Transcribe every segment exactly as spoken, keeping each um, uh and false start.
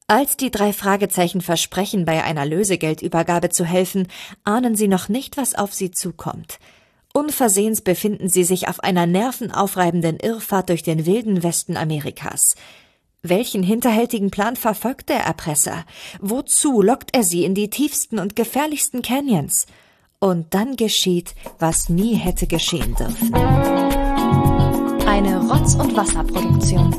Als die drei Fragezeichen versprechen, bei einer Lösegeldübergabe zu helfen, ahnen sie noch nicht, was auf sie zukommt. Unversehens befinden sie sich auf einer nervenaufreibenden Irrfahrt durch den wilden Westen Amerikas. Welchen hinterhältigen Plan verfolgt der Erpresser? Wozu lockt er sie in die tiefsten und gefährlichsten Canyons? Und dann geschieht, was nie hätte geschehen dürfen. Eine Rotz- und Wasserproduktion.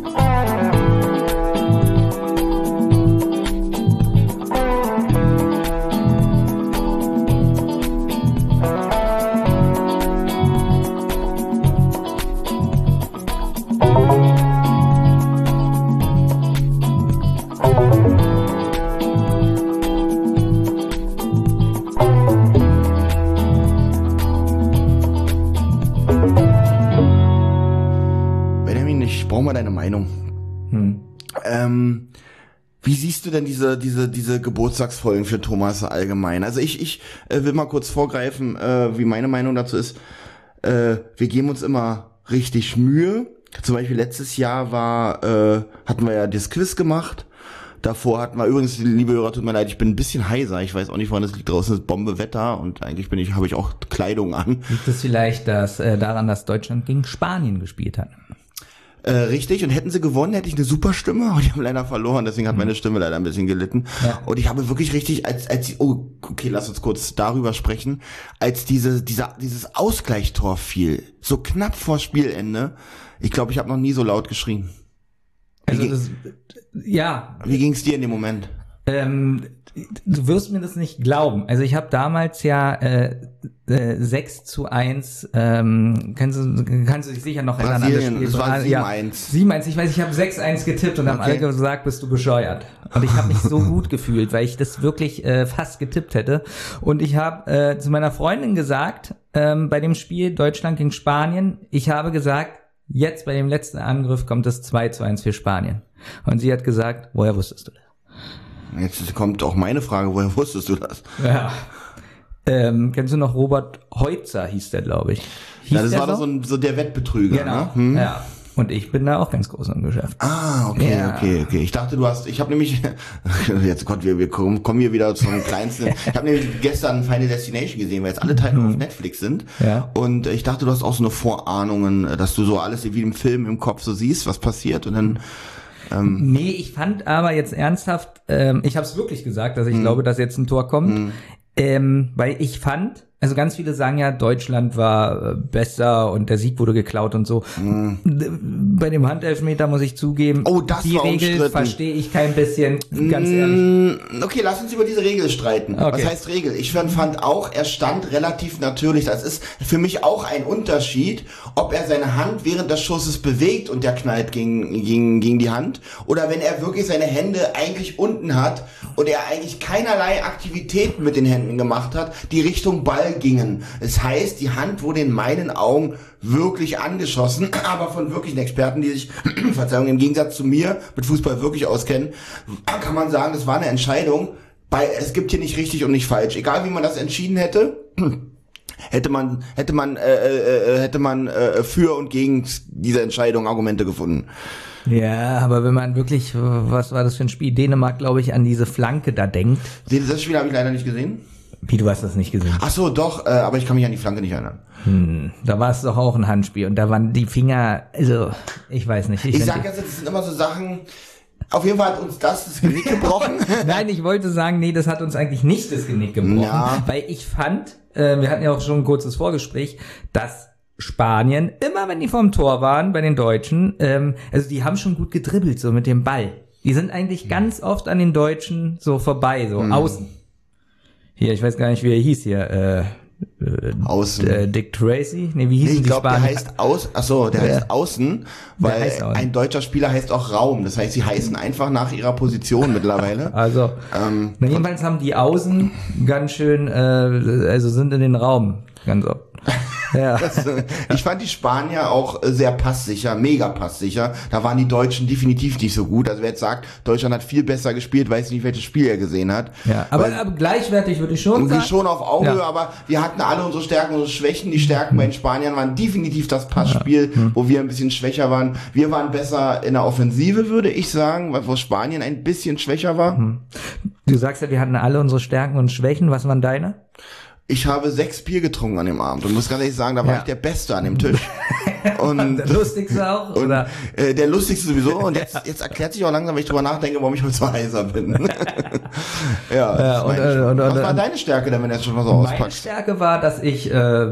Deine Meinung. Hm. Ähm, wie siehst du denn diese diese diese Geburtstagsfolgen für Thomas allgemein? Also ich ich äh, will mal kurz vorgreifen, äh, wie meine Meinung dazu ist. Äh, wir geben uns immer richtig Mühe. Zum Beispiel letztes Jahr war äh, hatten wir ja das Quiz gemacht. Davor hatten wir übrigens, liebe Hörer, tut mir leid, ich bin ein bisschen heiser. Ich weiß auch nicht, woran das liegt. Draußen ist Bombewetter und eigentlich bin ich habe ich auch Kleidung an. Liegt es vielleicht dass, äh, daran, dass Deutschland gegen Spanien gespielt hat? Äh, richtig, und hätten sie gewonnen, hätte ich eine super Stimme, und die haben leider verloren, deswegen hat meine Stimme leider ein bisschen gelitten. Ja. Und ich habe wirklich richtig, als, als, oh, okay, lass uns kurz darüber sprechen, als diese, dieser, dieses Ausgleichstor fiel, so knapp vor Spielende, ich glaube, ich habe noch nie so laut geschrien. Also das, ja. Wie ging's dir in dem Moment? Ähm, du wirst mir das nicht glauben. Also ich habe damals ja äh, äh, sechs zu eins, ähm, kannst du, kannst du dich sicher noch erinnern an das Spiel? Das war sieben eins. Ja, sieben eins, ich weiß, ich habe sechs eins getippt und okay. Haben alle gesagt, bist du bescheuert. Und ich habe mich so gut gefühlt, weil ich das wirklich äh, fast getippt hätte. Und ich habe äh, zu meiner Freundin gesagt, ähm, bei dem Spiel Deutschland gegen Spanien, ich habe gesagt, jetzt bei dem letzten Angriff kommt das zwei zu eins für Spanien. Und sie hat gesagt, woher wusstest du das? Jetzt kommt auch meine Frage, woher wusstest du das? Ja. Ähm, kennst du noch Robert Heutzer, hieß der, glaube ich. Hieß ja, das war so? doch so, ein, so der Wettbetrüger, genau. Ne? Hm? Ja. Und ich bin da auch ganz groß im Geschäft. Ah, okay, ja. okay, okay. Ich dachte, du hast, ich habe nämlich, jetzt Gott, wir, wir kommen, kommen hier wieder zum Kleinsten. Ich habe nämlich gestern Final Destination gesehen, weil jetzt alle Teile mhm. auf Netflix sind. Ja. Und ich dachte, du hast auch so eine Vorahnungen, dass du so alles wie im Film im Kopf so siehst, was passiert und dann... Ähm, nee, ich fand aber jetzt ernsthaft, ähm, ich habe es wirklich gesagt, dass ich mh. glaube, dass jetzt ein Tor kommt, mh. ähm, weil ich fand, also ganz viele sagen ja, Deutschland war besser und der Sieg wurde geklaut und so. Mhm. Bei dem Handelfmeter muss ich zugeben, oh, das die war Regel verstehe ich kein bisschen, ganz ehrlich. Okay, lass uns über diese Regel streiten. Okay. Was heißt Regel? Ich fand auch, er stand relativ natürlich. Das ist für mich auch ein Unterschied, ob er seine Hand während des Schusses bewegt und der knallt gegen, gegen, gegen die Hand, oder wenn er wirklich seine Hände eigentlich unten hat und er eigentlich keinerlei Aktivitäten mit den Händen gemacht hat, die Richtung Ball gingen. Das heißt, die Hand wurde in meinen Augen wirklich angeschossen, aber von wirklichen Experten, die sich, Verzeihung, im Gegensatz zu mir mit Fußball wirklich auskennen, kann man sagen, das war eine Entscheidung. Bei, es gibt hier nicht richtig und nicht falsch. Egal wie man das entschieden hätte, hätte man, hätte man, äh, äh, hätte man äh, für und gegen diese Entscheidung Argumente gefunden. Ja, aber wenn man wirklich, was war das für ein Spiel? Dänemark, glaube ich, an diese Flanke da denkt. Das Spiel habe ich leider nicht gesehen. Wie, du hast das nicht gesehen? Ach so, doch, äh, aber ich kann mich an die Flanke nicht erinnern. Hm, da war es doch auch ein Handspiel und da waren die Finger, also, ich weiß nicht. Ich, ich sag jetzt, das sind immer so Sachen, auf jeden Fall hat uns das das Genick gebrochen. Nein, ich wollte sagen, nee, das hat uns eigentlich nicht das Genick gebrochen, ja. Weil ich fand, äh, wir hatten ja auch schon ein kurzes Vorgespräch, dass Spanien, immer wenn die vorm Tor waren, bei den Deutschen, ähm, also die haben schon gut gedribbelt, so mit dem Ball. Die sind eigentlich hm. ganz oft an den Deutschen so vorbei, so hm. außen. Hier, ich weiß gar nicht, wie er hieß hier. Äh, äh, Außen. Äh, Dick Tracy? Nee, wie hieß nee, ich die glaube, der heißt Aus. Ach so, der ja. heißt Außen, weil heißt Außen. Ein deutscher Spieler heißt auch Raum. Das heißt, sie heißen einfach nach ihrer Position mittlerweile. Also, ähm, na, jedenfalls haben die Außen ganz schön, äh, also sind in den Raum ganz oft. Ja. Das, ich fand die Spanier auch sehr passsicher, mega passsicher. Da waren die Deutschen definitiv nicht so gut. Also wer jetzt sagt, Deutschland hat viel besser gespielt, weiß nicht, welches Spiel er gesehen hat. Ja, aber, Weil, aber gleichwertig würde ich schon sagen. Schon auf Augenhöhe, ja. aber wir hatten alle unsere Stärken, unsere Schwächen. Die Stärken mhm. bei den Spaniern waren definitiv das Passspiel, ja. mhm. wo wir ein bisschen schwächer waren. Wir waren besser in der Offensive, würde ich sagen, wo Spanien ein bisschen schwächer war. Mhm. Du sagst ja, wir hatten alle unsere Stärken und Schwächen. Was waren deine? Ich habe sechs Bier getrunken an dem Abend und muss ganz ehrlich sagen, da war ja. ich der Beste an dem Tisch. Und der lustigste auch? Und, oder? Äh, der lustigste sowieso. Und jetzt, jetzt erklärt sich auch langsam, wenn ich drüber nachdenke, warum ich heute so heiser bin. ja, ja und, äh, und, Was und, war deine Stärke denn, wenn du jetzt schon mal so auspackst? Meine Stärke war, dass ich, äh,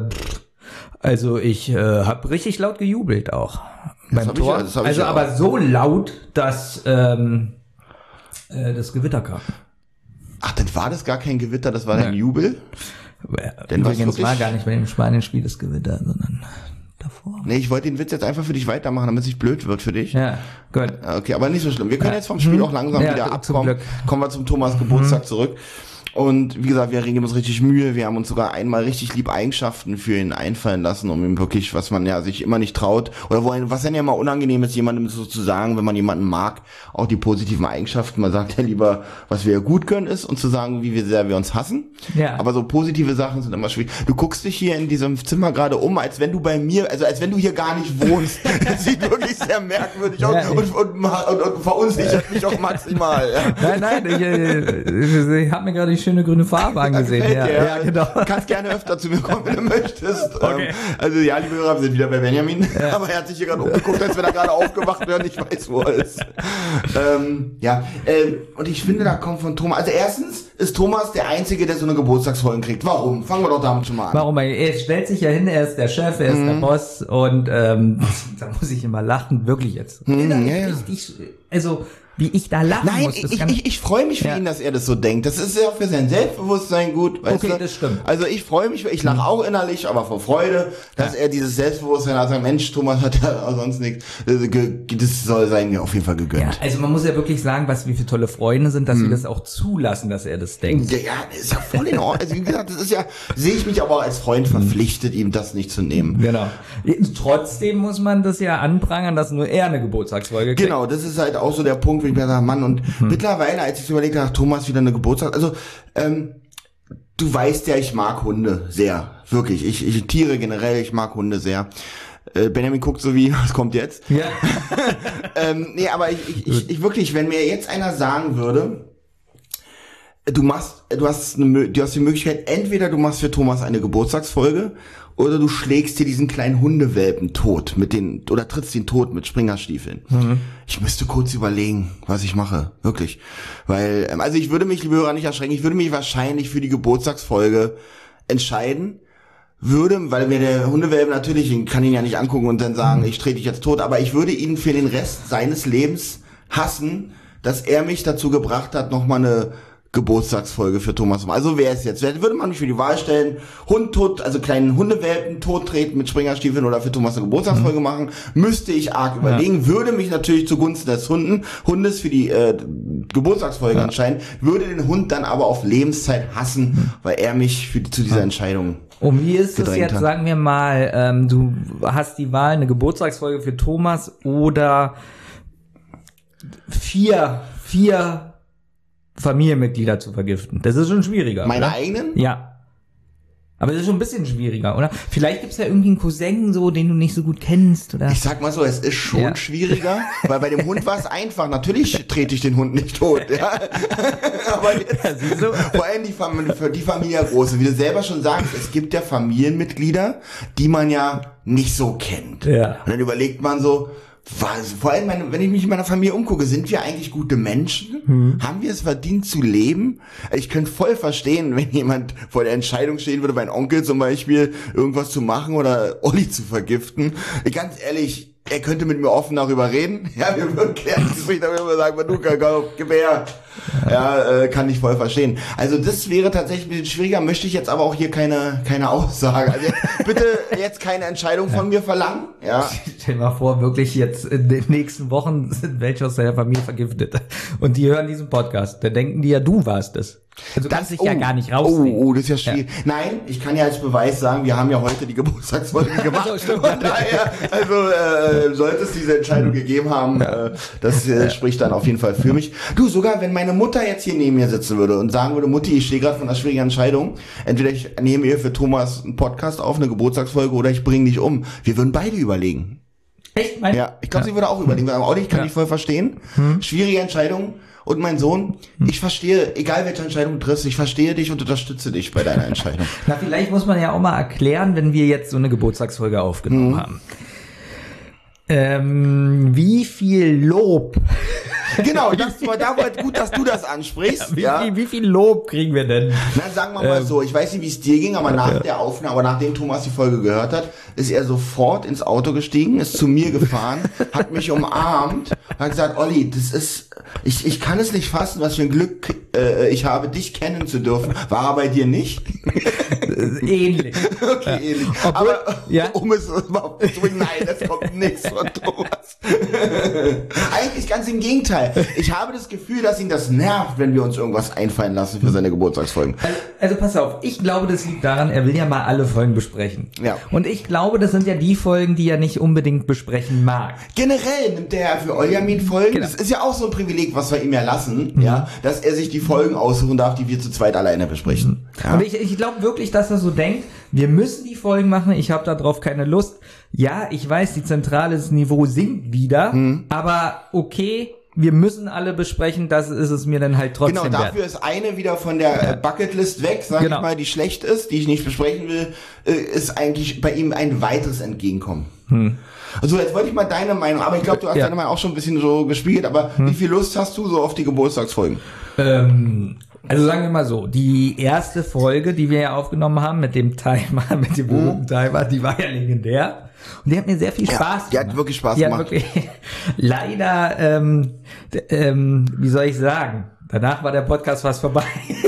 also ich äh, habe richtig laut gejubelt auch beim Tor. Ich, also aber auch. so laut, dass ähm, äh, das Gewitter kam. Ach, dann war das gar kein Gewitter, das war ja. dein Jubel? Denn Übrigens war gar nicht bei dem Spanien-Spiel das Gewitter, sondern davor. Nee, ich wollte den Witz jetzt einfach für dich weitermachen, damit es nicht blöd wird für dich. Ja, gut. Okay, aber nicht so schlimm. Wir können ja. jetzt vom Spiel hm. auch langsam ja, wieder abkommen. Kommen wir zum Thomas Geburtstag hm. zurück. Und wie gesagt, wir geben uns richtig Mühe. Wir haben uns sogar einmal richtig lieb Eigenschaften für ihn einfallen lassen, um ihm wirklich, was man ja sich immer nicht traut, oder wo ein, was dann ja immer unangenehm ist, jemandem so zu sagen, wenn man jemanden mag, auch die positiven Eigenschaften. Man sagt ja lieber, was wir gut können ist, und zu sagen, wie wir sehr wir uns hassen. Ja. Aber so positive Sachen sind immer schwierig. Du guckst dich hier in diesem Zimmer gerade um, als wenn du bei mir, also als wenn du hier gar nicht wohnst. Das sieht wirklich sehr merkwürdig aus ja, und, und, und, und, und verunsichert mich auch maximal. Ja. Nein, nein, ich, ich, ich habe mir gerade die schöne grüne Farbe angesehen. Ja, ja, ja, genau. Du kannst gerne öfter zu mir kommen, wenn du möchtest. Okay. Also ja, liebe Hörer, wir sind wieder bei Benjamin. Ja. Aber er hat sich hier gerade umgeguckt, als wenn er gerade aufgewacht wäre und ich weiß, wo er ist. ähm, ja, ähm, und ich finde, da kommt von Thomas, also erstens ist Thomas der Einzige, der so eine Geburtstagsfolge kriegt. Warum? Fangen wir doch damit schon mal an. Warum? Er stellt sich ja hin, er ist der Chef, er ist mhm. der Boss und ähm, da muss ich immer lachen, wirklich jetzt. Mhm, ja, richtig, also wie ich da lachen Nein, muss. Das ich, ich, ich freue mich für ja. ihn, dass er das so denkt. Das ist ja auch für sein Selbstbewusstsein gut. Weißt okay, du? Das stimmt. Also ich freue mich, ich lache auch innerlich, aber vor Freude, dass ja. er dieses Selbstbewusstsein hat. Sagt, Mensch, Thomas hat ja sonst nichts. Das soll sein mir auf jeden Fall gegönnt. Ja, also man muss ja wirklich sagen, was wie viele tolle Freunde sind, dass hm. wir das auch zulassen, dass er das denkt. Ja, ja, das ist ja voll in Ordnung. Also wie gesagt, das ist ja, sehe ich mich aber auch als Freund verpflichtet, ihm das nicht zu nehmen. Genau. Trotzdem muss man das ja anprangern, dass nur er eine Geburtstagsfolge kriegt. Genau, das ist halt auch so der Punkt, wenn ich mir sage, Mann, und Hm. mittlerweile, als ich überlegt habe, Thomas wieder eine Geburtstag, also ähm, du weißt ja, ich mag Hunde sehr, wirklich. Ich, ich Tiere generell, ich mag Hunde sehr. Äh, Benjamin guckt so wie, was kommt jetzt? Ja. ähm, nee, aber ich, ich, ich, ich wirklich, wenn mir jetzt einer sagen würde, du machst, du hast eine, du hast die Möglichkeit, entweder du machst für Thomas eine Geburtstagsfolge oder du schlägst dir diesen kleinen Hundewelpen tot mit den, oder trittst ihn tot mit Springerstiefeln. Mhm. Ich müsste kurz überlegen, was ich mache. Wirklich. Weil, also ich würde mich, liebe Hörer, nicht erschrecken, ich würde mich wahrscheinlich für die Geburtstagsfolge entscheiden. Würde, weil mir der Hundewelpe natürlich, ich kann ihn ja nicht angucken und dann sagen, ich trete dich jetzt tot, aber ich würde ihn für den Rest seines Lebens hassen, dass er mich dazu gebracht hat, nochmal eine Geburtstagsfolge für Thomas. Also wer ist jetzt? Wer würde man mich für die Wahl stellen? Hund tot, also kleinen Hundewelpen tot treten mit Springerstiefeln oder für Thomas eine Geburtstagsfolge mhm. machen? Müsste ich arg überlegen. Ja. Würde mich natürlich zugunsten des Hunden, Hundes für die äh, Geburtstagsfolge ja. entscheiden. Würde den Hund dann aber auf Lebenszeit hassen, mhm. weil er mich für, zu dieser ja. Entscheidung Und wie ist es jetzt, hat. sagen wir mal, ähm, du hast die Wahl, eine Geburtstagsfolge für Thomas oder vier, vier Familienmitglieder zu vergiften. Das ist schon schwieriger. Meine oder? eigenen? Ja. Aber das ist schon ein bisschen schwieriger, oder? Vielleicht gibt's ja irgendwie einen Cousin, so, den du nicht so gut kennst, oder? Ich sag mal so, es ist schon ja. schwieriger, weil bei dem Hund war es einfach. Natürlich trete ich den Hund nicht tot, ja. Aber jetzt, ja, siehst du? Vor allem die Familie, für die Familie große, wie du selber schon sagst, es gibt ja Familienmitglieder, die man ja nicht so kennt. Ja. Und dann überlegt man so, was, vor allem, meine, wenn ich mich in meiner Familie umgucke, sind wir eigentlich gute Menschen? Hm. Haben wir es verdient zu leben? Ich könnte voll verstehen, wenn jemand vor der Entscheidung stehen würde, mein Onkel zum Beispiel irgendwas zu machen oder Olli zu vergiften. Ganz ehrlich, er könnte mit mir offen darüber reden. Ja, wir würden klären, darüber sagen, du, komm, gib her. Ja, äh, kann ich voll verstehen. Also das wäre tatsächlich ein bisschen schwieriger, möchte ich jetzt aber auch hier keine keine Aussage. Also jetzt, bitte jetzt keine Entscheidung von mir verlangen. Ja. Stell dir mal vor, wirklich jetzt in den nächsten Wochen sind welche aus deiner Familie vergiftet. Und die hören diesen Podcast. Dann denken die ja, du warst es. Also du kannst dich oh, ja gar nicht rausnehmen. Oh, oh, das ist ja schwierig. Ja. Nein, ich kann ja als Beweis sagen, wir haben ja heute die Geburtstagsfolge gemacht. Also, stimmt, Von daher, also äh, sollte es diese Entscheidung gegeben haben, äh, das äh, spricht dann auf jeden Fall für mich. Du, sogar wenn meine Mutter jetzt hier neben mir sitzen würde und sagen würde, Mutti, ich stehe gerade von einer schwierigen Entscheidung, entweder ich nehme ihr für Thomas einen Podcast auf, eine Geburtstagsfolge, oder ich bringe dich um. Wir würden beide überlegen. Echt? Mein? Ja, ich glaube, ja. sie würde auch überlegen. Aber auch nicht, kann ja. ich voll verstehen. Hm. Schwierige Entscheidung. Und mein Sohn, ich verstehe, egal welche Entscheidung du triffst, ich verstehe dich und unterstütze dich bei deiner Entscheidung. Na, vielleicht muss man ja auch mal erklären, wenn wir jetzt so eine Geburtstagsfolge aufgenommen mhm. haben. Ähm, wie viel Lob. Genau, das war da war gut, dass du das ansprichst. Ja, wie, ja. Viel, wie viel Lob kriegen wir denn? Na, sagen wir mal ähm, so, ich weiß nicht, wie es dir ging, aber nach ja. der Aufnahme, aber nachdem Thomas die Folge gehört hat, ist er sofort ins Auto gestiegen, ist zu mir gefahren, hat mich umarmt, hat gesagt, Olli, das ist, ich, ich kann es nicht fassen, was für ein Glück äh, ich habe, dich kennen zu dürfen. War er bei dir nicht? Ähnlich. Okay, ja. ähnlich. Obwohl, aber ja? um es mal zu bringen, nein, es kommt nichts von Thomas. Eigentlich ganz im Gegenteil. Ich habe das Gefühl, dass ihn das nervt, wenn wir uns irgendwas einfallen lassen für seine Geburtstagsfolgen. Also, also pass auf, ich glaube, das liegt daran, er will ja mal alle Folgen besprechen. Ja. Und ich glaube, das sind ja die Folgen, die er nicht unbedingt besprechen mag. Generell nimmt er ja für Oljamin Folgen. Genau. Das ist ja auch so ein Privileg, was wir ihm ja lassen, mhm. ja, dass er sich die Folgen aussuchen darf, die wir zu zweit alleine besprechen. Mhm. Ja. Und ich, ich glaube wirklich, dass er so denkt, wir müssen die Folgen machen, ich habe darauf keine Lust. Ja, ich weiß, die zentrale Niveau sinkt wieder, mhm. aber okay, wir müssen alle besprechen, das ist es mir dann halt trotzdem Genau, dafür wert. Ist eine wieder von der ja. Bucketlist weg, sag genau. ich mal, die schlecht ist, die ich nicht besprechen will, ist eigentlich bei ihm ein weiteres Entgegenkommen. Hm. Also jetzt wollte ich mal deine Meinung, aber ich glaube, du hast ja. deine Meinung auch schon ein bisschen so gespiegelt, aber hm. wie viel Lust hast du so auf die Geburtstagsfolgen? Ähm, also sagen wir mal so, die erste Folge, die wir ja aufgenommen haben mit dem Timer, mit dem hm. Timer, die war ja legendär. Und die hat mir sehr viel Spaß ja, gemacht. Die hat wirklich Spaß die gemacht. Hat wirklich, leider, ähm, d- ähm, wie soll ich sagen, danach war der Podcast fast vorbei.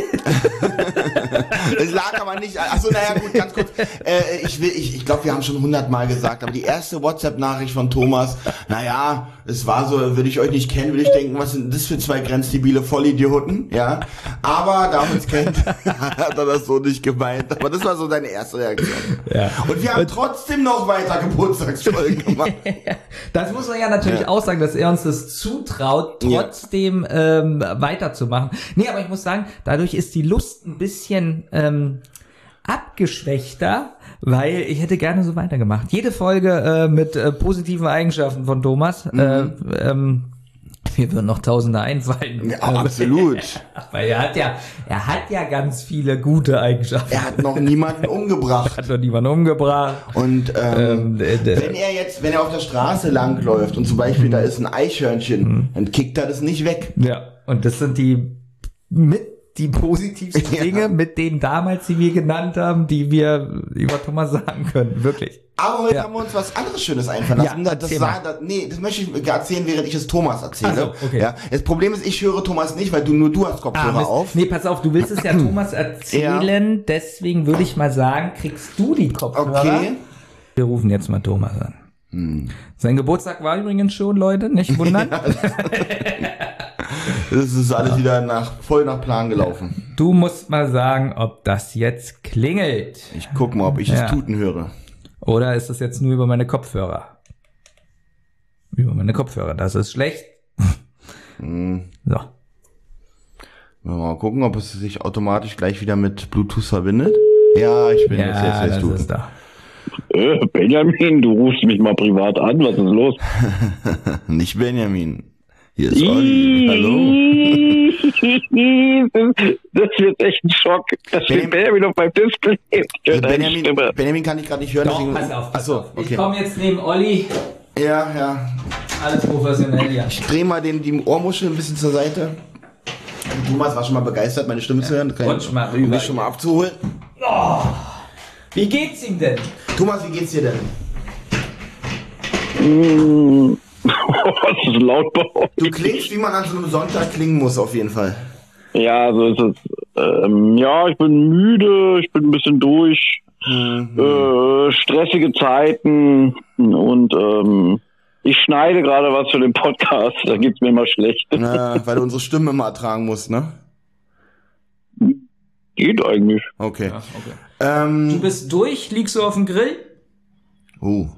Es lag aber nicht, achso, naja, gut, ganz kurz. Äh, ich will, ich, ich glaube, wir haben schon hundertmal gesagt, aber die erste WhatsApp-Nachricht von Thomas, naja, es war so, würde ich euch nicht kennen, würde ich denken, was sind das für zwei grenzdebile Vollidioten, ja. Aber da man uns kennt, hat er das so nicht gemeint. Aber das war so deine erste Reaktion. Ja. Und wir haben Und trotzdem noch weiter Geburtstagsfolgen gemacht. Das muss man ja natürlich ja. auch sagen, dass er uns das zutraut, trotzdem ja. ähm, weiterzumachen. Nee, aber ich muss sagen, dadurch ist die Lust ein bisschen ähm, abgeschwächter, weil ich hätte gerne so weitergemacht. Jede Folge äh, mit äh, positiven Eigenschaften von Thomas. Mhm. Äh, ähm, mir würden noch Tausende einfallen. Ja, absolut. Weil er hat ja, er hat ja ganz viele gute Eigenschaften. Er hat noch niemanden umgebracht. Er hat noch niemanden umgebracht. Und ähm, ähm, äh, äh, wenn er jetzt, wenn er auf der Straße langläuft und zum Beispiel mhm. da ist ein Eichhörnchen, mhm. dann kickt er das nicht weg. Ja, und das sind die mit die positivsten Dinge, ja. mit denen damals, die wir genannt haben, die wir über Thomas sagen können. Wirklich. Aber heute ja. haben wir uns was anderes Schönes einfallen lassen. Ja, das war, das, nee, das möchte ich erzählen, während ich es Thomas erzähle. So, okay. Ja, das Problem ist, ich höre Thomas nicht, weil du nur du hast Kopfhörer ah, auf. Nee, pass auf, du willst es ja Thomas erzählen, ja. deswegen würde ich mal sagen, kriegst du die Kopfhörer. Okay. Wir rufen jetzt mal Thomas an. Hm. Sein Geburtstag war übrigens schon, Leute, nicht wundern. Das ist alles wieder nach, voll nach Plan gelaufen. Du musst mal sagen, ob das jetzt klingelt. Ich guck mal, ob ich ja. es tuten höre. Oder ist das jetzt nur über meine Kopfhörer? Über meine Kopfhörer, das ist schlecht. Hm. So. Mal gucken, ob es sich automatisch gleich wieder mit Bluetooth verbindet. Ja, ich bin ja, jetzt, jetzt, jetzt das ist da. Äh, Benjamin, du rufst mich mal privat an, was ist los? Nicht Benjamin. Hier ist Olli. Hallo. Das wird echt ein Schock. Das steht Benjamin auf meinem Display. Benjamin, Benjamin kann ich gerade nicht hören. Doch, deswegen, pass auf, pass achso, auf. Okay. Ich komme jetzt neben Olli. Ja, ja. Alles professionell, ja. Ich drehe mal den, die Ohrmuschel ein bisschen zur Seite. Thomas war schon mal begeistert, meine Stimme ja. zu hören. Kann ich, mal um mich schon mal abzuholen. Oh. Wie geht's ihm denn? Thomas, wie geht's dir denn? Mm, Das ist laut bei euch. Du klingst, wie man an so einem Sonntag klingen muss, auf jeden Fall. Ja, so ist es. Ähm, ja, ich bin müde, ich bin ein bisschen durch. Mhm. Äh, stressige Zeiten und ähm, ich schneide gerade was für den Podcast, da geht's mir immer schlecht. Na, weil du unsere Stimme immer ertragen musst, ne? Geht eigentlich. Okay. Ja, okay. Ähm, du bist durch, liegst du auf dem Grill? Uh.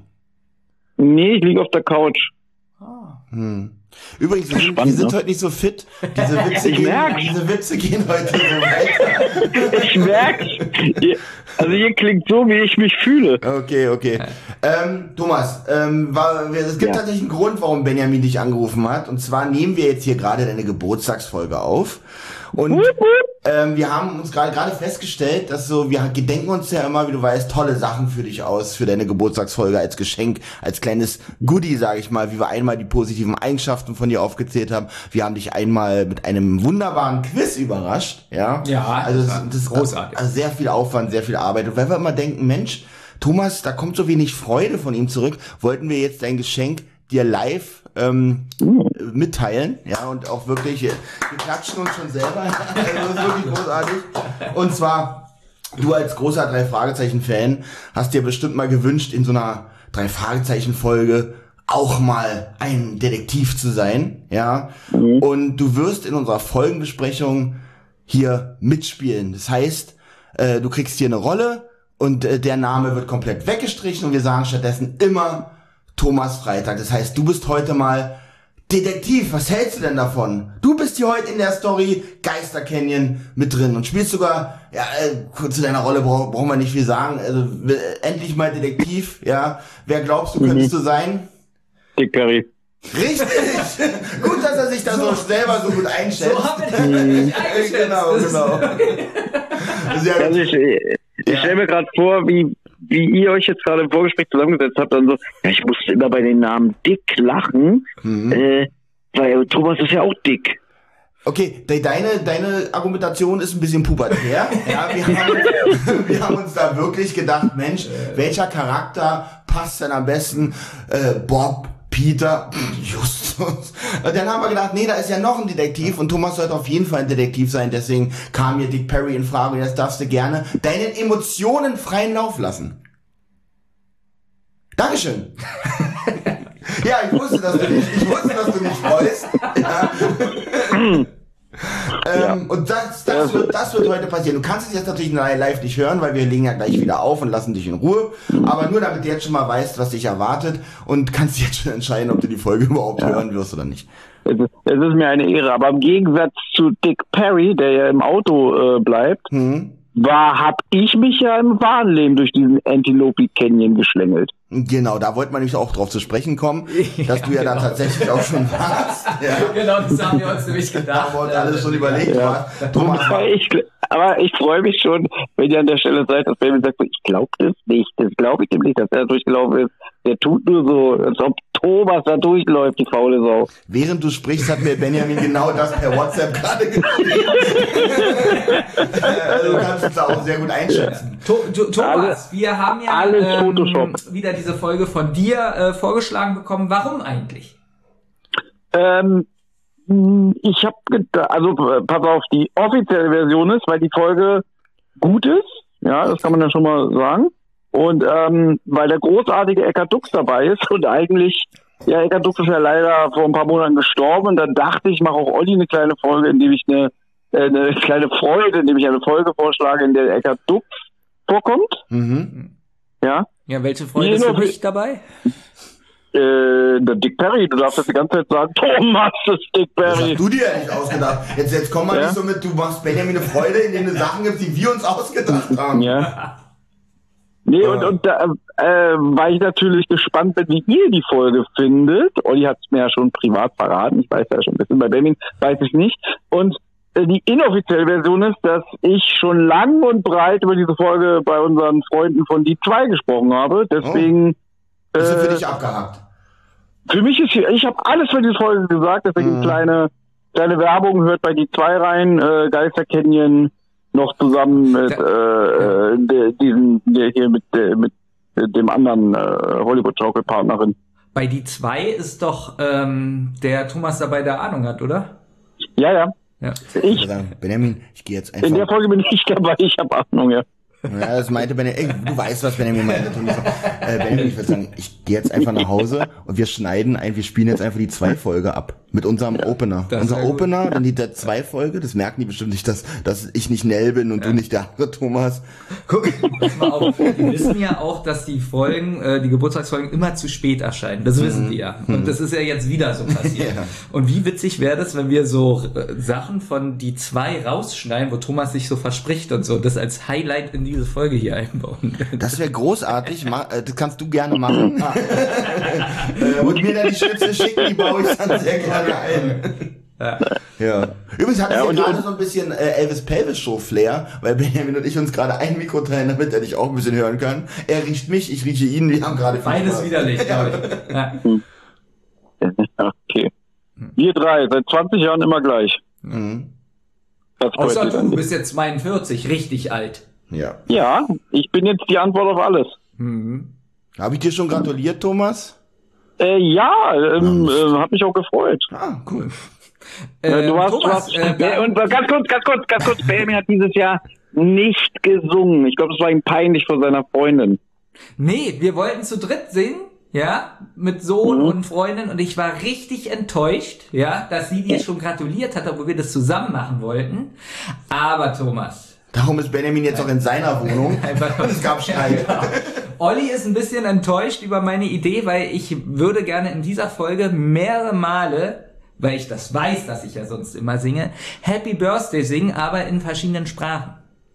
Nee, ich liege auf der Couch. Ah. Hm. Übrigens, wir sind, Spannend, wir sind ne? heute nicht so fit. Diese Witze, Ich gehen, merk's. diese Witze gehen heute so weiter. Ich merk's. Ihr- Also ihr klingt so, wie ich mich fühle. Okay, okay. Ähm, Thomas, ähm, war, es gibt Ja. tatsächlich einen Grund, warum Benjamin dich angerufen hat. Und zwar nehmen wir jetzt hier gerade deine Geburtstagsfolge auf. Und ähm, wir haben uns gerade gerade festgestellt, dass so, wir gedenken uns ja immer, wie du weißt, tolle Sachen für dich aus, für deine Geburtstagsfolge als Geschenk, als kleines Goodie, sage ich mal, wie wir einmal die positiven Eigenschaften von dir aufgezählt haben. Wir haben dich einmal mit einem wunderbaren Quiz überrascht, ja. Ja, also das das, war das ist großartig. Also sehr viel Aufwand, sehr viel Arbeit. Und wenn wir immer denken, Mensch, Thomas, da kommt so wenig Freude von ihm zurück, wollten wir jetzt dein Geschenk dir live ähm, mitteilen, ja, und auch wirklich, wir klatschen uns schon selber, also das ist wirklich großartig. Und zwar, du als großer Drei-Fragezeichen-Fan hast dir bestimmt mal gewünscht, in so einer Drei-Fragezeichen-Folge auch mal ein Detektiv zu sein, ja, mhm. Und du wirst in unserer Folgenbesprechung hier mitspielen. Das heißt, äh, du kriegst hier eine Rolle und äh, der Name wird komplett weggestrichen und wir sagen stattdessen immer Thomas Freitag. Das heißt, du bist heute mal Detektiv. Was hältst du denn davon? Du bist hier heute in der Story Geister Canyon mit drin und spielst sogar, ja, äh, zu deiner Rolle brauch, brauchen wir nicht viel sagen. Also äh, endlich mal Detektiv, ja. Wer glaubst du, könntest mhm. du sein? Dick Perry. Richtig! Gut, dass er sich da so, so selber so gut einschätzt. So haben wir das nicht eingeschätzt. Genau, genau. Sehr gut. Also ich ich ja. stelle mir gerade vor, wie wie ihr euch jetzt gerade im Vorgespräch zusammengesetzt habt, dann so, ja, ich musste immer bei den Namen Dick lachen, mhm. äh, weil Thomas ist ja auch dick. Okay, de- deine, deine Argumentation ist ein bisschen pubertär. Ja, wir haben, wir haben uns da wirklich gedacht, Mensch, welcher Charakter passt denn am besten? Äh, Bob, Peter, Justus. Und dann haben wir gedacht, nee, da ist ja noch ein Detektiv und Thomas sollte auf jeden Fall ein Detektiv sein. Deswegen kam mir Dick Perry in Frage und jetzt darfst du gerne deinen Emotionen freien Lauf lassen. Dankeschön. Ja, ich wusste, dass du nicht, ich wusste, dass du nicht freust. Ja. ähm, ja. Und das, das, wird, das wird heute passieren. Du kannst es jetzt natürlich live nicht hören, weil wir legen ja gleich wieder auf und lassen dich in Ruhe. Aber nur damit du jetzt schon mal weißt, was dich erwartet und kannst jetzt schon entscheiden, ob du die Folge überhaupt ja. hören wirst oder nicht. Es ist, es ist mir eine Ehre, aber im Gegensatz zu Dick Perry, der ja im Auto äh, bleibt, hm. war, hab ich mich ja im wahren Leben durch diesen Antelope Canyon geschlängelt. Genau, da wollte man nämlich auch drauf zu sprechen kommen, dass ja, du ja genau. da tatsächlich auch schon warst. Ja. Genau, das haben wir uns nämlich gedacht. Da haben wir uns alles schon überlegt. Ja. Thomas, ich, aber ich freue mich schon, wenn ihr an der Stelle seid, dass Benjamin sagt, ich glaube das nicht, das glaube ich ihm nicht, dass er durchgelaufen ist. Der tut nur so, als ob Thomas da durchläuft, die faule Sau. Während du sprichst, hat mir Benjamin genau das per WhatsApp gerade geschrieben. Also du kannst es auch sehr gut einschätzen. To- to- Thomas, wir haben ja ähm, wieder diese Folge von dir äh, vorgeschlagen bekommen. Warum eigentlich? Ähm, ich habe gedacht, also pass auf, die offizielle Version ist, weil die Folge gut ist, ja, das kann man ja schon mal sagen. Und ähm, weil der großartige Eckart Dux dabei ist und eigentlich, ja, Eckart Dux ist ja leider vor ein paar Monaten gestorben und dann dachte ich, mache auch Olli eine kleine Folge, in dem ich eine, äh, eine kleine Freude, indem ich eine Folge vorschlage, in der Eckart Dux vorkommt. Mhm. Ja. Ja, welche Freude ist für mich dabei? Äh, der Dick Perry, du darfst jetzt die ganze Zeit sagen, Thomas ist Dick Perry. Das hast du dir ja nicht ausgedacht. Jetzt, jetzt komm mal ja? nicht so mit, du machst Benjamin eine Freude, indem du Sachen gibst, die wir uns ausgedacht haben. Ja. Nee, ja. und, und da äh, war ich natürlich gespannt bin, wie ihr die Folge findet. Olli hat es mir ja schon privat verraten, ich weiß ja schon ein bisschen, bei Benjamin weiß ich nicht. Und äh, die inoffizielle Version ist, dass ich schon lang und breit über diese Folge bei unseren Freunden von Die zwei gesprochen habe. Deswegen... Oh. Ist äh, für dich abgehakt? Für mich ist hier, ich habe alles für diese Folge gesagt, deswegen mhm. kleine, kleine Werbung, hört bei Die zwei rein, äh, Geister Canyon, noch zusammen mit äh, äh, de, diesen der hier mit, de, mit dem anderen äh, Hollywood-Schaukelpartnerin. Bei die zwei ist doch ähm, der Thomas dabei, der Ahnung hat, oder? Ja, ja. Ja. Ich, Benjamin, ich gehe jetzt einfach... in der Folge bin ich dabei, ich habe Ahnung, ja. Ja, das meinte Benjamin, ey, du weißt, was Benjamin meinte. Äh, Benjamin, ich würde sagen, ich gehe jetzt einfach nach Hause und wir schneiden ein, wir spielen jetzt einfach die zwei Folge ab. Mit unserem Opener. Das Unser wär gut. Opener, dann die der zwei Folge, das merken die bestimmt nicht, dass, dass ich nicht Nell bin und ja. du nicht der andere Thomas. Guck, pass mal auf. Die wissen ja auch, dass die Folgen, äh, die Geburtstagsfolgen immer zu spät erscheinen. Das wissen die ja. Und das ist ja jetzt wieder so passiert. Ja. Und wie witzig wäre das, wenn wir so äh, Sachen von die zwei rausschneiden, wo Thomas sich so verspricht und so, das als Highlight in diese Folge hier einbauen. Das wäre großartig, das kannst du gerne machen. Und mir dann die Schnitzel schicken, die baue ich dann sehr gerne ein. Ja. ja. Übrigens hat es ja, ja gerade so ein bisschen äh, Elvis Pelvis Show Flair, weil Benjamin und ich uns gerade ein Mikro teilen, damit er dich auch ein bisschen hören kann. Er riecht mich, ich rieche ihn, wir haben gerade beides widerlich, glaube ich. Ja. Okay. Wir drei, seit zwanzig Jahren immer gleich. Mhm. Außer du, du bist jetzt zweiundvierzig, richtig alt. Ja. Ja, ich bin jetzt die Antwort auf alles. Mhm. Habe ich dir schon gratuliert, Thomas? Äh, ja, ähm, äh, hat mich auch gefreut. Ah, cool. Äh, du warst, Thomas, du warst, äh, und ganz kurz, ganz kurz, ganz kurz, Benjamin hat dieses Jahr nicht gesungen. Ich glaube, es war ihm peinlich vor seiner Freundin. Nee, wir wollten zu dritt singen, ja, mit Sohn mhm. und Freundin, und ich war richtig enttäuscht, ja, dass sie dir schon gratuliert hat, obwohl wir das zusammen machen wollten. Aber Thomas... Darum ist Benjamin jetzt auch in seiner Wohnung. Und es gab Streit. Ja, genau. Olli ist ein bisschen enttäuscht über meine Idee, weil ich würde gerne in dieser Folge mehrere Male, weil ich das weiß, dass ich ja sonst immer singe, Happy Birthday singen, aber in verschiedenen Sprachen.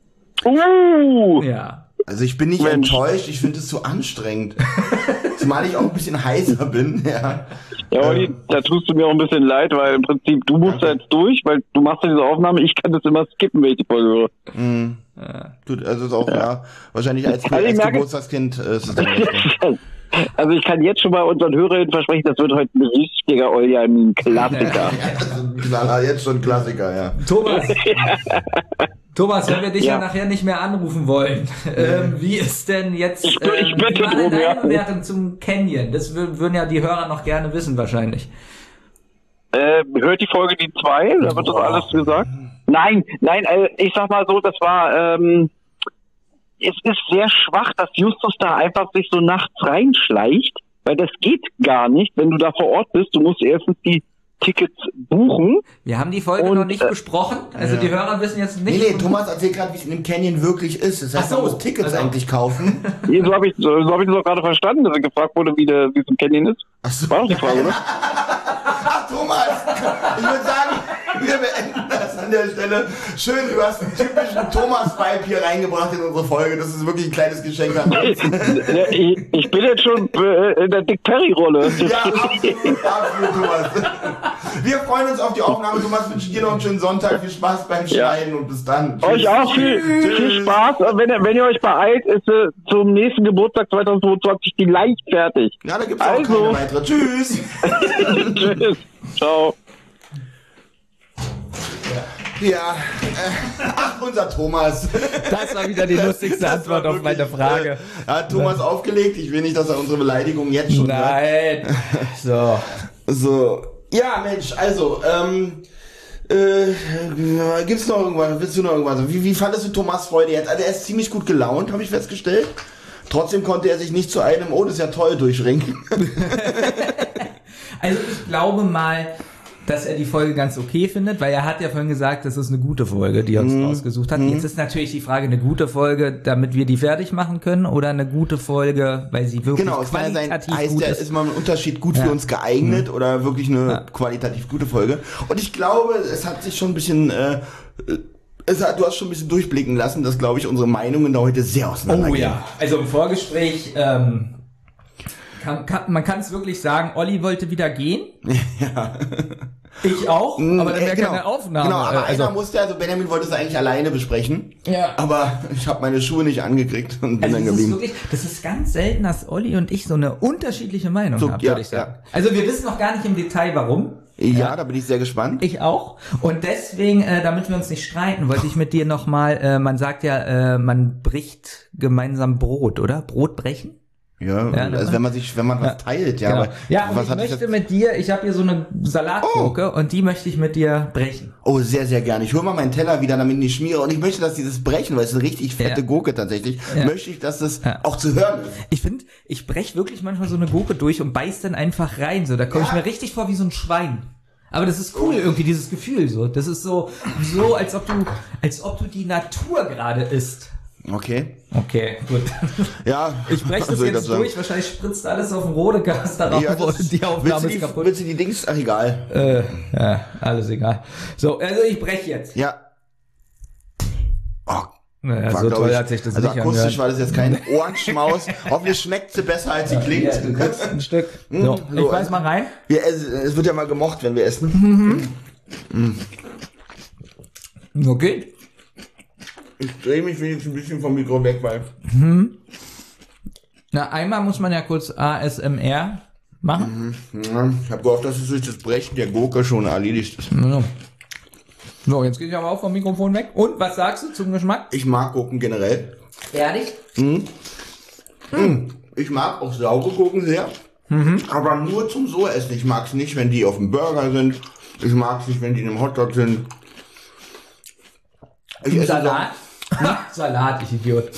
Uh. Ja. Also ich bin nicht Mensch. enttäuscht, ich finde es zu anstrengend. Zumal ich auch ein bisschen heiser bin, ja. Ja, Olli, ähm. da tust du mir auch ein bisschen leid, weil im Prinzip du musst da jetzt durch, weil du machst ja diese Aufnahme, ich kann das immer skippen, wenn ich die Folge höre. Mhm. Ja. Gut, also ist auch, ja, ja wahrscheinlich als, also als Geburtstagskind äh, ist es dann richtig. Also ich kann jetzt schon mal unseren Hörern versprechen, das wird heute ein richtiger Olli, ein Klassiker. Ja, jetzt schon ein Klassiker, ja. Thomas, Thomas, wenn wir dich ja. ja nachher nicht mehr anrufen wollen, ähm, wie ist denn jetzt ich, ähm, ich bitte wie war denn drum, deine ja. Bewertung zum Canyon? Das würden ja die Hörer noch gerne wissen wahrscheinlich. Äh, hört die Folge die zwei, da wird das alles gesagt. Nein, nein, äh, ich sag mal so, das war, ähm, es ist sehr schwach, dass Justus da einfach sich so nachts reinschleicht, weil das geht gar nicht, wenn du da vor Ort bist. Du musst erstens die Tickets buchen. Wir haben die Folge und, noch nicht äh, besprochen, also ja. die Hörer wissen jetzt nicht. Nee, nee, Thomas erzählt gerade, wie es in dem Canyon wirklich ist. Das heißt, so, man muss Tickets also eigentlich kaufen. Nee, so habe ich, so, so hab ich das auch gerade verstanden, dass er gefragt wurde, wie, der, wie es im Canyon ist. Ach so. War doch die Frage, oder? Ach, Thomas, ich würde sagen, wir beenden das an der Stelle. Schön, du hast einen typischen Thomas-Vibe hier reingebracht in unsere Folge. Das ist wirklich ein kleines Geschenk an uns. ich, ich bin jetzt schon in der Dick Perry-Rolle. Ja, absolut, absolut, Thomas. Wir freuen uns auf die Aufnahme. Thomas, wünschen dir noch einen schönen Sonntag. Viel Spaß beim Schneiden ja. und bis dann. Euch Tschüss. auch viel, viel Spaß. Wenn ihr, wenn ihr euch beeilt, ist äh, zum nächsten Geburtstag zweitausendzweiundzwanzig die leicht fertig. Ja, da gibt's auch also. keine weitere. Tschüss. Tschüss. Ciao. Ja, äh, ach, unser Thomas. Das war wieder die lustigste das Antwort wirklich, auf meine Frage. Äh, hat Thomas Nein. aufgelegt? Ich will nicht, dass er unsere Beleidigung jetzt schon Nein. hört. So. So. Ja, Mensch, also, ähm, äh, gibt's noch irgendwas? Willst du noch irgendwas? Wie, wie fandest du Thomas Freude jetzt? Also, er ist ziemlich gut gelaunt, habe ich festgestellt. Trotzdem konnte er sich nicht zu einem, oh, das ist ja toll, durchringen. Also, ich glaube mal, dass er die Folge ganz okay findet, weil er hat ja vorhin gesagt, das ist eine gute Folge, die er uns mm. rausgesucht hat. Mm. Jetzt ist natürlich die Frage, eine gute Folge, damit wir die fertig machen können, oder eine gute Folge, weil sie wirklich genau, qualitativ sein, heißt gut ja, ist. Ist mal ein Unterschied gut ja. für uns geeignet mm. oder wirklich eine ja. qualitativ gute Folge. Und ich glaube, es hat sich schon ein bisschen... Äh, es hat, du hast schon ein bisschen durchblicken lassen, dass, glaube ich, unsere Meinungen da heute sehr auseinandergehen. Oh ja, also im Vorgespräch... Ähm, Kann, kann, man kann es wirklich sagen, Olli wollte wieder gehen. Ja. Ich auch, aber dann wäre äh, genau, keine Aufnahme. Genau, aber also, einer musste, also Benjamin wollte es eigentlich alleine besprechen. Ja. Aber ich habe meine Schuhe nicht angekriegt und bin also dann geblieben. Ist wirklich, das ist ganz selten, dass Olli und ich so eine unterschiedliche Meinung so, haben, ja, würde ich sagen. Ja. Also wir wissen noch gar nicht im Detail, warum. Ja, ja, da bin ich sehr gespannt. Ich auch. Und deswegen, äh, damit wir uns nicht streiten, wollte ich mit dir nochmal, äh, man sagt ja, äh, man bricht gemeinsam Brot, oder? Brot brechen? Ja, ja, also wenn man sich, wenn man was ja, teilt, ja. Genau. Aber ja, und was ich hat möchte mit dir, ich habe hier so eine Salatgurke oh. und die möchte ich mit dir brechen. Oh, sehr, sehr gerne. Ich hole mal meinen Teller wieder, damit ich nicht schmiere. Und ich möchte, dass dieses Brechen, weil es eine richtig fette ja. Gurke tatsächlich, ja. möchte ich, dass das ja. auch zu hören ist. Ich finde, ich breche wirklich manchmal so eine Gurke durch und beiß dann einfach rein. So, da komme ja. ich mir richtig vor wie so ein Schwein. Aber das ist cool, irgendwie, dieses Gefühl, so. Das ist so, so, als ob du, als ob du die Natur gerade isst. Okay. Okay, gut. Ja. Ich breche das jetzt das durch, sagen? Wahrscheinlich spritzt alles auf den Rodegas darauf ja, und die Aufnahme ist kaputt. Willst du die Dings? Ach, egal. Äh, ja, alles egal. So, also ich breche jetzt. Ja. Oh, naja, war, so toll ich, hat sich das also nicht akustisch angehört. war das jetzt kein Ohrenschmaus. Hoffentlich schmeckt sie besser, als sie klingt. Ja, du kannst ein Stück. So, ich so, beiß mal rein. Ja, es, es wird ja mal gemocht, wenn wir essen. Mhm. Mhm. So geht. Ich drehe mich wenigstens ein bisschen vom Mikro weg, weil... Mhm. Na, einmal muss man ja kurz A S M R machen. Mhm. Ja, ich habe gehofft, dass es durch das Brechen der Gurke schon erledigt ist. So, so jetzt gehe ich aber auch vom Mikrofon weg. Und, was sagst du zum Geschmack? Ich mag Gurken generell. Ehrlich? Mhm. Mhm. Ich mag auch saure Gurken sehr. Mhm. Aber nur zum so essen. Ich mag es nicht, wenn die auf dem Burger sind. Ich mag es nicht, wenn die in einem Hotdog sind. Ich esse Salat? Hm? Salat, ich Idiot.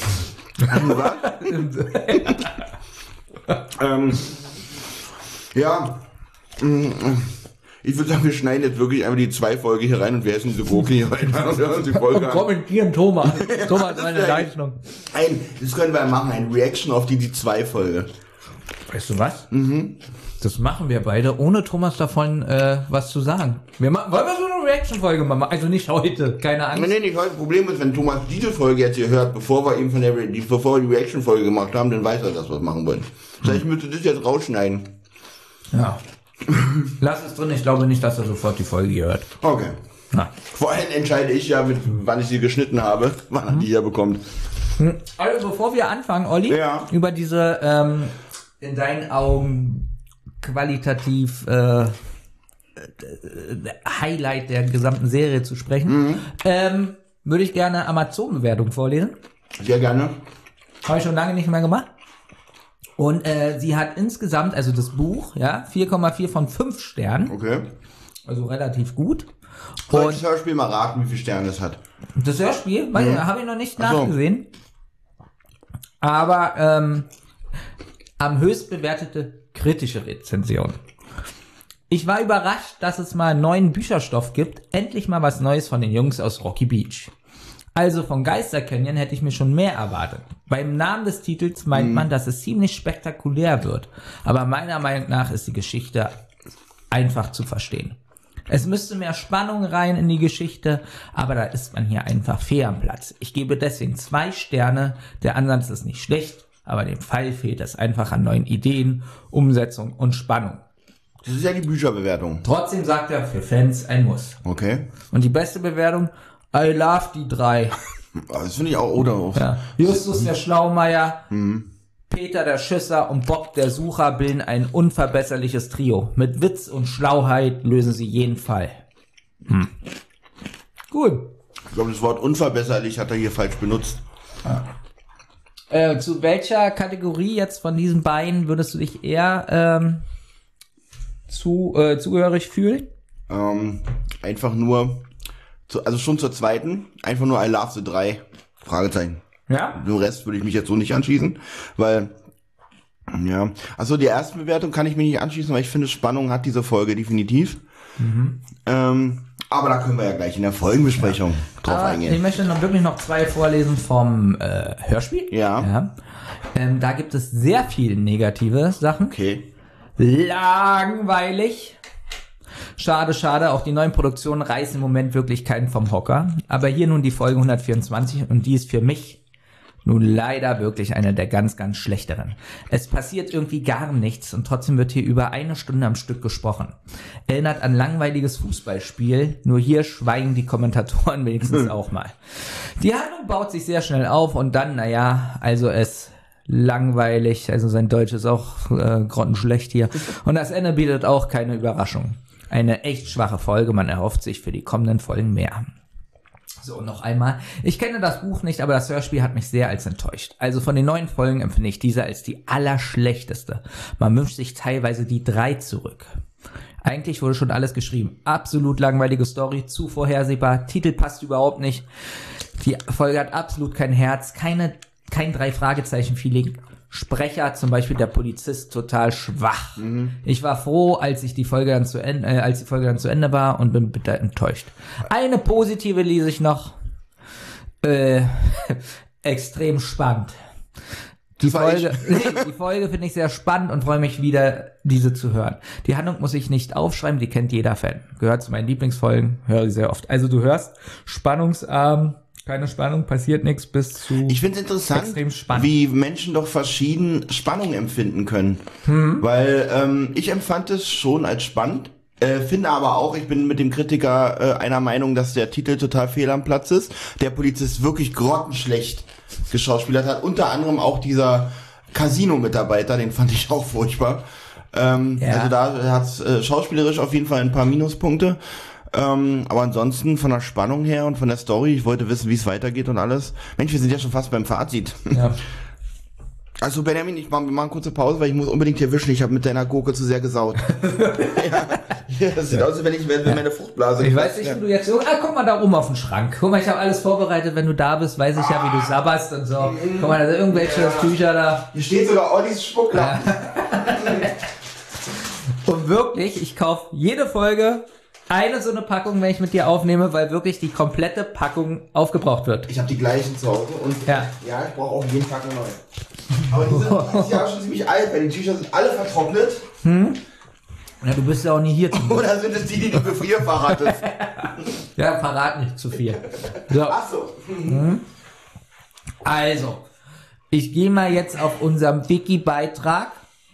ähm, ja, ich würde sagen, wir schneiden jetzt wirklich einfach die zwei Folgen hier rein und wir essen diese Gurke hier rein. Und kommentieren Thomas. Thomas ist eine Leistung. Ein, das können wir machen, ein Reaction auf die, die zwei Folge. Weißt du was? Mhm. Das machen wir beide, ohne Thomas davon äh, was zu sagen. Wir machen, wollen wir so eine Reaction-Folge machen? Also nicht heute, keine Angst. Nee, nee, nicht heute. Das Problem ist, wenn Thomas diese Folge jetzt hier hört, bevor wir ihm von der, die, bevor wir die Reaction-Folge gemacht haben, dann weiß er, dass wir es machen wollen. Das heißt, ich müsste das jetzt rausschneiden. Ja. Lass es drin, ich glaube nicht, dass er sofort die Folge hier hört. Okay. Na. Vor allem entscheide ich ja, mit, wann ich sie geschnitten habe, wann er mhm. die hier bekommt. Also bevor wir anfangen, Olli, ja. über diese, ähm, in deinen Augen qualitativ äh, Highlight der gesamten Serie zu sprechen, mhm. ähm, würde ich gerne Amazon-Bewertung vorlesen. Sehr gerne. Habe ich schon lange nicht mehr gemacht. Und äh, sie hat insgesamt, also das Buch, ja, vier Komma vier von fünf Sternen. Okay. Also relativ gut. Soll ich das Hörspiel mal raten, wie viele Sterne es hat? Das Hörspiel? Mhm. Habe ich noch nicht Ach nachgesehen. So. Aber ähm, am höchst bewertete kritische Rezension. Ich war überrascht, dass es mal neuen Bücherstoff gibt. Endlich mal was Neues von den Jungs aus Rocky Beach. Also von Geister Canyon hätte ich mir schon mehr erwartet. Beim Namen des Titels meint man, dass es ziemlich spektakulär wird. Aber meiner Meinung nach ist die Geschichte einfach zu verstehen. Es müsste mehr Spannung rein in die Geschichte, aber da ist man hier einfach fehl am Platz. Ich gebe deswegen zwei Sterne. Der Ansatz ist nicht schlecht, aber dem Fall fehlt es einfach an neuen Ideen, Umsetzung und Spannung. Das ist ja die Bücherbewertung. Trotzdem sagt er, für Fans ein Muss. Okay. Und die beste Bewertung, I love die drei. Das finde ich auch, oder auch. Ja. Justus der Schlaumeier, mhm. Peter der Schisser und Bob der Sucher bilden ein unverbesserliches Trio. Mit Witz und Schlauheit lösen sie jeden Fall. Hm. Gut. Ich glaube, das Wort unverbesserlich hat er hier falsch benutzt. Ja. Äh, zu welcher Kategorie jetzt von diesen beiden würdest du dich eher ähm, zu, äh, zugehörig fühlen? Ähm, einfach nur, zu, also schon zur zweiten, einfach nur I love the drei, Fragezeichen. Ja? Den Rest würde ich mich jetzt so nicht anschließen, weil, ja, also die erste Bewertung kann ich mich nicht anschließen, weil ich finde, Spannung hat diese Folge definitiv. Mhm. Ähm, aber da können wir ja gleich in der Folgenbesprechung ja. drauf aber eingehen. Ich möchte noch wirklich noch zwei vorlesen vom äh, Hörspiel. Ja. ja. Ähm, da gibt es sehr viel negative Sachen. Okay. Langweilig. Schade, schade, auch die neuen Produktionen reißen im Moment wirklich keinen vom Hocker. Aber hier nun die Folge hundertvierundzwanzig und die ist für mich nun leider wirklich eine der ganz, ganz schlechteren. Es passiert irgendwie gar nichts und trotzdem wird hier über eine Stunde am Stück gesprochen. Erinnert an langweiliges Fußballspiel, nur hier schweigen die Kommentatoren wenigstens auch mal. Die Handlung baut sich sehr schnell auf und dann, naja, also es langweilig, also sein Deutsch ist auch äh, grottenschlecht hier. Und das Ende bietet auch keine Überraschung. Eine echt schwache Folge, man erhofft sich für die kommenden Folgen mehr. So, noch einmal. Ich kenne das Buch nicht, aber das Hörspiel hat mich sehr als enttäuscht. Also von den neuen Folgen empfinde ich diese als die allerschlechteste. Man wünscht sich teilweise die drei zurück. Eigentlich wurde schon alles geschrieben. Absolut langweilige Story, zu vorhersehbar. Titel passt überhaupt nicht. Die Folge hat absolut kein Herz, keine, kein Drei-Fragezeichen-Feeling. Sprecher, zum Beispiel der Polizist, total schwach. Mhm. Ich war froh, als ich die Folge dann zu Ende, äh, als die Folge dann zu Ende war und bin bitter enttäuscht. Eine positive lese ich noch. Äh, extrem spannend. Die Folge, die Folge finde ich sehr spannend und freue mich wieder, diese zu hören. Die Handlung muss ich nicht aufschreiben, die kennt jeder Fan. Gehört zu meinen Lieblingsfolgen, höre ich sehr oft. Also du hörst, spannungsarm, keine Spannung, passiert nichts bis zu Ich finde es interessant, wie Menschen doch verschieden Spannung empfinden können. Hm. Weil ähm, ich empfand es schon als spannend, äh, finde aber auch, ich bin mit dem Kritiker äh, einer Meinung, dass der Titel total fehl am Platz ist. Der Polizist wirklich grottenschlecht geschauspielert hat. Unter anderem auch dieser Casino-Mitarbeiter, den fand ich auch furchtbar. Ähm, ja. Also da hat es äh, schauspielerisch auf jeden Fall ein paar Minuspunkte. Ähm, aber ansonsten von der Spannung her und von der Story, ich wollte wissen, wie es weitergeht und alles. Mensch, wir sind ja schon fast beim Fazit. Ja. Also Benjamin, ich mach, wir machen eine kurze Pause, weil ich muss unbedingt hier wischen. Ich habe mit deiner Gurke zu sehr gesaut. ja. ja, das sieht ja. aus, als wenn ich wenn ja. meine Fruchtblase. Ich weiß nicht, ja. wie du jetzt... Ah, guck mal da oben auf den Schrank. Guck mal, ich habe alles vorbereitet. Wenn du da bist, weiß ich ah. ja, wie du sabberst und so. Mhm. Guck mal, da sind irgendwelche ja. Tücher da. Hier steht sogar Ollis Spucklappen. Ja. Und wirklich, ich kaufe jede Folge eine so eine Packung, wenn ich mit dir aufnehme, weil wirklich die komplette Packung aufgebraucht wird. Ich habe die gleichen zu Hause und ja, ja ich brauche auch jeden Tag eine neue. Aber die sind dieses Jahr schon ziemlich alt, weil die Tücher sind alle vertrocknet. Hm? Ja, du bist ja auch nie hier zu. Oder sind es die, die du für Frierfach hattest? Ja, verrat nicht zu viel. So. Ach so. Mhm. Also, ich gehe mal jetzt auf unserem Wiki-Beitrag.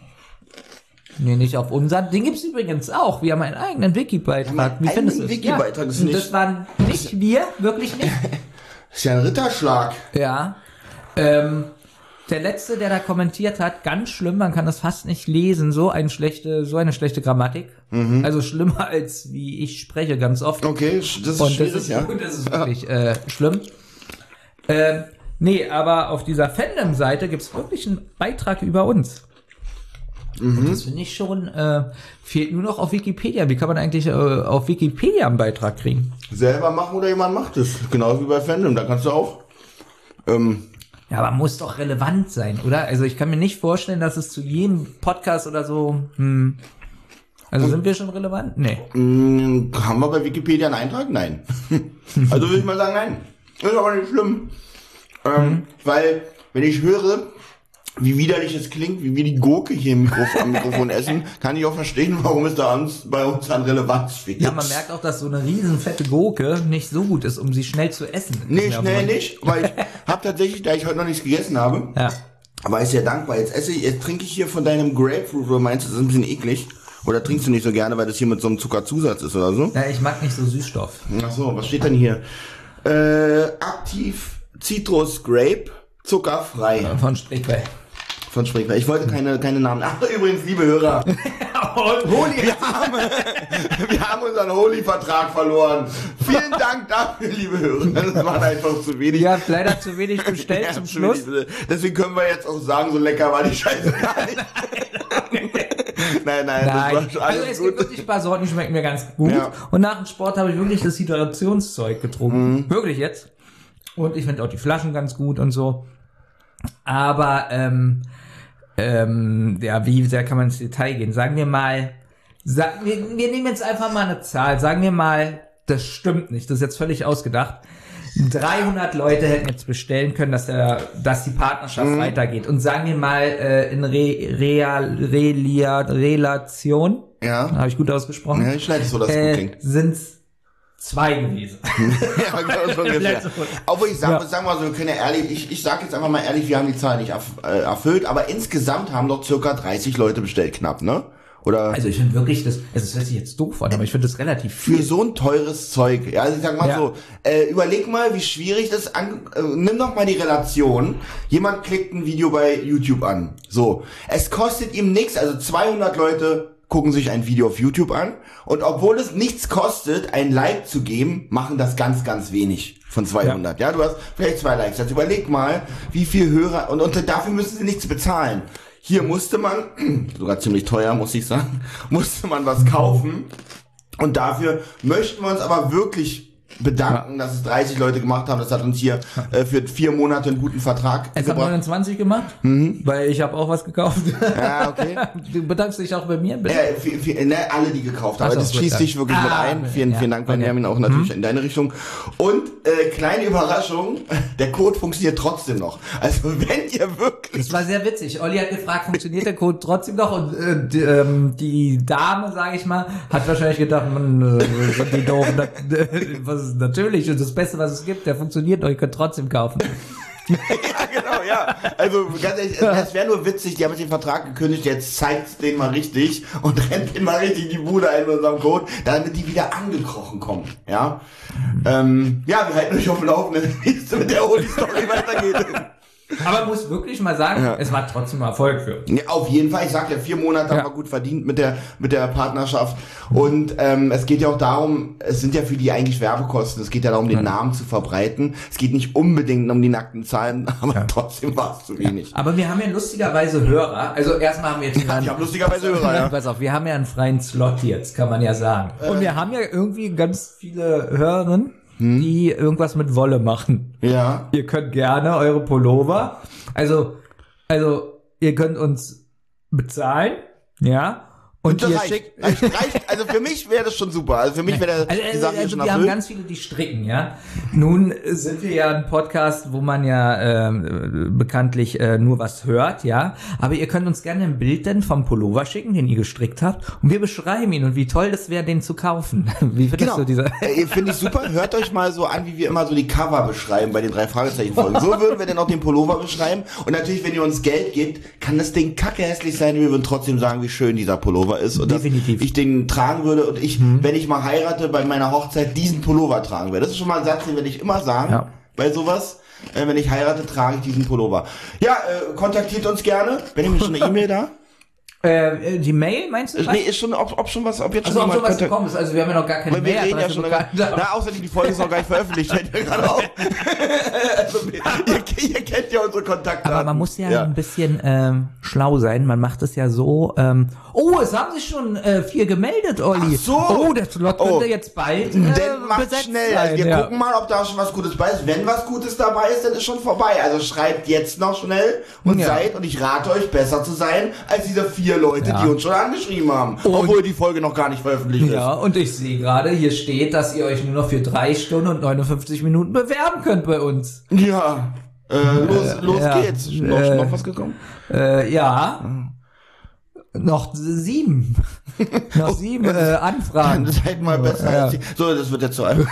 Nee, nicht auf unseren. Den gibt's übrigens auch. Wir haben einen eigenen Wiki-Beitrag. Wie findest du das? Wiki-Beitrag ja. ist nicht. Das waren nicht wir, wirklich nicht. Das ist ja ein Ritterschlag. Ja. Ähm, der letzte, der da kommentiert hat, ganz schlimm, man kann das fast nicht lesen, so eine schlechte, so eine schlechte Grammatik. Mhm. Also schlimmer als wie ich spreche ganz oft. Okay, das ist Und schwierig, das ist, ja. das ist wirklich ja. äh, schlimm. Ähm, nee, aber auf dieser Fandom-Seite gibt's wirklich einen Beitrag über uns. Mhm. Und das finde ich schon, äh, fehlt nur noch auf Wikipedia. Wie kann man eigentlich äh, auf Wikipedia einen Beitrag kriegen? Selber machen oder jemand macht es. Genauso wie bei Fandom, da kannst du auch. Ähm, ja, aber muss doch relevant sein, oder? Also ich kann mir nicht vorstellen, dass es zu jedem Podcast oder so, hm, also sind wir schon relevant? Nee. Mh, haben wir bei Wikipedia einen Eintrag? Nein. Also würde ich mal sagen, nein. Ist aber nicht schlimm. Ähm, mhm. Weil, wenn ich höre, wie widerlich es klingt, wie wir die Gurke hier im Mikrofon, am Mikrofon essen, kann ich auch verstehen, warum es da uns, bei uns an Relevanz fehlt. Ja, man merkt auch, dass so eine riesen fette Gurke nicht so gut ist, um sie schnell zu essen. Nee, schnell nicht, weil ich habe tatsächlich, da ich heute noch nichts gegessen habe, ja. war ich sehr dankbar. Jetzt esse ich, jetzt trinke ich hier von deinem Grapefruit, wo du meinst, das ist ein bisschen eklig. Oder trinkst du nicht so gerne, weil das hier mit so einem Zuckerzusatz ist oder so? Ja, ich mag nicht so Süßstoff. Ach so, was steht denn hier? Äh, aktiv Citrus Grape, zuckerfrei. Von Spreequell. Von Spreequell. Ich wollte keine, keine Namen. Ach, übrigens, liebe Hörer. Holy, wir, haben, wir haben unseren Holy-Vertrag verloren. Vielen Dank dafür, liebe Hörer. Das war einfach zu wenig. Ihr habt leider zu wenig bestellt ja, zum Schluss. Wenig. Deswegen können wir jetzt auch sagen, so lecker war die Scheiße gar nicht. Nein, nein, nein. Das war alles also es gut. gibt wirklich ein paar Sorten, die schmecken mir ganz gut. Ja. Und nach dem Sport habe ich wirklich das Hydrationszeug getrunken. Mhm. Wirklich jetzt. Und ich finde auch die Flaschen ganz gut und so. Aber, ähm, ähm, ja, wie sehr kann man ins Detail gehen? Sagen wir mal, sag, wir, wir nehmen jetzt einfach mal eine Zahl. Sagen wir mal, das stimmt nicht. Das ist jetzt völlig ausgedacht. dreihundert Leute hätten jetzt bestellen können, dass der, dass die Partnerschaft mhm. weitergeht. Und sagen wir mal, äh, in Re, Real, Relia, Relation. Ja. Habe ich gut ausgesprochen. Ja, ich schneide so, dass es äh, gut klingt. Sind's zwei gewesen. Ja, genau, so ungefähr. Obwohl ich sage, ja. sagen wir mal so, wir können ja ehrlich, ich, ich sage jetzt einfach mal ehrlich, wir haben die Zahl nicht erf äh, erfüllt, aber insgesamt haben doch circa dreißig Leute bestellt, knapp, ne? Oder? Also ich finde wirklich, das, also das hört sich jetzt doof an, aber ich finde das relativ viel. Für so ein teures Zeug, ja, also ich sag mal ja. so, äh, überleg mal, wie schwierig das an, äh, nimm doch mal die Relation, jemand klickt ein Video bei YouTube an, so, es kostet ihm nichts, also zweihundert Leute gucken sich ein Video auf YouTube an und obwohl es nichts kostet, ein Like zu geben, machen das ganz, ganz wenig von zweihundert. Ja, ja, du hast vielleicht zwei Likes. Jetzt überleg mal, wie viel Hörer und, und dafür müssen sie nichts bezahlen. Hier musste man, sogar ziemlich teuer, muss ich sagen, musste man was kaufen und dafür möchten wir uns aber wirklich bedanken, ja. dass es dreißig Leute gemacht haben. Das hat uns hier äh, für vier Monate einen guten Vertrag Es hat neunundzwanzig gemacht, mhm. weil ich habe auch was gekauft. Ja, okay. Du bedankst dich auch bei mir, bitte? Äh, viel, viel, ne, alle, die gekauft haben. Das schließt dich wirklich ah, mit ein. Vielen, ja. vielen Dank, Benjamin, okay. auch natürlich mhm. in deine Richtung. Und äh, kleine Überraschung, der Code funktioniert trotzdem noch. Also wenn ihr wirklich... Das war sehr witzig. Olli hat gefragt, funktioniert der Code trotzdem noch? Und äh, die, ähm, die Dame, sage ich mal, hat wahrscheinlich gedacht, man, äh, die doofen, was natürlich, und das Beste, was es gibt, der funktioniert noch, ihr könnt trotzdem kaufen. Ja, genau, ja. Also, ganz ehrlich, es wäre nur witzig, die haben jetzt den Vertrag gekündigt, jetzt zeigt's denen mal richtig und rennt denen mal richtig die Bude ein mit unserem Code, damit die wieder angekrochen kommen, ja. Ähm, ja, wir halten euch auf dem Laufenden, wie es mit der Oli-Story weitergeht. Aber man muss wirklich mal sagen, ja. es war trotzdem ein Erfolg für. Ja, auf jeden Fall. Ich sag ja, vier Monate ja. haben wir gut verdient mit der mit der Partnerschaft. Und ähm, es geht ja auch darum, es sind ja für die eigentlich Werbekosten. Es geht ja darum, den ja. Namen zu verbreiten. Es geht nicht unbedingt um die nackten Zahlen, aber ja. trotzdem war es zu wenig. Ja. Aber wir haben ja lustigerweise Hörer. Also erstmal haben wir jetzt... Ja, ich habe lustigerweise Hörer, ja. Pass auf, wir haben ja einen freien Slot jetzt, kann man ja sagen. Äh. Und wir haben ja irgendwie ganz viele Hörerinnen, Hm? die irgendwas mit Wolle machen. Ja. Ihr könnt gerne eure Pullover, also, also, ihr könnt uns bezahlen, ja. Und, und ihr reicht. schickt, reicht, also für mich wäre das schon super. Also für mich wäre also, die Sache also schon wir haben ganz viele, die stricken, ja. Nun sind wir ja ein Podcast, wo man ja äh, bekanntlich äh, nur was hört, ja. Aber ihr könnt uns gerne ein Bild denn vom Pullover schicken, den ihr gestrickt habt, und wir beschreiben ihn und wie toll das wäre, den zu kaufen. Wie findest genau. du diese? Äh, Finde ich super. Hört euch mal so an, wie wir immer so die Cover beschreiben bei den drei Fragezeichen-Folgen. So würden wir dann auch den Pullover beschreiben. Und natürlich, wenn ihr uns Geld gebt, kann das Ding kacke hässlich sein. Wir würden trotzdem sagen, wie schön dieser Pullover ist. Und definitiv. Ich den tragen würde und ich, mhm. wenn ich mal heirate, bei meiner Hochzeit diesen Pullover tragen werde. Das ist schon mal ein Satz, den werde ich immer sagen, ja. bei sowas. Äh, wenn ich heirate, trage ich diesen Pullover. Ja, äh, kontaktiert uns gerne. Wenn ihr mir schon eine E-Mail da? Äh, die Mail, meinst du? Nee, ist schon, ob, ob schon was, ob jetzt also schon ob was gekommen ist. Also wir haben ja noch gar keine Mail. Wir reden ja schon gar, na, außerdem die Folge ist noch gar nicht veröffentlicht, fällt mir gerade auf. Also, ihr, ihr kennt ja unsere Kontakte. Aber man muss ja, ja. ein bisschen ähm, schlau sein. Man macht es ja so. Ähm, oh, es haben sich schon äh, vier gemeldet, Olli. Ach so. Oh, der Slot könnte oh. jetzt bald. Äh, dann macht schnell. Sein, also wir ja. gucken mal, ob da schon was Gutes bei ist. Wenn was Gutes dabei ist, dann ist schon vorbei. Also schreibt jetzt noch schnell und ja. seid, und ich rate euch, besser zu sein als diese vier Leute, ja. die uns schon angeschrieben haben, und obwohl die Folge noch gar nicht veröffentlicht ist. Ja, und ich sehe gerade, hier steht, dass ihr euch nur noch für drei Stunden und neunundfünfzig Minuten bewerben könnt bei uns. Ja, äh, los, äh, los ja. geht's. Noch, äh, noch was gekommen? Äh, ja. Noch sieben. Noch oh, sieben äh, Anfragen. Seid mal besser. Ja. Als so, das wird jetzt zu einem.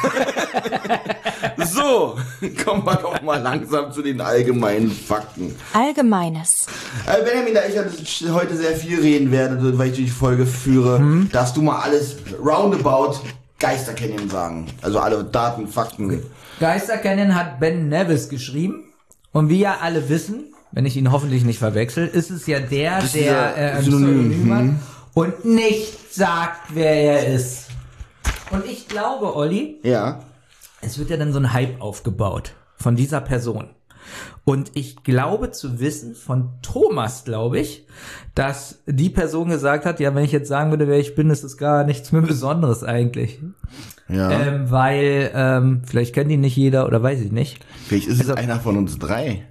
So, kommen wir doch mal langsam zu den allgemeinen Fakten. Allgemeines. Äh, Benjamin, da ich ja heute sehr viel reden werde, weil ich die Folge führe, hm? darfst du mal alles roundabout Geister Canyon sagen. Also alle Daten, Fakten. Okay. Geister Canyon hat Ben Nevis geschrieben. Und wie ja alle wissen, wenn ich ihn hoffentlich nicht verwechsel, ist es ja der, das der äh, ein Synonym hat und nicht sagt, wer er ist. Und ich glaube, Olli, ja. es wird ja dann so ein Hype aufgebaut von dieser Person. Und ich glaube zu wissen, von Thomas glaube ich, dass die Person gesagt hat, ja, wenn ich jetzt sagen würde, wer ich bin, ist es gar nichts mehr Besonderes eigentlich. Ja. Ähm, weil, ähm, vielleicht kennt ihn nicht jeder oder weiß ich nicht. Vielleicht ist also, es einer von uns drei.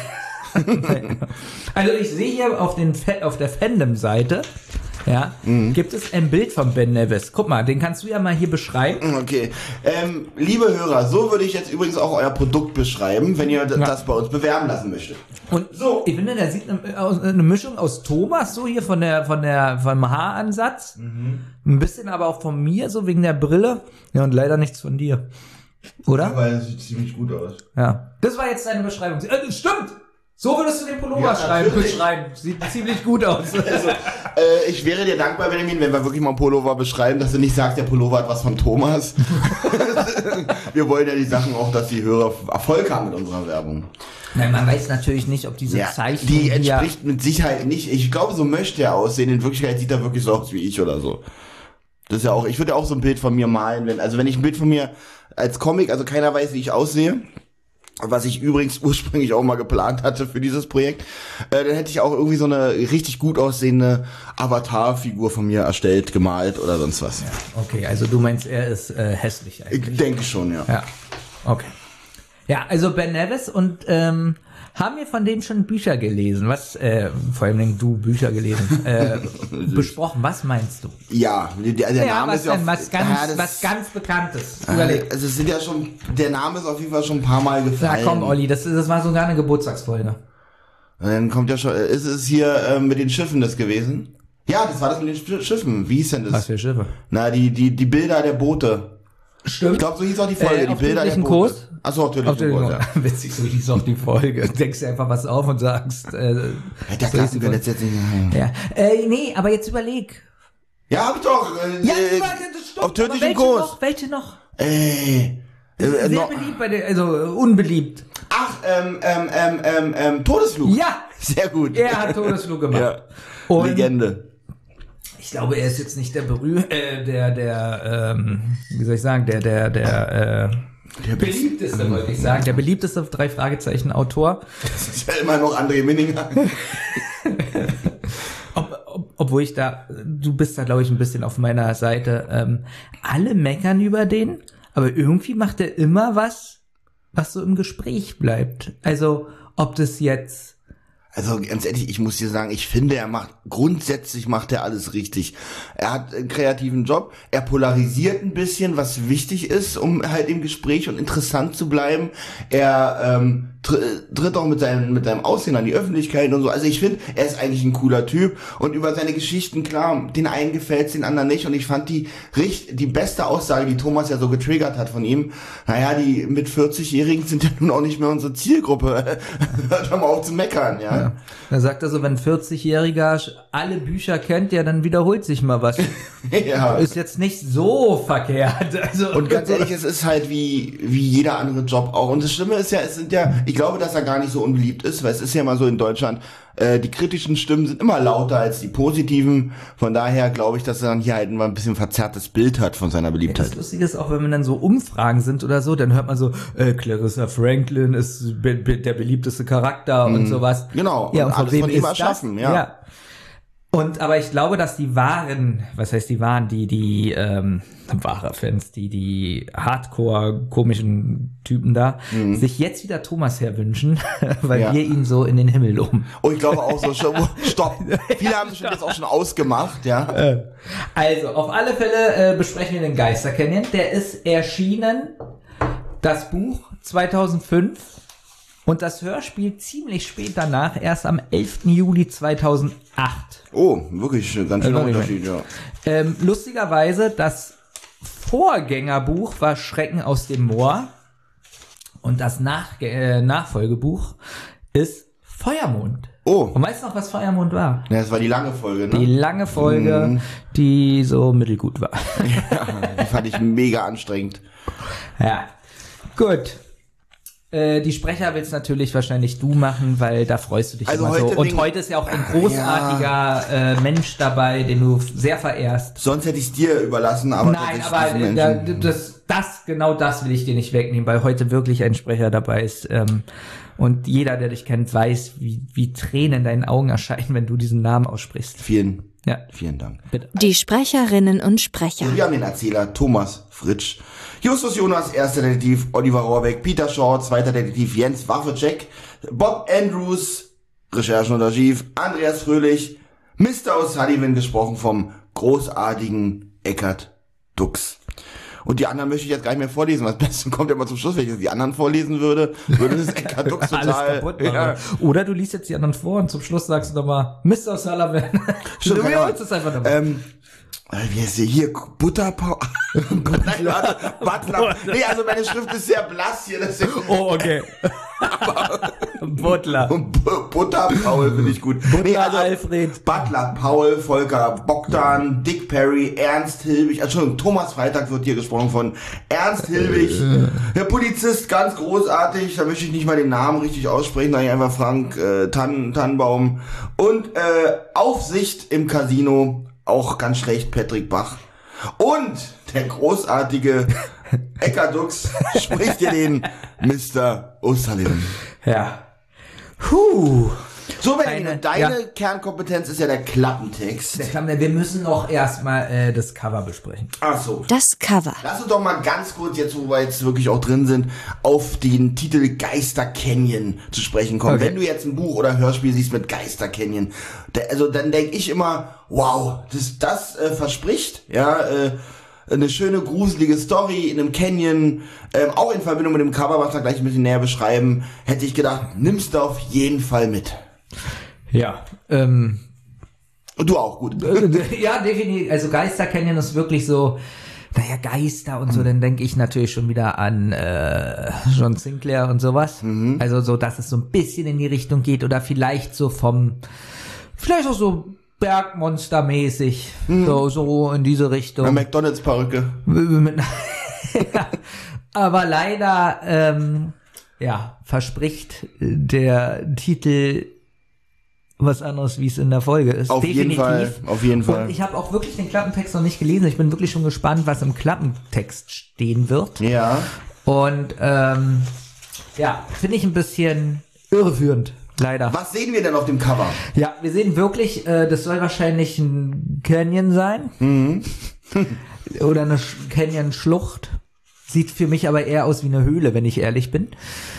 Also ich sehe hier auf, den, auf der Fandom-Seite, ja, mhm. gibt es ein Bild von Ben Nevis. Guck mal, den kannst du ja mal hier beschreiben. Okay. Ähm, liebe Hörer, so würde ich jetzt übrigens auch euer Produkt beschreiben, wenn ihr ja. das bei uns bewerben lassen möchtet. Und so, ich finde, der sieht eine, eine Mischung aus Thomas, so hier von der, von der, vom Haaransatz. Mhm. Ein bisschen aber auch von mir, so wegen der Brille. Ja, und leider nichts von dir. Oder? Ja, weil das sieht ziemlich gut aus. Ja. Das war jetzt deine Beschreibung. Äh, stimmt! So würdest du den Pullover ja, schreiben, beschreiben. Sieht ziemlich gut aus. Also, äh, ich wäre dir dankbar, Benjamin, wenn wir wirklich mal einen Pullover beschreiben, dass du nicht sagst, der Pullover hat was von Thomas. Wir wollen ja die Sachen auch, dass die Hörer Erfolg haben mit unserer Werbung. Nein, man weiß natürlich nicht, ob diese ja, Zeichnung... Die entspricht ja mit Sicherheit nicht. Ich glaube, so möchte er aussehen. In Wirklichkeit sieht er wirklich so aus wie ich oder so. Das ist ja auch, ich würde ja auch so ein Bild von mir malen, wenn, also wenn ich ein Bild von mir als Comic, also keiner weiß, wie ich aussehe, was ich übrigens ursprünglich auch mal geplant hatte für dieses Projekt, äh, dann hätte ich auch irgendwie so eine richtig gut aussehende Avatar-Figur von mir erstellt, gemalt oder sonst was. Ja, okay, also du meinst, er ist äh, hässlich eigentlich. Ich denke schon, ja. Ja, okay. Ja, also Ben Nevis und ähm, haben wir von dem schon Bücher gelesen? Was, äh, vor allem du Bücher gelesen, äh, besprochen, was meinst du? Ja, der, der ja, Name was ist ja denn, auf, was ganz, ja, das, was ganz Bekanntes. Überleg. Also es sind ja schon, der Name ist auf jeden Fall schon ein paar Mal gefallen. Na komm, Olli, das, das war sogar eine Geburtstagsfolge. Dann kommt ja schon, ist es hier äh, mit den Schiffen das gewesen? Ja, das war das mit den Schiffen. Wie hieß denn das? Was für Schiffe? Na, die, die, die Bilder der Boote. Stimmt. Ich glaube, so hieß auch die Folge, äh, die Bilder der Boote. Kurs? Achso, auf tödlichen Kurs, ja. Witzig, so hieß auch die Folge. Denkst dir einfach was auf und sagst, äh, ja, der so Klassiker jetzt jetzt nicht. Ja. Äh, nee, aber jetzt überleg. Ja, hab ich doch. Äh, ja, äh, das stimmt, auf tödlichen welche Kurs. Noch? Welche noch? Äh, äh, Sehr noch. beliebt bei der, also unbeliebt. Ach, ähm, ähm, ähm, ähm, ähm, Todesflug. Ja. Sehr gut. Er hat Todesflug gemacht. Ja. Und Legende. ich glaube, er ist jetzt nicht der berüh äh, der, der, ähm, wie soll ich sagen, der, der, der, äh, der beliebteste, wollte ich sagen. Der beliebteste drei Fragezeichen Autor. Das ist ja immer noch André Minninger. ob, ob, obwohl ich da, du bist da, glaube ich, ein bisschen auf meiner Seite. Ähm, alle meckern über den, aber irgendwie macht er immer was, was so im Gespräch bleibt. Also, ob das jetzt... Also ganz ehrlich, ich muss dir sagen, ich finde, er macht, grundsätzlich macht er alles richtig. Er hat einen kreativen Job, er polarisiert ein bisschen, was wichtig ist, um halt im Gespräch und interessant zu bleiben. Er ähm, tr- tritt auch mit seinem, mit seinem Aussehen an die Öffentlichkeit und so. Also ich finde, er ist eigentlich ein cooler Typ und über seine Geschichten, klar, den einen gefällt's, den anderen nicht. Und ich fand die richtig, die beste Aussage, die Thomas ja so getriggert hat von ihm, naja, die mit vierzig-Jährigen sind ja nun auch nicht mehr unsere Zielgruppe. Hört mal auf zu meckern, ja. Ja. Da sagt er so, wenn ein vierzig-Jähriger alle Bücher kennt, ja, dann wiederholt sich mal was. Ja. Ist jetzt nicht so verkehrt. Also, und ganz ehrlich, es ist halt wie, wie jeder andere Job auch. Und das Schlimme ist ja, es sind ja, ich glaube, dass er gar nicht so unbeliebt ist, weil es ist ja mal so in Deutschland, äh, die kritischen Stimmen sind immer lauter als die positiven. Von daher glaube ich, dass er dann hier halt immer ein bisschen verzerrtes Bild hat von seiner Beliebtheit. Ja, das Lustige ist auch, wenn man dann so Umfragen sind oder so, dann hört man so, äh, Clarissa Franklin ist be- be- der beliebteste Charakter mm, und sowas. Genau. Ja, und, und von alles wem von ihm ist erschaffen, das? ja. ja. Und, aber ich glaube, dass die wahren, was heißt die wahren, die, die, ähm, wahre Fans, die, die Hardcore-komischen Typen da, mhm. sich jetzt wieder Thomas herwünschen, weil ja. wir ihn so in den Himmel loben. Oh, ich glaube auch so, stopp. Viele haben sich jetzt auch schon ausgemacht, ja. Also, auf alle Fälle äh, besprechen wir den Geister Canyon. Der ist erschienen, das Buch zweitausendfünf. Und das Hörspiel ziemlich spät danach, erst am elften Juli zweitausendacht. Oh, wirklich ganz schön Unterschied, ja. Ähm, lustigerweise, das Vorgängerbuch war Schrecken aus dem Moor. Und das Nach- äh, Nachfolgebuch ist Feuermond. Oh. Und weißt du noch, was Feuermond war? Ja, das war die lange Folge, ne? Die lange Folge, mm. die so mittelgut war. Ja, die fand ich mega anstrengend. Ja, gut. Äh, die Sprecher willst natürlich wahrscheinlich du machen, weil da freust du dich also immer heute so. Und heute ist ja auch ein großartiger ja. äh, Mensch dabei, den du sehr verehrst. Sonst hätte ich es dir überlassen, aber... Nein, aber da, das, das, genau das will ich dir nicht wegnehmen, weil heute wirklich ein Sprecher dabei ist. Ähm, und jeder, der dich kennt, weiß, wie, wie Tränen in deinen Augen erscheinen, wenn du diesen Namen aussprichst. Vielen, ja. vielen Dank. Bitte. Die Sprecherinnen und Sprecher. Wir haben den Erzähler Thomas Fritsch, Justus Jonas, erster Detektiv Oliver Rohrbeck, Peter Shaw, zweiter Detektiv Jens Waffecheck, Bob Andrews, Recherchen und Archiv, Andreas Fröhlich, Mister O'Sullivan, gesprochen vom großartigen Eckhard Dux. Und die anderen möchte ich jetzt gar nicht mehr vorlesen. Was Beste kommt ja immer zum Schluss, wenn ich jetzt die anderen vorlesen würde, würde das Eckhard Dux total... Alles kaputt machen. Ja. Oder du liest jetzt die anderen vor und zum Schluss sagst du nochmal Mister O'Sullivan. Stimmt, du wiederholst es einfach nochmal. Ähm, wie heißt hier? Butterpau... Nein, warte, Butler. Nee, also meine Schrift ist sehr blass hier. Das ist oh, okay. aber, Butler. Butter Paul finde ich gut. Butler Nee, also Alfred. Butler Paul, Volker Bogdan, Dick Perry, Ernst Hilbig, Entschuldigung, Thomas Freitag wird hier gesprochen von Ernst Hilbig. Der Polizist, ganz großartig, da möchte ich nicht mal den Namen richtig aussprechen, da ich einfach Frank äh, Tann, Tannenbaum. Und äh, Aufsicht im Casino, auch ganz schlecht, Patrick Bach. Und der großartige Eckerdux spricht dir den Mister O'Sullivan. Ja. Puh. So, Benjamin, Eine- deine ja. Kernkompetenz ist ja der Klappentext. Der Klamm- Wir müssen noch erstmal äh, das Cover besprechen. Ach so. Das Cover. Lass uns doch mal ganz kurz, jetzt wo wir jetzt wirklich auch drin sind, auf den Titel Geister Canyon zu sprechen kommen. Okay. Wenn du jetzt ein Buch oder Hörspiel siehst mit Geister Canyon, der, also dann denke ich immer, wow, das, das äh, verspricht, ja, äh, eine schöne, gruselige Story in einem Canyon, ähm, auch in Verbindung mit dem Cover, was wir gleich ein bisschen näher beschreiben, hätte ich gedacht, nimmst du auf jeden Fall mit. Ja. Ähm, Und du auch, gut. ja, definitiv. Also Geister Canyon ist wirklich so, naja, Geister und so, dann denke ich natürlich schon wieder an äh, John Sinclair und sowas. Mhm. Also so, dass es so ein bisschen in die Richtung geht oder vielleicht so vom, vielleicht auch so Bergmonstermäßig, Mhm. so, so in diese Richtung. Eine McDonalds-Perücke. Mit- ja, aber leider, ähm, ja, verspricht der Titel was anderes, wie es in der Folge ist. Auf jeden Fall, auf jeden Fall. Und ich habe auch wirklich den Klappentext noch nicht gelesen. Ich bin wirklich schon gespannt, was im Klappentext stehen wird. Ja. Und ähm, ja, finde ich ein bisschen irreführend, leider. Was sehen wir denn auf dem Cover? Ja, wir sehen wirklich, äh, das soll wahrscheinlich ein Canyon sein. Mhm. Oder eine Sch- Canyon-Schlucht. Sieht für mich aber eher aus wie eine Höhle, wenn ich ehrlich bin.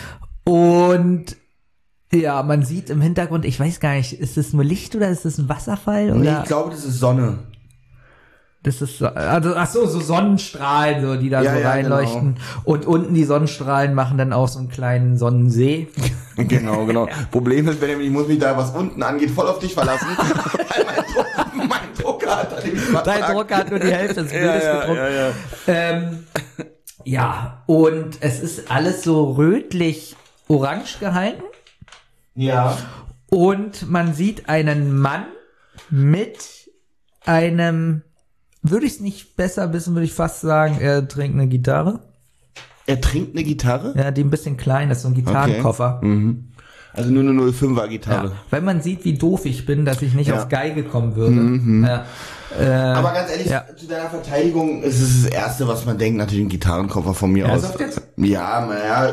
Und ja, man sieht im Hintergrund, ich weiß gar nicht, ist das nur Licht oder ist das ein Wasserfall? Nee, Oder ich glaube, das ist Sonne. das ist so, also ach so, so Sonnenstrahlen, so, die da Ja, so ja, reinleuchten. Und unten die Sonnenstrahlen machen dann auch so einen kleinen Sonnensee. Genau, genau. Problem ist, Benjamin, ich muss mich da, was unten angeht, voll auf dich verlassen. Weil mein, Druck, mein Drucker hat da nämlich was Dein gesagt. Drucker hat nur die Hälfte des Ja, Bildes ja, gedruckt. ja, ja. Ähm, ja, und es ist alles so rötlich-orange gehalten. Ja. Und man sieht einen Mann mit einem, würde ich es nicht besser wissen, würde ich fast sagen, er trägt eine Gitarre. Er trinkt eine Gitarre? Ja, die ein bisschen klein ist, so ein Gitarrenkoffer. Mhm. Also nur eine null fünfer Gitarre. Ja, weil man sieht, wie doof ich bin, dass ich nicht Ja. auf Geige kommen würde. Ja. Äh, Aber ganz ehrlich, ja. zu deiner Verteidigung ist es das Erste, was man denkt, natürlich ein Gitarrenkoffer von mir aus. Ernsthaft jetzt? Ja, naja.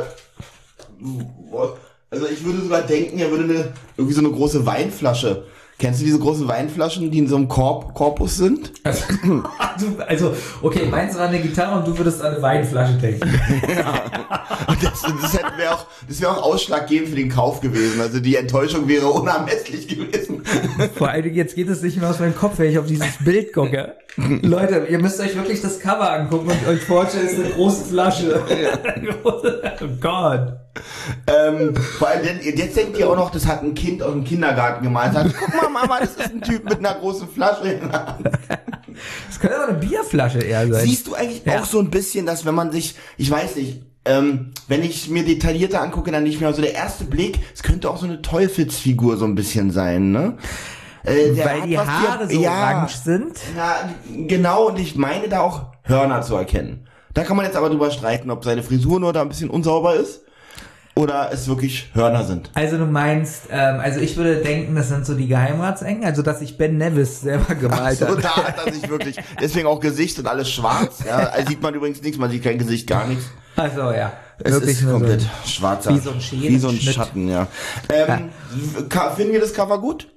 Also ich würde sogar denken, er würde eine, irgendwie so eine große Weinflasche. Kennst du diese großen Weinflaschen, die in so einem Korb, Korpus sind? Also, du- also, okay, meins war eine Gitarre und du würdest an eine Weinflasche denken. Und das, das hätte- wäre auch, das wäre auch ausschlaggebend für den Kauf gewesen. Also die Enttäuschung wäre unermesslich gewesen. Vor allen Dingen, jetzt geht es nicht mehr aus meinem Kopf, wenn ich auf dieses Bild gucke. Leute, ihr müsst euch wirklich das Cover angucken und euch vorstellen, es ist eine große Flasche. Oh Gott. Ähm, vor allem, denn- jetzt denkt ihr auch noch, das hat ein Kind aus dem Kindergarten gemalt. Sagt, guck mal, Mama, das ist ein Typ mit einer großen Flasche in der Hand. Das könnte aber eine Bierflasche eher sein. Siehst du eigentlich Ja. auch so ein bisschen, dass wenn man sich, ich weiß nicht, ähm, wenn ich mir detaillierter angucke, dann nicht mehr so der erste Blick, es könnte auch so eine Teufelsfigur so ein bisschen sein, ne? Äh, der Weil hat die was Haare hier- so ja, orange sind. Ja, genau, und ich meine da auch Hörner zu erkennen. Da kann man jetzt aber drüber streiten, ob seine Frisur nur da ein bisschen unsauber ist oder es wirklich Hörner sind. Also du meinst, ähm, also ich würde denken, das sind so die Geheimratsengen, also dass sich Ben Nevis selber gemalt So, hat. da hat er sich wirklich, deswegen auch Gesicht und alles schwarz, ja, also sieht man übrigens nichts, man sieht kein Gesicht, gar nichts. Also ja, Es wirklich ist nur komplett so. schwarzer. wie so ein Scherenschnitt. Wie so ein Schatten, ja. Ähm, ka- Finden wir das Cover gut?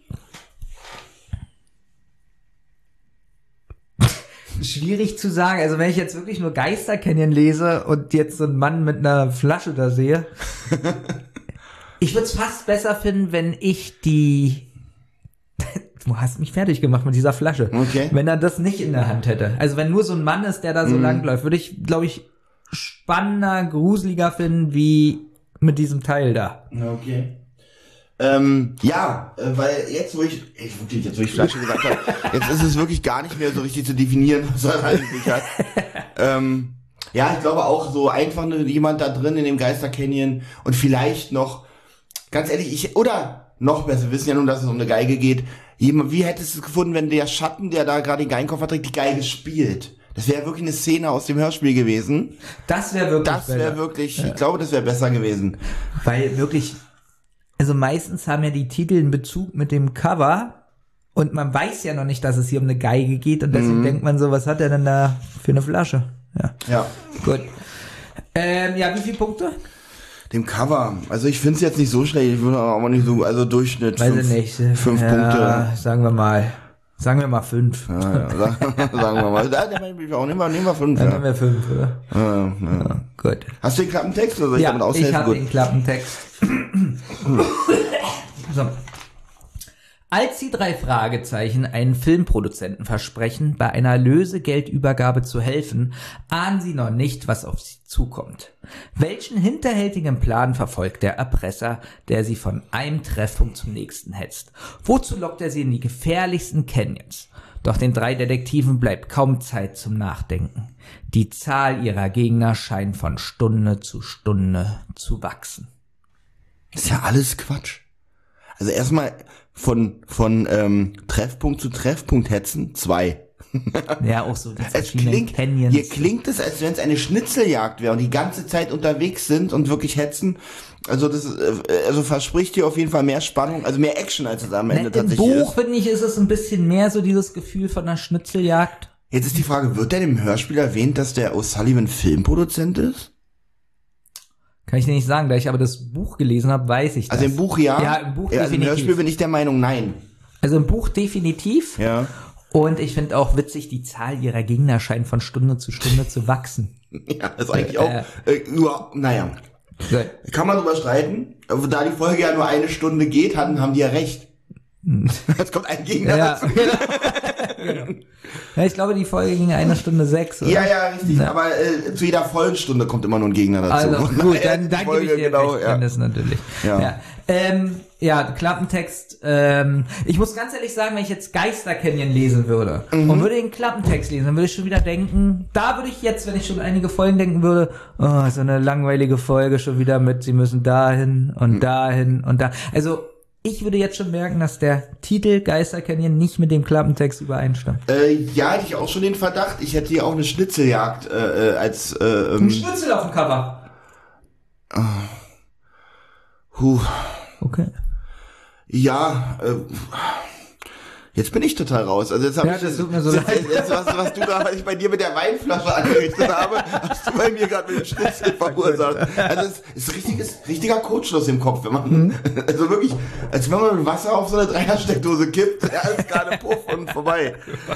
Schwierig zu sagen. Also wenn ich jetzt wirklich nur Geister Canyon lese und jetzt so einen Mann mit einer Flasche da sehe. Ich würde es fast besser finden, wenn ich die... Du hast mich fertig gemacht mit dieser Flasche. Okay. Wenn er das nicht in der Hand hätte. Also wenn nur so ein Mann ist, der da so Mhm. langläuft, würde ich, glaube ich, spannender, gruseliger finden, wie mit diesem Teil da. Okay. Ähm, ja, äh, weil jetzt, wo ich, ich wirklich, jetzt, wo ich Flasche gesagt habe, jetzt ist es wirklich gar nicht mehr so richtig zu definieren, was er eigentlich hat. ähm, ja, ich glaube auch so einfach nur jemand da drin in dem Geister Canyon und vielleicht noch, ganz ehrlich, ich, oder noch besser, wir wissen ja nun, dass es um eine Geige geht. Wie hättest du es gefunden, wenn der Schatten, der da gerade den Geigenkoffer trägt, die Geige spielt? Das wäre wirklich eine Szene aus dem Hörspiel gewesen. Das wäre wirklich Das wäre wirklich, ja. Ich glaube, das wäre besser gewesen. Weil wirklich, also meistens haben ja die Titel einen Bezug mit dem Cover und man weiß ja noch nicht, dass es hier um eine Geige geht und deswegen mhm. denkt man so, was hat er denn da für eine Flasche? Ja. Ja. Gut. Ähm, ja, wie viele Punkte? Dem Cover. Also ich finde es jetzt nicht so schlecht, ich würde aber nicht so, also Durchschnitt. Weiß fünf, ich nicht. Fünf ja, Punkte. Sagen wir mal. Sagen wir mal fünf. Ja, ja, sagen wir mal. Da, nehmen wir, nehmen wir, nehmen wir fünf. Dann ja. nehmen wir fünf, oder? Ja, ja. Ja, gut. Hast du den Klappentext oder soll ich ja, damit aushelfen? Ich habe gut. den Klappentext. So. Als die drei Fragezeichen einen Filmproduzenten versprechen, bei einer Lösegeldübergabe zu helfen, ahnen sie noch nicht, was auf sie zukommt. Welchen hinterhältigen Plan verfolgt der Erpresser, der sie von einem Treffpunkt zum nächsten hetzt? Wozu lockt er sie in die gefährlichsten Canyons? Doch den drei Detektiven bleibt kaum Zeit zum Nachdenken. Die Zahl ihrer Gegner scheint von Stunde zu Stunde zu wachsen. Das ist ja alles Quatsch. Also erstmal von von ähm, Treffpunkt zu Treffpunkt hetzen, zwei. Ja, auch so die es verschiedenen klingt, Canyons. Hier klingt es, als wenn es eine Schnitzeljagd wäre und die ganze Zeit unterwegs sind und wirklich hetzen. Also das also verspricht hier auf jeden Fall mehr Spannung, also mehr Action, als es am Ende Im tatsächlich ist. Im Buch, finde ich, ist es ein bisschen mehr so dieses Gefühl von einer Schnitzeljagd. Jetzt ist die Frage, wird denn im Hörspiel erwähnt, dass der O'Sullivan Filmproduzent ist? Kann ich dir nicht sagen, da ich aber das Buch gelesen habe, weiß ich das. Also im Buch ja? Ja, im Buch ja, also definitiv. im Hörspiel bin ich der Meinung, nein. Also im Buch definitiv. Ja. Und ich finde auch witzig, die Zahl ihrer Gegner scheint von Stunde zu Stunde zu wachsen. Ja, das ist eigentlich auch, äh, nur, naja. Gut. Kann man drüber streiten. Aber da die Folge ja nur eine Stunde geht, haben, haben die ja recht. Jetzt kommt ein Gegner Ja, dazu. genau. Ja, ich glaube, die Folge ging eine Stunde sechs, oder? Ja, ja, richtig. Ja. Aber äh, zu jeder vollen Stunde kommt immer nur ein Gegner dazu. Also gut, dann, dann gebe ich dir genau, recht, ja. das natürlich. Ja. Ja, ähm, ja Klappentext. Ähm, ich muss ganz ehrlich sagen, wenn ich jetzt Geister Canyon lesen würde mhm. und würde den Klappentext lesen, dann würde ich schon wieder denken, da würde ich jetzt, wenn ich schon einige Folgen denken würde, oh, so eine langweilige Folge schon wieder mit, sie müssen dahin und mhm. dahin und da. Also ich würde jetzt schon merken, dass der Titel Geister Canyon nicht mit dem Klappentext übereinstimmt. Äh, ja, hätte ich auch schon den Verdacht. Ich hätte hier auch eine Schnitzeljagd äh, als äh, ähm, Ein Schnitzel auf dem Cover. Uh, huh. Okay. Ja, äh, jetzt bin ich total raus. Also jetzt habe ja, ich das tut mir so jetzt, leid. Jetzt, was, was du gerade, was ich bei dir mit der Weinflasche angerichtet habe, hast du bei mir gerade mit dem Schnitzel verursacht. Also es ist richtiges, richtiger Kurzschluss im Kopf, wenn man, mhm. also wirklich, als wenn man mit Wasser auf so eine Dreiersteckdose kippt, ja, ist gerade Puff und vorbei.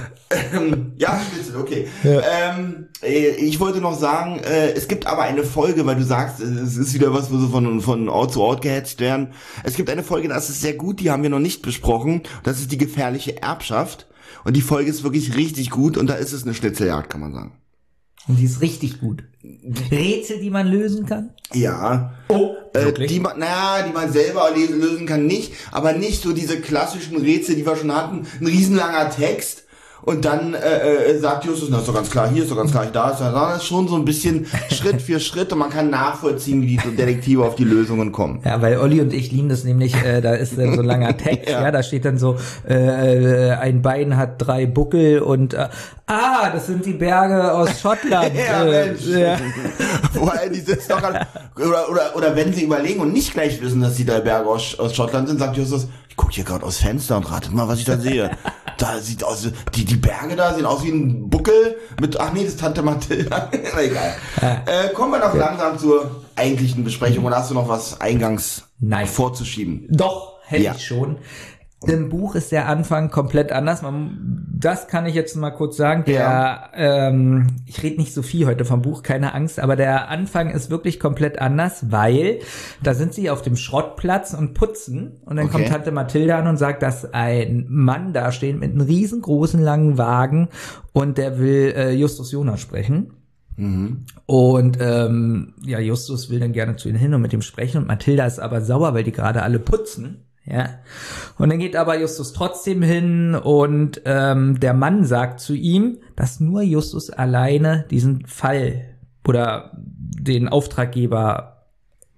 Ähm, ja, Schnitzel, okay. Ja. Ähm, ich wollte noch sagen, äh, es gibt aber eine Folge, weil du sagst, es ist wieder was, wo sie von, von Ort zu Ort gehetzt werden. Es gibt eine Folge, das ist sehr gut, die haben wir noch nicht besprochen. Das ist die gefährliche Erbschaft. Und die Folge ist wirklich richtig gut und da ist es eine Schnitzeljagd, kann man sagen. Und die ist richtig gut. Rätsel, die man lösen kann? Ja. Oh, äh, die man, naja, die man selber lesen, lösen kann nicht, aber nicht so diese klassischen Rätsel, die wir schon hatten. Ein riesenlanger Text. Und dann äh, äh, sagt Justus, das ist doch ganz klar hier, ist doch ganz klar da ist. Das ist schon so ein bisschen Schritt für Schritt und man kann nachvollziehen, wie die Detektive auf die Lösungen kommen. Ja, weil Olli und ich lieben das nämlich, äh, da ist dann so ein langer Text, ja. ja, da steht dann so, äh, ein Bein hat drei Buckel und äh, ah, das sind die Berge aus Schottland. ja, äh, Mensch. Ja. Vorher, die sitzen doch gerade, oder, oder, oder wenn sie überlegen und nicht gleich wissen, dass die drei Berge aus, aus Schottland sind, sagt Justus, ich guck hier gerade aus Fenster und ratet mal, was ich da sehe. Da sieht aus, die, die Berge da sehen aus wie ein Buckel mit, ach nee, das ist Tante Mathilda. Egal. Äh, kommen wir noch langsam zur eigentlichen Besprechung oder hast du noch was eingangs Nein. vorzuschieben? Doch, hätte Ja. ich schon. Im Buch ist der Anfang komplett anders. Man, das kann ich jetzt mal kurz sagen. Der, Ja. ähm, ich rede nicht so viel heute vom Buch, keine Angst, aber der Anfang ist wirklich komplett anders, weil da sind sie auf dem Schrottplatz und putzen und dann Okay. kommt Tante Mathilda an und sagt, dass ein Mann da steht mit einem riesengroßen langen Wagen und der will äh, Justus Jonas sprechen. Mhm. Und ähm, ja, Justus will dann gerne zu ihnen hin und mit ihm sprechen und Mathilda ist aber sauer, weil die gerade alle putzen. Ja, und dann geht aber Justus trotzdem hin und ähm, der Mann sagt zu ihm, dass nur Justus alleine diesen Fall oder den Auftraggeber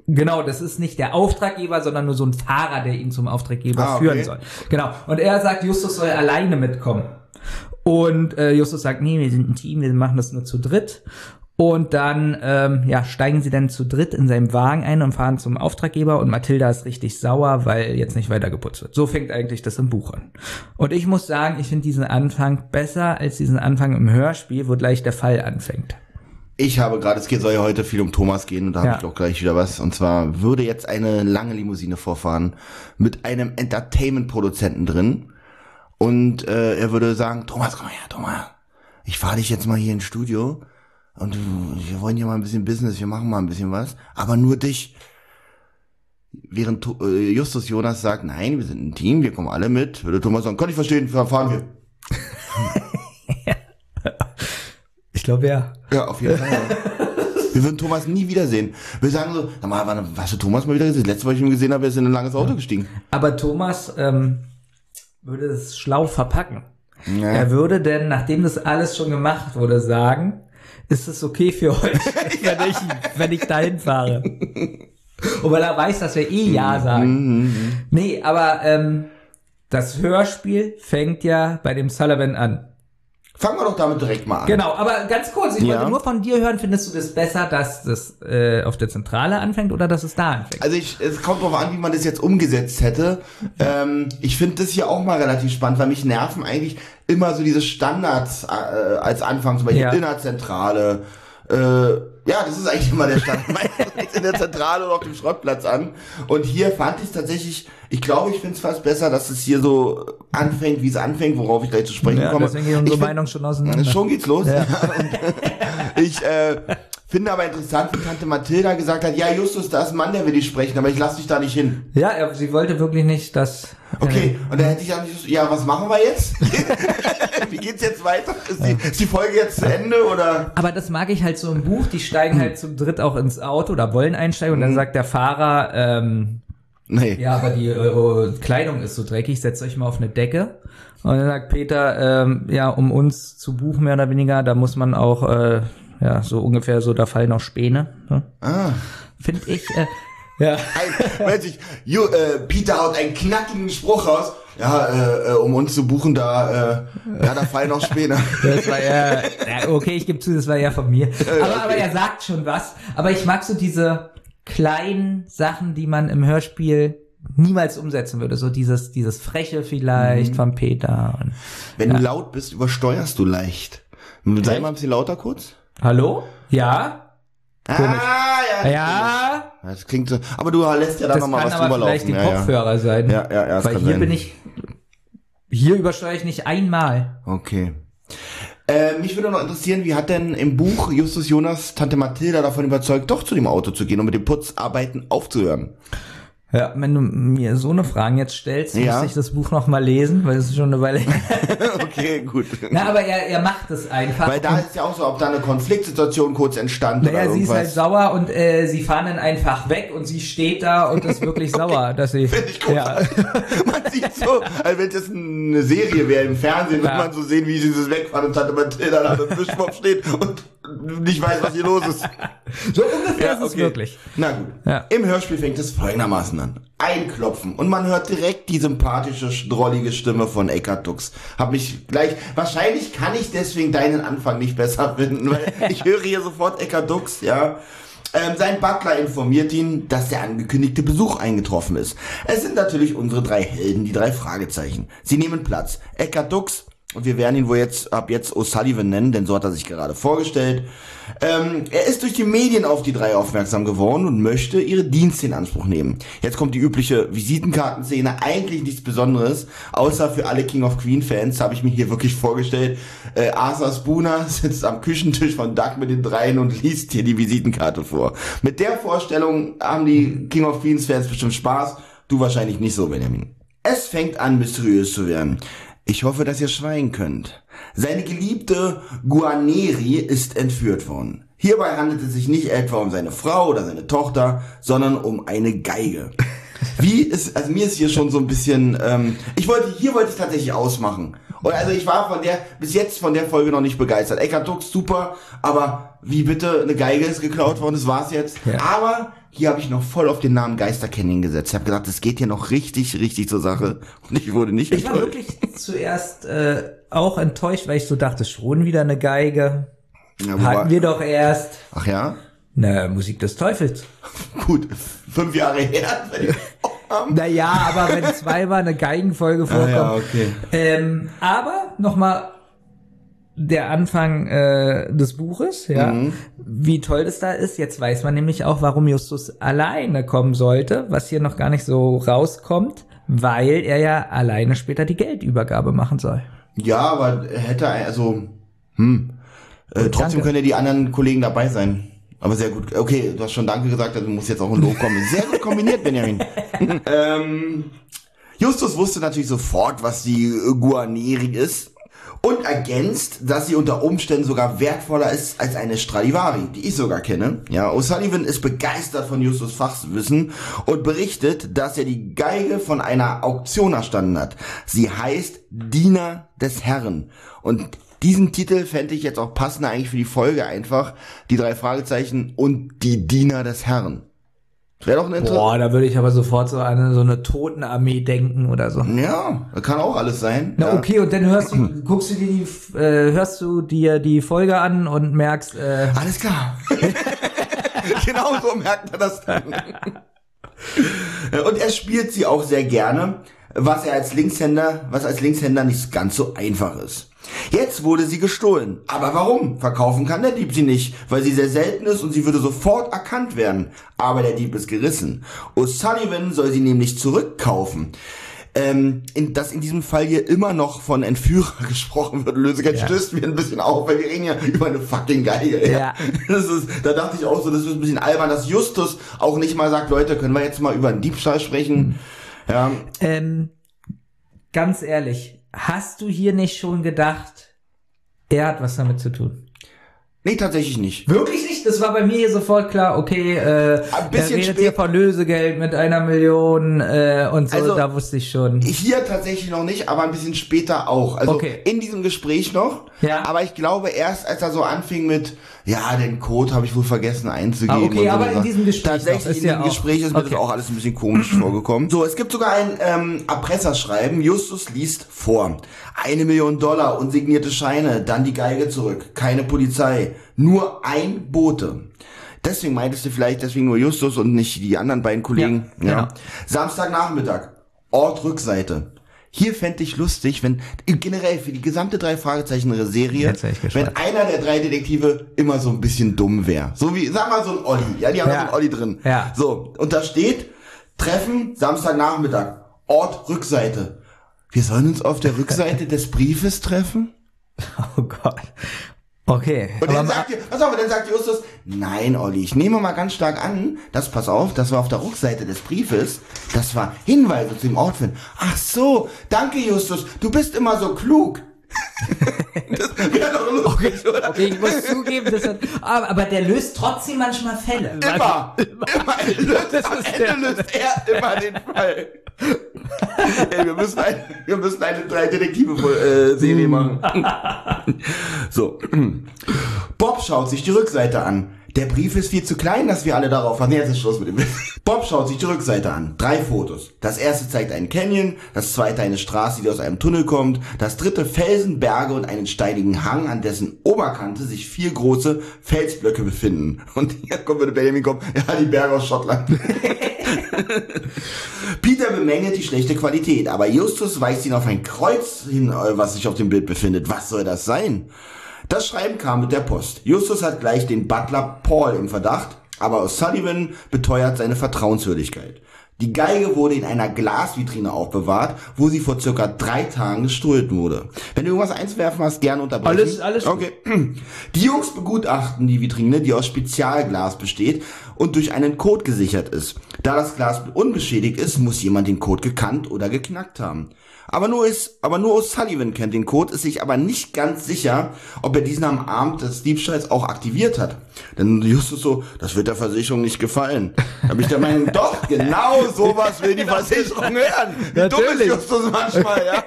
Genau, das ist nicht der Auftraggeber, sondern nur so ein Fahrer, der ihn zum Auftraggeber ah, okay. führen soll. Genau. Und er sagt, Justus soll alleine mitkommen. Und äh, Justus sagt, nee, wir sind ein Team, wir machen das nur zu dritt. Und dann ähm, ja, steigen sie dann zu dritt in seinem Wagen ein und fahren zum Auftraggeber. Und Mathilda ist richtig sauer, weil jetzt nicht weiter geputzt wird. So fängt eigentlich das im Buch an. Und ich muss sagen, ich finde diesen Anfang besser als diesen Anfang im Hörspiel, wo gleich der Fall anfängt. Ich habe gerade, es soll ja heute viel um Thomas gehen und da habe ja. ich doch gleich wieder was. Und zwar würde jetzt eine lange Limousine vorfahren mit einem Entertainment-Produzenten drin. Und äh, er würde sagen, Thomas, komm mal her, Thomas. Ich fahre dich jetzt mal hier ins Studio. Und wir wollen hier mal ein bisschen Business, wir machen mal ein bisschen was. Aber nur dich. Während äh, Justus Jonas sagt, nein, wir sind ein Team, wir kommen alle mit. Würde Thomas sagen, kann ich verstehen, fahren wir. Ich glaube, ja. Ja, auf jeden Fall. Ja. Wir würden Thomas nie wiedersehen. Wir sagen so, sag mal, wann hast du Thomas mal wieder gesehen? Das letzte, was ich ihn gesehen habe, er ist in ein langes Auto gestiegen. Aber Thomas ähm, würde es schlau verpacken. Ja. Er würde denn, nachdem das alles schon gemacht wurde, sagen, ist es okay für euch, wenn ich, wenn ich dahin fahre? Und weil er weiß, dass wir eh Ja sagen. Mhm. Nee, aber ähm, das Hörspiel fängt ja bei dem Sullivan an. Fangen wir doch damit direkt mal an. Genau, aber ganz kurz, ich ja. wollte nur von dir hören, findest du das besser, dass das äh, auf der Zentrale anfängt oder dass es da anfängt? Also ich, es kommt drauf an, wie man das jetzt umgesetzt hätte. Ähm, ich finde das hier auch mal relativ spannend, weil mich nerven eigentlich immer so diese Standards äh, als Anfang, zum Beispiel ja. in der Zentrale. Äh, ja, das ist eigentlich immer der Standard. Meistens in der Zentrale oder auf dem Schrottplatz an. Und hier fand ich es tatsächlich, ich glaube, ich finde es fast besser, dass es hier so anfängt, wie es anfängt, worauf ich gleich zu sprechen ja, komme. Deswegen gehen unsere Meinung schon auseinander. Schon geht's los. Ja. Und ich äh, finde aber interessant, wie Tante Mathilda gesagt hat, ja, Justus, da ist ein Mann, der will dich sprechen, aber ich lass dich da nicht hin. Ja, er, sie wollte wirklich nicht, dass... Okay, und dann hätte ich dann nicht, ja, was machen wir jetzt? Wie geht's jetzt weiter? Ist die, ist die Folge jetzt zu Ende, oder? Aber das mag ich halt so im Buch, die steigen halt zu dritt auch ins Auto oder wollen einsteigen und dann sagt der Fahrer, ähm, nee. ja, aber die, eure Kleidung ist so dreckig, setzt euch mal auf eine Decke. Und dann sagt Peter, ähm, ja, um uns zu buchen, mehr oder weniger, da muss man auch, äh, ja, so ungefähr so, da fallen auch Späne. Ne? Ah. Finde ich, äh, ja. Ein, ich, you, äh, Peter haut einen knackigen Spruch raus. Ja, äh, äh, um uns zu buchen, da, äh, ja, da fallen noch Späne. Das war ja, ja, okay, ich gebe zu, das war ja von mir. Aber, okay. aber er sagt schon was. Aber ich mag so diese kleinen Sachen, die man im Hörspiel niemals umsetzen würde. So dieses, dieses Freche vielleicht mhm. von Peter. Und, Wenn ja. du laut bist, übersteuerst du leicht. Sei mal ein bisschen lauter kurz. Hallo? Ja? Komisch. Ah, ja. Ja. Das klingt so. Aber du lässt ja da nochmal was drüber laufen. Das kann aber vielleicht die Kopfhörer ja. sein. Ja, ja, ja. Weil hier sein. bin ich, hier übersteuere ich nicht einmal. Okay. Äh, mich würde noch interessieren, wie hat denn im Buch Justus Jonas Tante Mathilda davon überzeugt, doch zu dem Auto zu gehen und mit den Putzarbeiten aufzuhören? Ja, wenn du mir so eine Frage jetzt stellst, ja. muss ich das Buch noch mal lesen, weil es ist schon eine Weile her. Okay, gut. Na, aber er, er macht es einfach. Weil da ist ja auch so, ob da eine Konfliktsituation kurz entstand naja, oder irgendwas. Sie ist halt sauer und äh, sie fahren dann einfach weg und sie steht da und ist wirklich okay. sauer, dass sie... Finde ich großartig. Ja. Man sieht so, als wenn das eine Serie wäre im Fernsehen, wird ja. man so sehen, wie sie das wegfahren und Tante Mathilda da im Fischkopf steht und nicht weiß, was hier los ist. So ungefähr ja, ist es okay. wirklich. Na gut. Ja. Im Hörspiel fängt es folgendermaßen an. Einklopfen. Und man hört direkt die sympathische, drollige Stimme von Eckart Dux. Hab mich gleich, wahrscheinlich kann ich deswegen deinen Anfang nicht besser finden, weil ich höre hier sofort Eckart Dux, ja. Ähm, sein Butler informiert ihn, dass der angekündigte Besuch eingetroffen ist. Es sind natürlich unsere drei Helden, die drei Fragezeichen. Sie nehmen Platz. Eckart Dux, und wir werden ihn wohl jetzt ab jetzt O'Sullivan nennen, denn so hat er sich gerade vorgestellt. Ähm, er ist durch die Medien auf die drei aufmerksam geworden und möchte ihre Dienste in Anspruch nehmen. Jetzt kommt die übliche Visitenkartenszene, eigentlich nichts Besonderes, außer für alle King of Queen Fans habe ich mir hier wirklich vorgestellt, äh, Arthur Spooner sitzt am Küchentisch von Doug mit den dreien und liest hier die Visitenkarte vor. Mit der Vorstellung haben die King of Queens Fans bestimmt Spaß, du wahrscheinlich nicht so, Benjamin. Es fängt an, mysteriös zu werden. Ich hoffe, dass ihr schweigen könnt. Seine geliebte Guarneri ist entführt worden. Hierbei handelt es sich nicht etwa um seine Frau oder seine Tochter, sondern um eine Geige. Wie ist, also mir ist hier schon so ein bisschen, ähm, ich wollte, hier wollte ich tatsächlich ausmachen. Und also ich war von der, bis jetzt von der Folge noch nicht begeistert. Eckart Dux, super, aber wie bitte, eine Geige ist geklaut worden, das war's jetzt. Ja. Aber hier habe ich noch voll auf den Namen Geistercanyon gesetzt. Ich habe gedacht, es geht hier noch richtig, richtig zur Sache. Und ich wurde nicht Ich enttäuscht. war wirklich zuerst äh, auch enttäuscht, weil ich so dachte, schon wieder eine Geige. Ja, hatten wir doch erst. Ach ja? Na, Musik des Teufels. Gut, fünf Jahre her. Naja, aber wenn zweimal eine Geigenfolge vorkommt. Ah, ja, okay. Ähm, aber nochmal der Anfang äh, des Buches, ja, mhm. wie toll das da ist. Jetzt weiß man nämlich auch, warum Justus alleine kommen sollte, was hier noch gar nicht so rauskommt, weil er ja alleine später die Geldübergabe machen soll. Ja, aber er hätte, also, hm, äh, trotzdem danke. Können ja die anderen Kollegen dabei sein. Aber sehr gut. Okay, du hast schon Danke gesagt, also muss jetzt auch ein Lob kommen. Sehr gut kombiniert, Benjamin. ähm, Justus wusste natürlich sofort, was die Guarneri ist und ergänzt, dass sie unter Umständen sogar wertvoller ist als eine Stradivari, die ich sogar kenne. Ja, O'Sullivan ist begeistert von Justus Fachwissen und berichtet, dass er die Geige von einer Auktion erstanden hat. Sie heißt Diener des Herrn und diesen Titel fände ich jetzt auch passender eigentlich für die Folge einfach. Die drei Fragezeichen und die Diener des Herrn. Wäre doch ein Interesse. Boah, da würde ich aber sofort so an so eine Totenarmee denken oder so. Ja, kann auch alles sein. Na ja. okay, und dann hörst du, guckst du dir die, äh, hörst du dir die Folge an und merkst, äh, alles klar. Genau so merkt er das dann. Und er spielt sie auch sehr gerne, was er als Linkshänder, was als Linkshänder nicht ganz so einfach ist. Jetzt wurde sie gestohlen. Aber warum? Verkaufen kann der Dieb sie nicht, weil sie sehr selten ist und sie würde sofort erkannt werden. Aber der Dieb ist gerissen. O'Sullivan soll sie nämlich zurückkaufen. Ähm, in, dass in diesem Fall hier immer noch von Entführer gesprochen wird. Lösegeld ja. Stößt mir ein bisschen auf, weil wir reden ja über eine fucking Geige. Ja. Ja. Das ist, da dachte ich auch so, das ist ein bisschen albern, dass Justus auch nicht mal sagt, Leute, können wir jetzt mal über einen Diebstahl sprechen? Mhm. Ja. Ähm, ganz ehrlich. Hast du hier nicht schon gedacht, er hat was damit zu tun? Nee, tatsächlich nicht. Wirklich nicht? Das war bei mir hier sofort klar, okay, äh, ein bisschen er redet hier von Lösegeld mit einer Million äh, und so, also, da wusste ich schon. Hier tatsächlich noch nicht, aber ein bisschen später auch. Also okay. In diesem Gespräch noch, ja. Aber ich glaube erst, als er so anfing mit, ja, den Code habe ich wohl vergessen einzugeben. Ah, okay, und so aber in diesem Gespräch Tatsächlich ist in diesem ja Gespräch ist mir okay. das auch alles ein bisschen komisch vorgekommen. So, es gibt sogar ein ähm, Erpresserschreiben. Justus liest vor. Eine Million Dollar, unsignierte Scheine, dann die Geige zurück. Keine Polizei. Nur ein Bote. Deswegen meintest du vielleicht deswegen nur Justus und nicht die anderen beiden Kollegen. Ja, ja. Genau. Samstagnachmittag. Ort Rückseite. Hier fände ich lustig, wenn, generell für die gesamte drei Fragezeichen-Serie, wenn einer der drei Detektive immer so ein bisschen dumm wäre. So wie, sag mal, so ein Olli. Ja, die haben ja so einen Olli drin. Ja. So, und da steht, Treffen, Samstagnachmittag, Ort Rückseite. Wir sollen uns auf der Rückseite des Briefes treffen? Oh Gott. Okay. Und dann sagt, ihr, pass auf, dann sagt Justus, nein, Olli, ich nehme mal ganz stark an, dass, pass auf, das war auf der Rückseite des Briefes, das war Hinweise zu dem Ort finden. Ach so, danke Justus, du bist immer so klug. Das wäre doch lustig, okay, oder? Okay, ich muss zugeben, das hat, aber, aber der löst trotzdem manchmal Fälle. Immer, immer, immer löst, das am Ende löst er immer den Fall. Ey, wir müssen eine, wir müssen eine drei Detektive-Serie machen. So. Bob schaut sich die Rückseite an. Der Brief ist viel zu klein, dass wir alle darauf haben. Nee, jetzt ist Schluss mit dem Bild. Bob schaut sich die Rückseite an. Drei Fotos. Das erste zeigt einen Canyon, das zweite eine Straße, die aus einem Tunnel kommt, das dritte Felsen, Berge und einen steinigen Hang, an dessen Oberkante sich vier große Felsblöcke befinden. Und hier kommt würde Benjamin kommen, ja, die Berge aus Schottland. Peter bemängelt die schlechte Qualität, aber Justus weist ihn auf ein Kreuz hin, was sich auf dem Bild befindet. Was soll das sein? Das Schreiben kam mit der Post. Justus hat gleich den Butler Paul im Verdacht, aber O'Sullivan beteuert seine Vertrauenswürdigkeit. Die Geige wurde in einer Glasvitrine aufbewahrt, wo sie vor circa drei Tagen gestohlen wurde. Wenn du irgendwas einzuwerfen hast, gerne unterbrechen. Alles, alles. Okay. Die Jungs begutachten die Vitrine, die aus Spezialglas besteht und durch einen Code gesichert ist. Da das Glas unbeschädigt ist, muss jemand den Code gekannt oder geknackt haben. Aber nur ist, aber nur O'Sullivan kennt den Code, ist sich aber nicht ganz sicher, ob er diesen am Abend des Diebstahls auch aktiviert hat. Dann Justus so, das wird der Versicherung nicht gefallen. Da bin ich der Meinung, doch, genau sowas will die Versicherung hören. Wie Natürlich. dumm ist Justus manchmal, ja.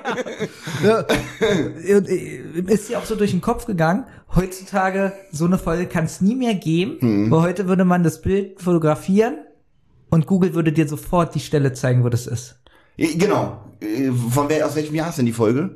Ja. Ist dir auch so durch den Kopf gegangen, heutzutage so eine Folge kann es nie mehr geben, hm. weil heute würde man das Bild fotografieren und Google würde dir sofort die Stelle zeigen, wo das ist. Genau. Von wer, aus welchem Jahr ist denn die Folge?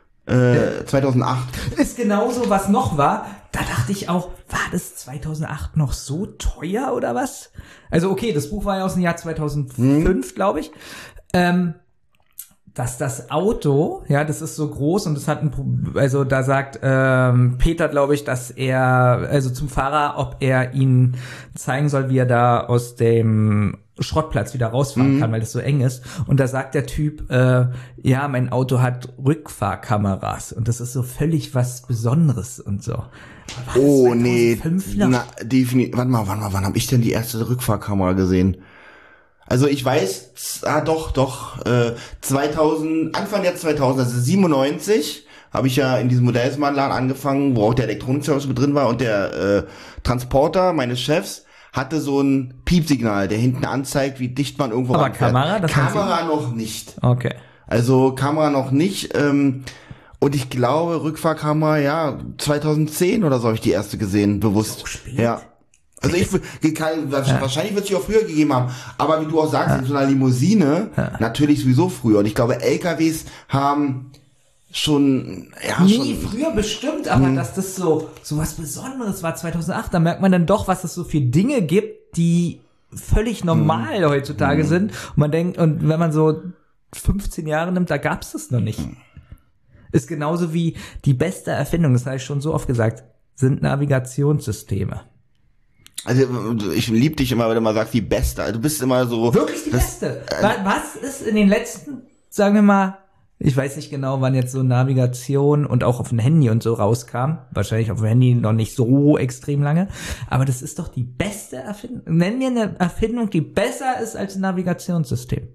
Äh, zweitausendacht. Ist genauso, was noch war. Da dachte ich auch, war das zweitausendacht noch so teuer oder was? Also okay, das Buch war ja aus dem Jahr zweitausendfünf, hm. glaube ich. Ähm, dass das Auto, ja, das ist so groß und das hat ein, also da sagt ähm, Peter, glaube ich, dass er, also zum Fahrer, ob er ihn zeigen soll, wie er da aus dem Schrottplatz wieder rausfahren mhm. kann, weil das so eng ist. Und da sagt der Typ, äh, ja, mein Auto hat Rückfahrkameras und das ist so völlig was Besonderes und so. Oh nee, na, definitiv. Warte mal, warte mal, wann habe ich denn die erste Rückfahrkamera gesehen? Also ich weiß, ah doch, doch, äh, zweitausend, Anfang der zweitausend, also siebenundneunzig, habe ich ja in diesem Modellsmanladen angefangen, wo auch der Elektronikservice mit drin war und der äh, Transporter meines Chefs hatte so ein Piepsignal, der hinten anzeigt, wie dicht man irgendwo ranfährt. Aber Kamera? Das Kamera noch nicht. Okay. Also Kamera noch nicht. Ähm, und ich glaube, Rückfahrkamera, ja, zweitausendzehn oder so habe ich die erste gesehen, bewusst. So spät? Ja. Also ich kann, wahrscheinlich wird es sie auch früher gegeben haben, aber wie du auch sagst, ja. in so einer Limousine, ja. natürlich sowieso früher. Und ich glaube, L K Ws haben schon, ja, nee, schon. früher bestimmt, aber hm. dass das so, so was Besonderes war zweitausendacht, da merkt man dann doch, was es so viele Dinge gibt, die völlig normal hm. heutzutage hm. sind. Und man denkt, und wenn man so fünfzehn Jahre nimmt, da gab's das noch nicht. Hm. Ist genauso wie die beste Erfindung, das habe ich schon so oft gesagt, sind Navigationssysteme. Also ich lieb dich immer, wenn du mal sagst, die Beste. Du bist immer so... Wirklich die das, Beste. Äh, Was ist in den letzten, sagen wir mal, ich weiß nicht genau, wann jetzt so Navigation und auch auf dem Handy und so rauskam. Wahrscheinlich auf dem Handy noch nicht so extrem lange. Aber das ist doch die beste Erfindung. Nenn mir eine Erfindung, die besser ist als ein Navigationssystem.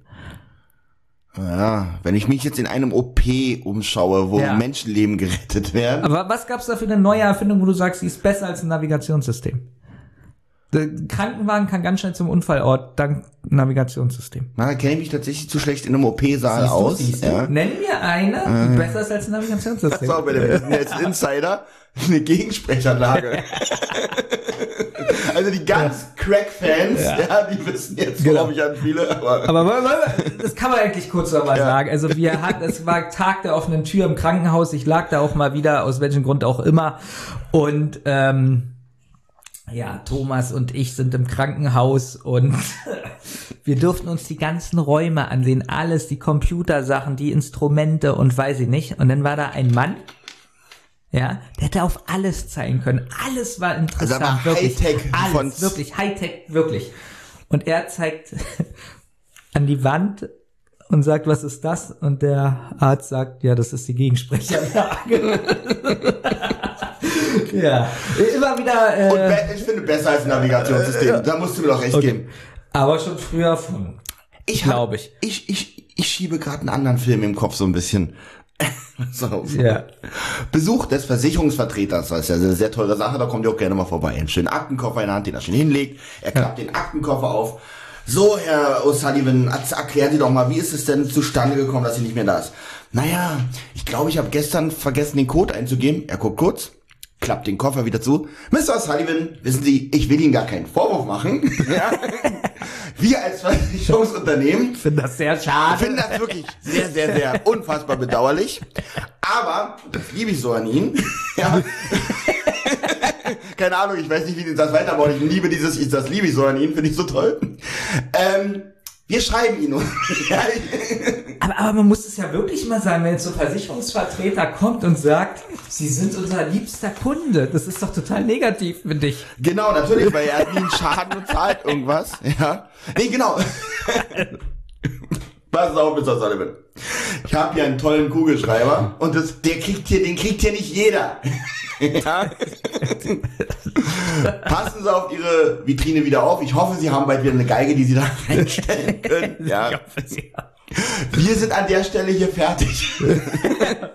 Ja, wenn ich mich jetzt in einem O P umschaue, wo ja. Menschenleben gerettet werden. Aber was gab's da für eine neue Erfindung, wo du sagst, die ist besser als ein Navigationssystem? Der Krankenwagen kann ganz schnell zum Unfallort dank Navigationssystem. Na, da kenne ich mich tatsächlich zu schlecht in einem O P-Saal aus. Du, ja. Nenn mir eine, die äh. besser ist als ein Navigationssystem. Das war bei der jetzt Insider eine Gegensprechanlage. Also die ganz Crack-Fans, ja. ja, die wissen jetzt, worauf genau. ich anspiele. Aber, aber das kann man eigentlich kurz noch mal ja. sagen. Also wir hatten, es war Tag der offenen Tür im Krankenhaus. Ich lag da auch mal wieder, aus welchem Grund auch immer. Und ähm, ja, Thomas und ich sind im Krankenhaus und wir durften uns die ganzen Räume ansehen, alles, die Computersachen, die Instrumente und weiß ich nicht. Und dann war da ein Mann, ja, der hätte auf alles zeigen können. Alles war interessant, also aber wirklich. Hightech alles, wirklich, Hightech, wirklich. Und er zeigt an die Wand und sagt, was ist das? Und der Arzt sagt, ja, das ist die Gegensprechanlage. Ja, immer wieder. Äh, Und be- ich finde besser als ein Navigationssystem. Äh, da musst du mir doch recht okay. geben. Aber schon früher von. Ich glaube ich. Ich ich ich schiebe gerade einen anderen Film im Kopf so ein bisschen. so, so. Ja. Besuch des Versicherungsvertreters, das ist ja eine sehr teure Sache. Da kommt ihr auch gerne mal vorbei. Einen schönen Aktenkoffer in der Hand, den er schon hinlegt. Er klappt ja. den Aktenkoffer auf. So, Herr O'Sullivan, erklären Sie doch mal, wie ist es denn zustande gekommen, dass Sie nicht mehr da ist? Naja, ich glaube, ich habe gestern vergessen, den Code einzugeben. Er guckt kurz, klappt den Koffer wieder zu. Mister O'Sullivan, wissen Sie, ich will Ihnen gar keinen Vorwurf machen. Ja. Wir als Versicherungsunternehmen finden das sehr schade. Finden das wirklich sehr, sehr, sehr unfassbar bedauerlich. Aber das liebe ich so an Ihnen. Ja. Keine Ahnung, ich weiß nicht, wie das weiterbaut. Ich liebe dieses, ich, das liebe ich so an Ihnen, finde ich so toll. Ähm, wir schreiben Ihnen. aber, aber man muss es ja wirklich mal sagen, wenn jetzt so ein Versicherungsvertreter kommt und sagt, Sie sind unser liebster Kunde. Das ist doch total negativ für dich. Genau, natürlich, weil er hat nie einen Schaden und zahlt irgendwas. Ja. Nee, genau. Pass auf, Mister Sullivan. Ich habe hier einen tollen Kugelschreiber und das, der kriegt hier, den kriegt hier nicht jeder. Ja. Passen Sie auf Ihre Vitrine wieder auf. Ich hoffe, Sie haben bald wieder eine Geige, die Sie da reinstellen können. Ja. Wir sind an der Stelle hier fertig.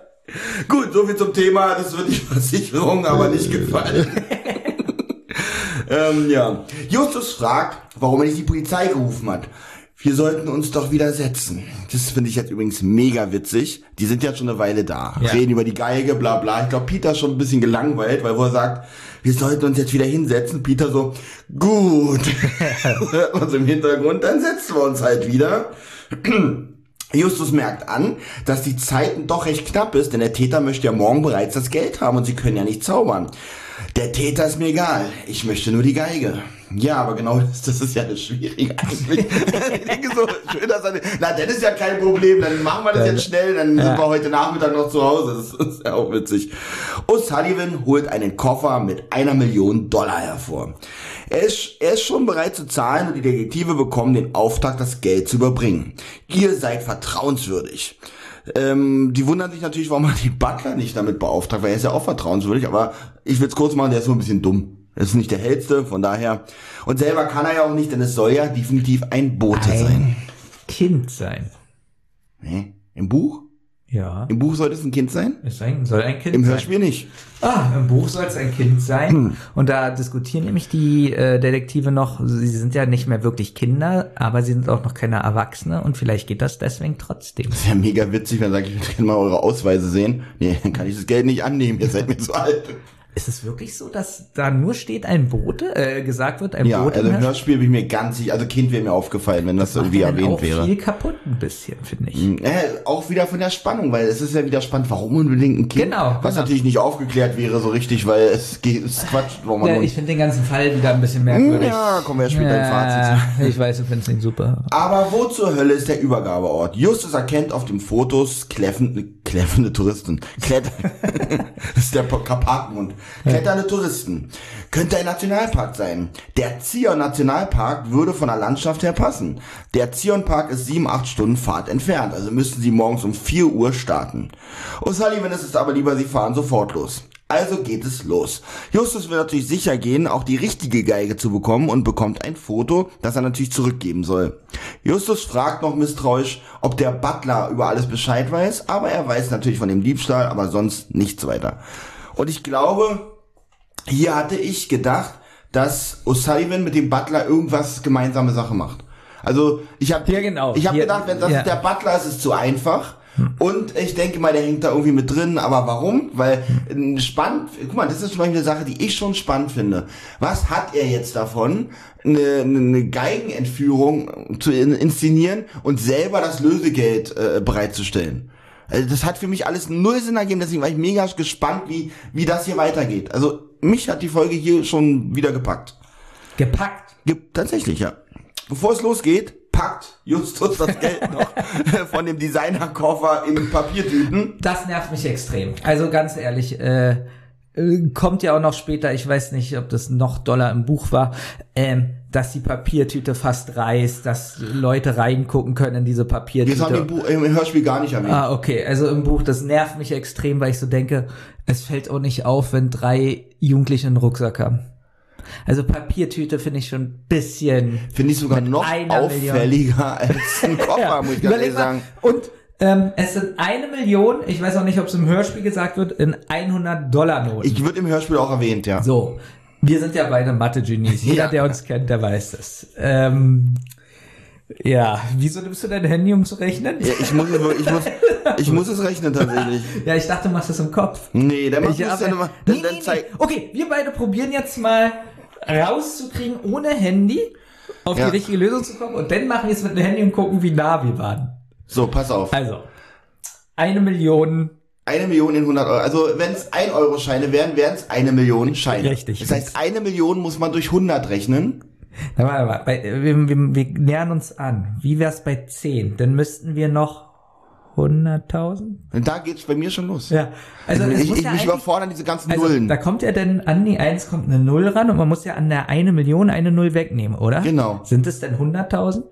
Gut, soviel zum Thema. Das wird die Versicherung aber nicht gefallen. ähm, ja. Justus fragt, warum er nicht die Polizei gerufen hat. Wir sollten uns doch widersetzen. Das finde ich jetzt übrigens mega witzig. Die sind ja schon eine Weile da. Ja. Reden über die Geige, bla bla. Ich glaube, Peter ist schon ein bisschen gelangweilt, weil wo er sagt, wir sollten uns jetzt wieder hinsetzen. Peter so, gut. Und so im Hintergrund, dann setzen wir uns halt wieder. Justus merkt an, dass die Zeit doch recht knapp ist, denn der Täter möchte ja morgen bereits das Geld haben und sie können ja nicht zaubern. Der Täter ist mir egal, ich möchte nur die Geige. Ja, aber genau das, das ist ja das Schwierige eigentlich. Ich denke so, schön, dass er, na, das ist ja kein Problem, dann machen wir das jetzt schnell, dann ja. sind wir heute Nachmittag noch zu Hause, das ist ja auch witzig. O'Sullivan holt einen Koffer mit einer Million Dollar hervor. Er ist, er ist schon bereit zu zahlen und die Detektive bekommen den Auftrag, das Geld zu überbringen. Ihr seid vertrauenswürdig. Ähm, die wundern sich natürlich, warum man den Butler nicht damit beauftragt, weil er ist ja auch vertrauenswürdig, aber ich will es kurz machen, der ist so ein bisschen dumm. Er ist nicht der Hellste, von daher. Und selber kann er ja auch nicht, denn es soll ja definitiv ein Bote ein sein. Kind sein. Nee, im Buch? Ja. Im Buch sollte es ein Kind sein? Es ein, soll ein Kind Im sein. Hörspiel nicht. Ah, im Buch soll es ein Kind sein. Hm. Und da diskutieren nämlich die äh, Detektive noch, sie sind ja nicht mehr wirklich Kinder, aber sie sind auch noch keine Erwachsene und vielleicht geht das deswegen trotzdem. Das ist ja mega witzig, wenn er sagt, ich würde gerne mal eure Ausweise sehen. Nee, dann kann ich das Geld nicht annehmen, ihr seid mir zu alt. Ist es wirklich so, dass da nur steht ein Bote, äh, gesagt wird, ein ja, Bote? Ja, also im Hörspiel bin ich mir ganz sicher, also Kind wäre mir aufgefallen, wenn das, das irgendwie erwähnt auch wäre. Viel kaputt ein bisschen, finde ich. Äh, auch wieder von der Spannung, weil es ist ja wieder spannend, warum unbedingt ein Kind? Genau. Was genau. natürlich nicht aufgeklärt wäre so richtig, weil es geht, es ist Quatsch. Warum man ja, ich finde den ganzen Fall wieder ein bisschen merkwürdig. Ja, kommen wir ja später ja, im Fazit. Ich weiß, du findest ihn super. Aber wo zur Hölle ist der Übergabeort? Justus erkennt auf den Fotos kläffende, kläffende Touristen. Kletter, das ist der Karpatenhund. Kletternde Touristen. Könnte ein Nationalpark sein. Der Zion Nationalpark würde von der Landschaft her passen. Der Zion Park ist sieben, acht Stunden Fahrt entfernt, also müssten sie morgens um vier Uhr starten. O'Sullivan ist es aber lieber, sie fahren sofort los. Also geht es los. Justus will natürlich sicher gehen, auch die richtige Geige zu bekommen und bekommt ein Foto, das er natürlich zurückgeben soll. Justus fragt noch misstrauisch, ob der Butler über alles Bescheid weiß, aber er weiß natürlich von dem Diebstahl, aber sonst nichts weiter. Und ich glaube, hier hatte ich gedacht, dass O'Sullivan mit dem Butler irgendwas gemeinsame Sache macht. Also ich habe ja, genau. ich habe ja, gedacht, wenn das ja. der Butler ist, ist es zu einfach. Und ich denke mal, der hängt da irgendwie mit drin. Aber warum? Weil spannend, guck mal, das ist zum Beispiel eine Sache, die ich schon spannend finde. Was hat er jetzt davon, eine, eine Geigenentführung zu inszenieren und selber das Lösegeld äh, bereitzustellen? Also das hat für mich alles null Sinn ergeben, deswegen war ich mega gespannt, wie wie das hier weitergeht. Also mich hat die Folge hier schon wieder gepackt. Gepackt? Ge- tatsächlich, ja. Bevor es losgeht, packt Justus das Geld noch von dem Designerkoffer in Papiertüten. Das nervt mich extrem. Also ganz ehrlich, äh, kommt ja auch noch später, ich weiß nicht, ob das noch Dollar im Buch war, ähm, dass die Papiertüte fast reißt, dass Leute reingucken können in diese Papiertüte. Wir haben im, Buch, im Hörspiel gar nicht erwähnt. Ah, okay. Also im Buch, das nervt mich extrem, weil ich so denke, es fällt auch nicht auf, wenn drei Jugendliche einen Rucksack haben. Also Papiertüte finde ich schon ein bisschen... Finde ich sogar noch auffälliger Million. Als ein Koffer, ja, muss ich ganz ehrlich sagen. Und ähm, es sind eine Million, ich weiß auch nicht, ob es im Hörspiel gesagt wird, in hundert Dollar Noten. Ich würde im Hörspiel auch erwähnt, ja. So, wir sind ja beide Mathe-Genies. Jeder, ja. der uns kennt, der weiß das. Ähm, ja, wieso nimmst du dein Handy, um zu rechnen? Ja, ich muss, ich muss, ich muss es rechnen tatsächlich. Ja, ich dachte, du machst das im Kopf. Nee, der macht ich das ja immer. Nee, nee, nee. Okay, wir beide probieren jetzt mal rauszukriegen, ohne Handy auf ja. die richtige Lösung zu kommen. Und dann machen wir es mit dem Handy und gucken, wie nah wir waren. So, pass auf. Also, eine Million. Eine Million in hundert Euro. Also, wenn es ein Euro Scheine wären, wären es eine Million Scheine. Richtig. Das heißt, eine Million muss man durch hundert rechnen. Na, warte mal, bei, wir, wir, wir nähern uns an. Wie wär's bei zehn? Dann müssten wir noch hunderttausend? Und da geht's bei mir schon los. Ja. Also, ich es ich, muss ich ja mich überfordern, diese ganzen also, Nullen. Da kommt ja dann an die eins kommt eine Null ran und man muss ja an der eine Million eine Null wegnehmen, oder? Genau. Sind es denn hunderttausend?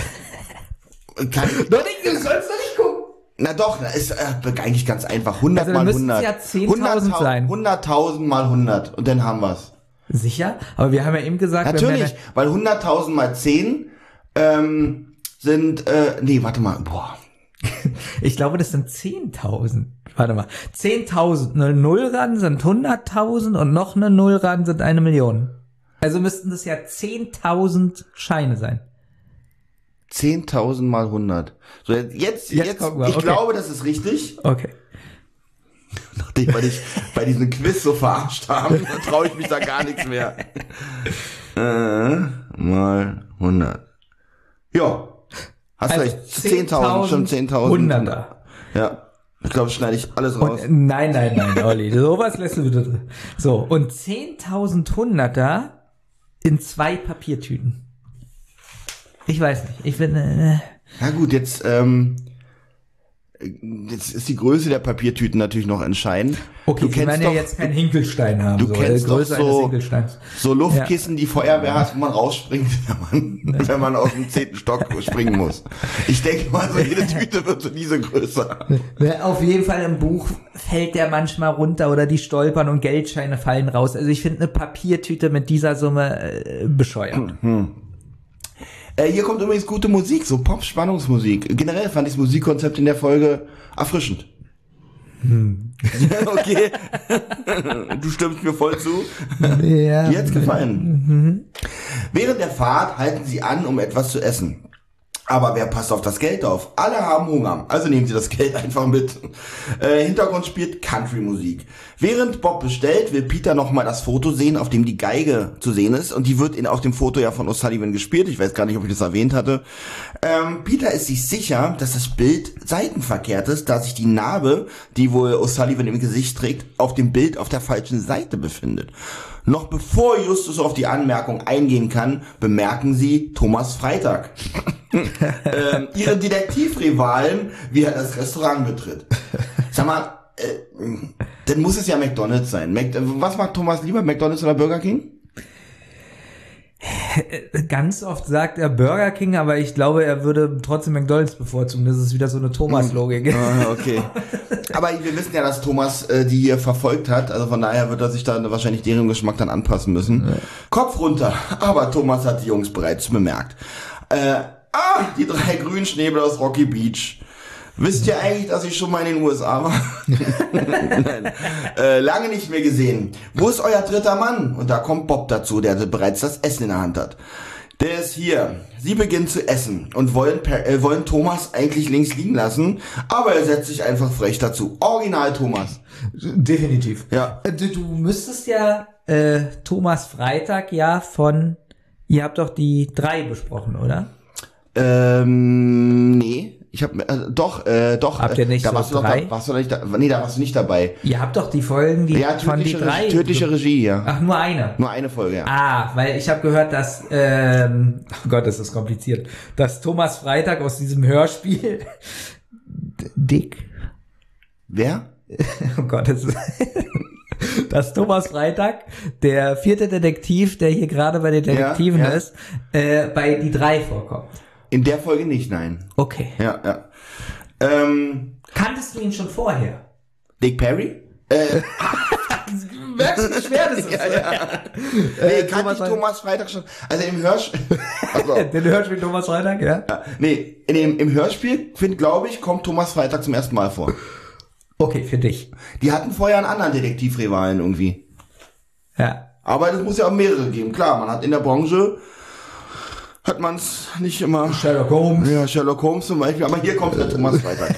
Kann ich, Doch nicht, du sollst doch nicht gucken. Na doch, das ist äh, eigentlich ganz einfach. hundert Also mal müssten es hundert. ja zehntausend sein. hunderttausend mal hundert. Und dann haben wir's. Sicher? Aber wir haben ja eben gesagt... Natürlich, wir weil hunderttausend mal zehn ähm, sind... Äh, nee, warte mal. Boah. Ich glaube, das sind zehntausend. Warte mal. zehntausend. Eine Null ran sind hunderttausend und noch eine Null ran sind eine Million. Also müssten das ja zehntausend Scheine sein. zehntausend mal hundert. So, jetzt, jetzt, Jetzt jetzt gucken wir, ich okay. glaube, das ist richtig. Okay. Nachdem wir dich bei diesem Quiz so verarscht haben, traue ich mich da gar nichts mehr. Äh, mal hundert. Ja. Hast Also recht. zehntausend, schon zehntausend. Hunderter. Ja. Ich glaube, schneide ich alles raus. Und, nein, nein, nein, Olli. Sowas lässt du bitte drin. So, und zehntausend Hunderter in zwei Papiertüten. Ich weiß nicht. Ich bin... Äh, Ja gut, jetzt, ähm, jetzt ist die Größe der Papiertüten natürlich noch entscheidend. okay, du Sie kennst werden ja doch, jetzt keinen Hinkelstein haben. du so, kennst äh, doch Größe so- eines Hinkelsteins. so Luftkissen, die Feuerwehr hat, wo man rausspringt, wenn man, wenn man aus dem zehnten Stock springen muss. Ich denke mal, so jede Tüte wird so diese Größe haben. Auf jeden Fall im Buch fällt der manchmal runter oder die stolpern und Geldscheine fallen raus. Also ich finde eine Papiertüte mit dieser Summe äh, bescheuert. Äh, hier kommt übrigens gute Musik, so Pop-Spannungsmusik. Generell fand ich das Musikkonzept in der Folge erfrischend. Hm. Okay. Du stimmst mir voll zu. Ja. Dir hat's gefallen. Mhm. Während der Fahrt halten sie an, um etwas zu essen. Aber wer passt auf das Geld auf? Alle haben Hunger, also nehmen sie das Geld einfach mit. Äh, Hintergrund spielt Country-Musik. Während Bob bestellt, will Peter nochmal das Foto sehen, auf dem die Geige zu sehen ist. Und die wird in, auf dem Foto ja von O'Sullivan gespielt. Ich weiß gar nicht, ob ich das erwähnt hatte. Ähm, Peter ist sich sicher, dass das Bild seitenverkehrt ist, da sich die Narbe, die wohl O'Sullivan im Gesicht trägt, auf dem Bild auf der falschen Seite befindet. Noch bevor Justus auf die Anmerkung eingehen kann, bemerken sie Thomas Freitag. ähm, ihre Detektivrivalen, wie er das Restaurant betritt. Sag mal, äh, dann muss es ja McDonald's sein. Mac, was mag Thomas lieber, McDonald's oder Burger King? Ganz oft sagt er Burger King, aber ich glaube, er würde trotzdem McDonald's bevorzugen. Das ist wieder so eine Thomas-Logik. Ah, okay. Aber wir wissen ja, dass Thomas äh, die hier verfolgt hat. Also von daher wird er sich dann wahrscheinlich deren Geschmack dann anpassen müssen. Ja. Kopf runter. Aber Thomas hat die Jungs bereits bemerkt. Äh, ah, die drei Grünschnäbel aus Rocky Beach. Wisst ihr eigentlich, dass ich schon mal in den U S A war? Nein. Äh, lange nicht mehr gesehen. Wo ist euer dritter Mann? Und da kommt Bob dazu, der bereits das Essen in der Hand hat. Der ist hier. Sie beginnen zu essen und wollen, per, äh, wollen Thomas eigentlich links liegen lassen, aber er setzt sich einfach frech dazu. Original Thomas. Definitiv. Ja. Du, du müsstest ja äh, Thomas Freitag ja von, ihr habt doch die drei besprochen, oder? Ähm, nee. Ich hab, äh, doch, äh, doch. Habt ihr nicht da so warst du drei? Doch, da, warst du nicht da, nee, da warst du nicht dabei. Ihr habt doch die Folgen, die Ja, von die tödliche, drei. Regie, tödliche Regie, ja. Ach, nur eine. Nur eine Folge, ja. Ah, weil ich habe gehört, dass, ähm, oh Gott, das ist kompliziert, dass Thomas Freitag aus diesem Hörspiel Dick. Wer? Oh Gott, das ist dass Thomas Freitag, der vierte Detektiv, der hier gerade bei den Detektiven ja, ja. ist, äh, bei die drei vorkommt. In der Folge nicht, nein. Okay. Ja, ja. Ähm, Kanntest du ihn schon vorher? Dick Perry? Äh, Merkst du, wie schwer das ist? ja, ja. Nee, kannte ich Thomas Freitag schon. Also im Hörspiel. Also, Den Hörspiel Thomas Freitag, ja? ja, nee, in dem, im Hörspiel, find, glaube ich, kommt Thomas Freitag zum ersten Mal vor. Okay, für dich. Die hatten vorher einen anderen Detektivrivalen irgendwie. Ja. Aber es muss ja auch mehrere geben. Klar, man hat in der Branche, hat man es nicht immer. Sherlock Holmes. Ja, Sherlock Holmes zum Beispiel, aber hier kommt der Thomas Freitag.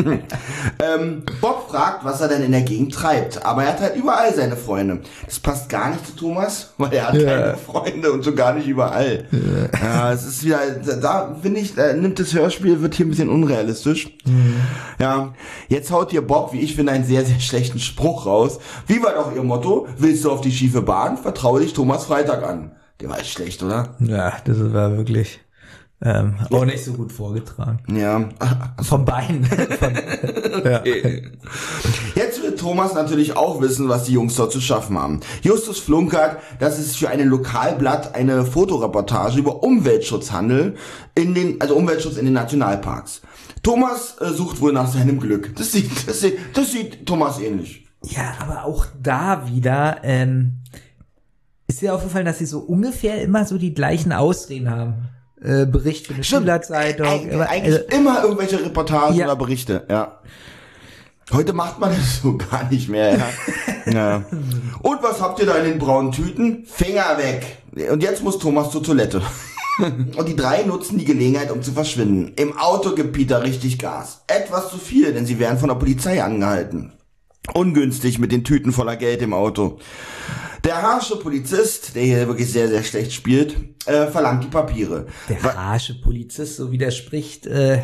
ähm, Bob fragt, was er denn in der Gegend treibt, aber er hat halt überall seine Freunde. Das passt gar nicht zu Thomas, weil er hat ja. keine Freunde und so gar nicht überall. Ja, ja es ist wieder, da finde ich, da nimmt das Hörspiel, wird hier ein bisschen unrealistisch. Mhm. Ja, jetzt haut hier Bob, wie ich finde, einen sehr, sehr schlechten Spruch raus. Wie war doch ihr Motto? Willst du auf die schiefe Bahn? Vertraue dich Thomas Freitag an. Der war echt schlecht, oder? Ja, das war wirklich ähm, auch nicht so gut vorgetragen. Ja. Vom Bein. Von, ja. Jetzt wird Thomas natürlich auch wissen, was die Jungs dort zu schaffen haben. Justus flunkert, dass es für ein Lokalblatt eine Fotoreportage über Umweltschutz handelt, in den, also Umweltschutz in den Nationalparks. Thomas äh, sucht wohl nach seinem Glück. Das sieht, das sieht, das sieht Thomas ähnlich. Ja, aber auch da wieder, ähm, ist dir aufgefallen, dass sie so ungefähr immer so die gleichen Ausreden haben? Äh, Bericht für eine Schülerzeitung. Eig eigentlich also, immer irgendwelche Reportagen ja. oder Berichte, ja. Heute macht man das so gar nicht mehr, ja. ja. Und was habt ihr da in den braunen Tüten? Finger weg. und jetzt muss Thomas zur Toilette. Und die drei nutzen die Gelegenheit, um zu verschwinden. Im Auto gibt Peter richtig Gas. Etwas zu viel, denn sie werden von der Polizei angehalten. Ungünstig mit den Tüten voller Geld im Auto. Der harsche Polizist, der hier wirklich sehr, sehr schlecht spielt, äh, verlangt die Papiere. Der harsche Polizist, so wie der spricht, äh...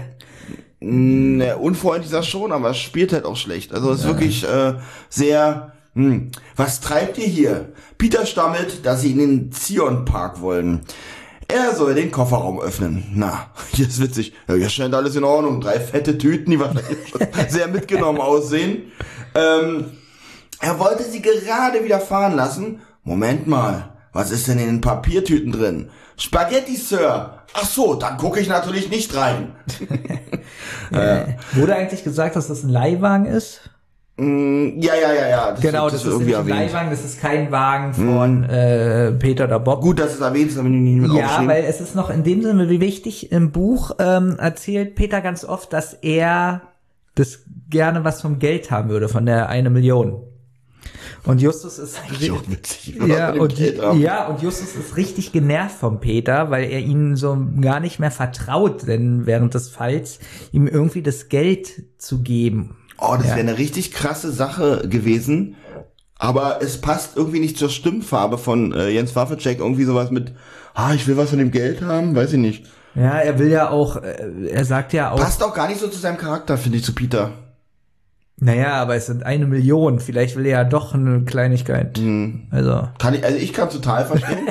Ne, unfreundlich ist das schon, aber es spielt halt auch schlecht. Also es ist ja. wirklich äh, sehr... Hm. Was treibt ihr hier? Peter stammelt, dass sie in den Zion-Park wollen. Er soll den Kofferraum öffnen. Na, hier ist witzig. Ja, hier scheint alles in Ordnung. Drei fette Tüten, die wahrscheinlich schon sehr mitgenommen aussehen. Ähm, er wollte sie gerade wieder fahren lassen. Moment mal, was ist denn in den Papiertüten drin? Spaghetti, Sir. Ach so, dann gucke ich natürlich nicht rein. äh, wurde eigentlich gesagt, dass das ein Leihwagen ist? Ja, ja, ja, ja. Das genau, das, das ist irgendwie ein Leihwagen, das ist kein Wagen von mm. äh, Peter oder Bob. Gut, dass es erwähnt ist, aber nicht mit Ja, weil es ist noch in dem Sinne wie wichtig, im Buch ähm, erzählt Peter ganz oft, dass er das gerne was vom Geld haben würde, von der eine Million. Und Justus ist witzig, ja, und, ja, und Justus ist richtig genervt vom Peter, weil er ihm so gar nicht mehr vertraut, denn während des Falls ihm irgendwie das Geld zu geben. Oh, das ja. wäre eine richtig krasse Sache gewesen, aber es passt irgendwie nicht zur Stimmfarbe von äh, Jens Wawrczeck, irgendwie sowas mit, ah, ich will was von dem Geld haben, weiß ich nicht. Ja, er will ja auch, äh, er sagt ja auch... Passt auch gar nicht so zu seinem Charakter, finde ich, zu Peter. Naja, aber es sind eine Million, vielleicht will er ja doch eine Kleinigkeit. Hm. Also. Kann ich, also ich kann total verstehen.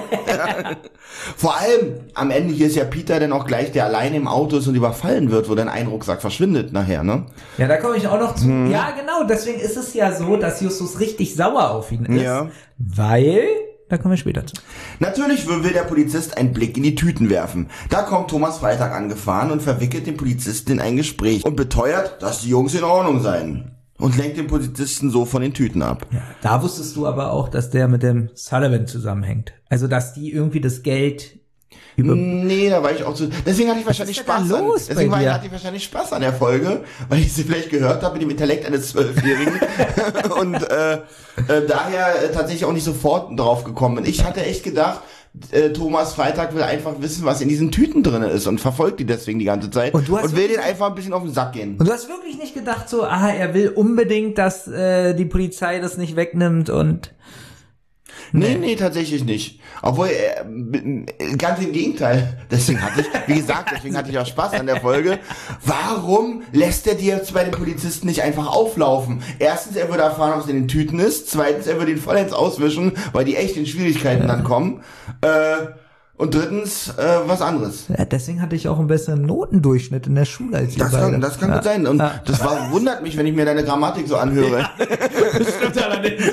Vor allem, am Ende hier ist ja Peter dann auch gleich, der alleine im Auto ist und überfallen wird, wo dann ein Rucksack verschwindet nachher, ne? Ja, da komme ich auch noch zu. Hm. Ja, genau, deswegen ist es ja so, dass Justus richtig sauer auf ihn ist. Ja. Weil, da kommen wir später zu. Natürlich will der Polizist einen Blick in die Tüten werfen. Da kommt Thomas Freitag angefahren und verwickelt den Polizisten in ein Gespräch und beteuert, dass die Jungs in Ordnung seien. Und lenkt den Polizisten so von den Tüten ab. Ja, da wusstest du aber auch, dass der mit dem Sullivan zusammenhängt. Also, dass die irgendwie das Geld über... Nee, da war ich auch zu... Deswegen hatte ich wahrscheinlich Spaß an... Deswegen war, hatte ich wahrscheinlich Spaß an der Folge, weil ich sie vielleicht gehört habe mit dem Intellekt eines Zwölfjährigen. Und äh, äh, daher äh, tatsächlich auch nicht sofort drauf gekommen bin. Ich hatte echt gedacht... Äh, Thomas Freitag will einfach wissen, was in diesen Tüten drin ist und verfolgt die deswegen die ganze Zeit und, und will den einfach ein bisschen auf den Sack gehen. Und du hast wirklich nicht gedacht so, ah, er will unbedingt, dass äh, die Polizei das nicht wegnimmt und... Nee, nee, tatsächlich nicht. Obwohl, äh, ganz im Gegenteil. Deswegen hatte ich, wie gesagt, deswegen hatte ich auch Spaß an der Folge. Warum lässt er die jetzt bei den Polizisten nicht einfach auflaufen? Erstens, er würde erfahren, was in den Tüten ist. Zweitens, er würde ihn vollends auswischen, weil die echt in Schwierigkeiten dann kommen. Äh, und drittens, äh, was anderes. Ja, deswegen hatte ich auch einen besseren Notendurchschnitt in der Schule als das kann, das kann ja. gut sein. Und ja. das war, wundert mich, wenn ich mir deine Grammatik so anhöre. Ja. Das stimmt allerdings.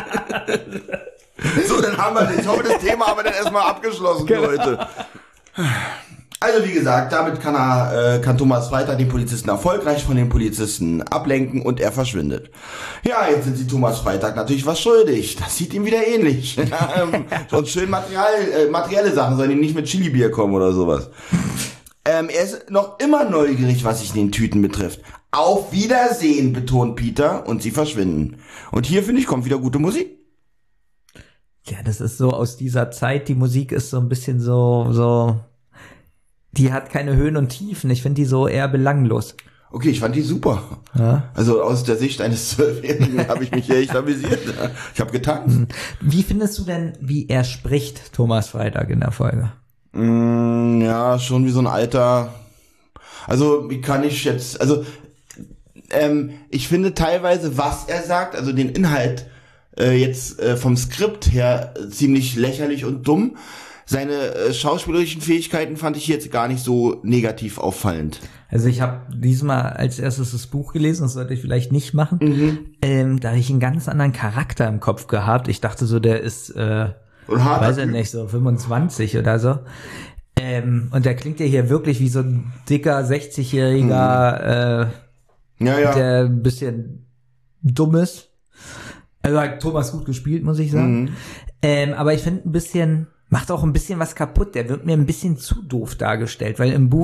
So, dann haben wir das. Ich hoffe, das Thema haben wir dann erstmal abgeschlossen für heute. Also wie gesagt, damit kann er, äh, kann Thomas Freitag den Polizisten erfolgreich von den Polizisten ablenken und er verschwindet. Ja, jetzt sind sie Thomas Freitag natürlich was schuldig. Das sieht ihm wieder ähnlich. ähm, und schön Material, äh, materielle Sachen sollen ihm nicht mit Chili-Bier kommen oder sowas. Ähm, er ist noch immer neugierig, was sich in den Tüten betrifft. Auf Wiedersehen, betont Peter, und sie verschwinden. Und hier, finde ich, kommt wieder gute Musik. Ja, das ist so aus dieser Zeit, die Musik ist so ein bisschen so, so, die hat keine Höhen und Tiefen. Ich finde die so eher belanglos. Okay, ich fand die super. Ja? Also aus der Sicht eines Zwölfjährigen habe ich mich echt amüsiert. Ich habe getanzt. Wie findest du denn, wie er spricht, Thomas Freitag in der Folge? Mm, ja, schon wie so ein alter, also wie kann ich jetzt, also ähm, ich finde teilweise, was er sagt, also den Inhalt jetzt äh, vom Skript her äh, ziemlich lächerlich und dumm. Seine äh, schauspielerischen Fähigkeiten fand ich jetzt gar nicht so negativ auffallend. Also ich habe diesmal als erstes das Buch gelesen, das sollte ich vielleicht nicht machen. Mhm. Ähm, da habe ich einen ganz anderen Charakter im Kopf gehabt. Ich dachte so, der ist, äh, weiß ich nicht, so fünfundzwanzig oder so. Ähm, und der klingt ja hier wirklich wie so ein dicker sechzigjähriger, mhm. äh, ja, ja. der ein bisschen dumm ist. Also hat Thomas gut gespielt, muss ich sagen. Mhm. Ähm, aber ich finde ein bisschen, macht auch ein bisschen was kaputt. Der wird mir ein bisschen zu doof dargestellt, weil im Buch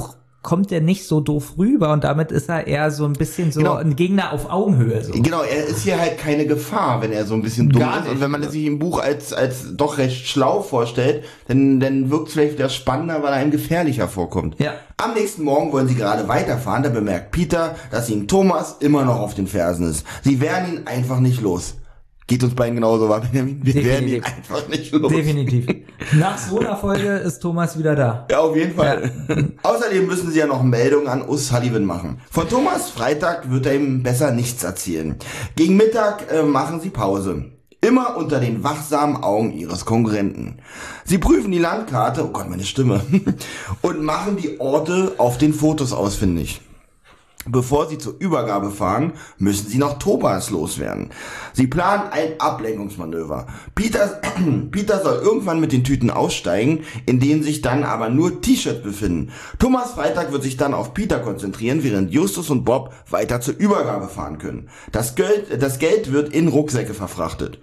kommt er nicht so doof rüber und damit ist er eher so ein bisschen so genau. ein Gegner auf Augenhöhe. So. Genau, er ist hier halt keine Gefahr, wenn er so ein bisschen dumm Gar ist. nicht. Und wenn man sich im Buch als als doch recht schlau vorstellt, dann, dann wirkt es vielleicht wieder spannender, weil er einem gefährlicher vorkommt. Ja. Am nächsten Morgen wollen sie gerade weiterfahren, da bemerkt Peter, dass ihm Thomas immer noch auf den Fersen ist. Sie werden ihn einfach nicht los. Geht uns beiden genauso, war Benjamin? Wir Definitiv. werden ihn einfach nicht los. Definitiv. Nach so einer Folge ist Thomas wieder da. Ja, auf jeden Fall. Ja. Außerdem müssen sie ja noch Meldungen an O'Sullivan machen. Von Thomas Freitag wird er ihm besser nichts erzählen. Gegen Mittag äh, machen sie Pause. Immer unter den wachsamen Augen ihres Konkurrenten. Sie prüfen die Landkarte, oh Gott, meine Stimme, und machen die Orte auf den Fotos ausfindig. Bevor sie zur Übergabe fahren, müssen sie noch Thomas loswerden. Sie planen ein Ablenkungsmanöver. Peter, Peter soll irgendwann mit den Tüten aussteigen, in denen sich dann aber nur T-Shirts befinden. Thomas Freitag wird sich dann auf Peter konzentrieren, während Justus und Bob weiter zur Übergabe fahren können. Das Geld, das Geld wird in Rucksäcke verfrachtet.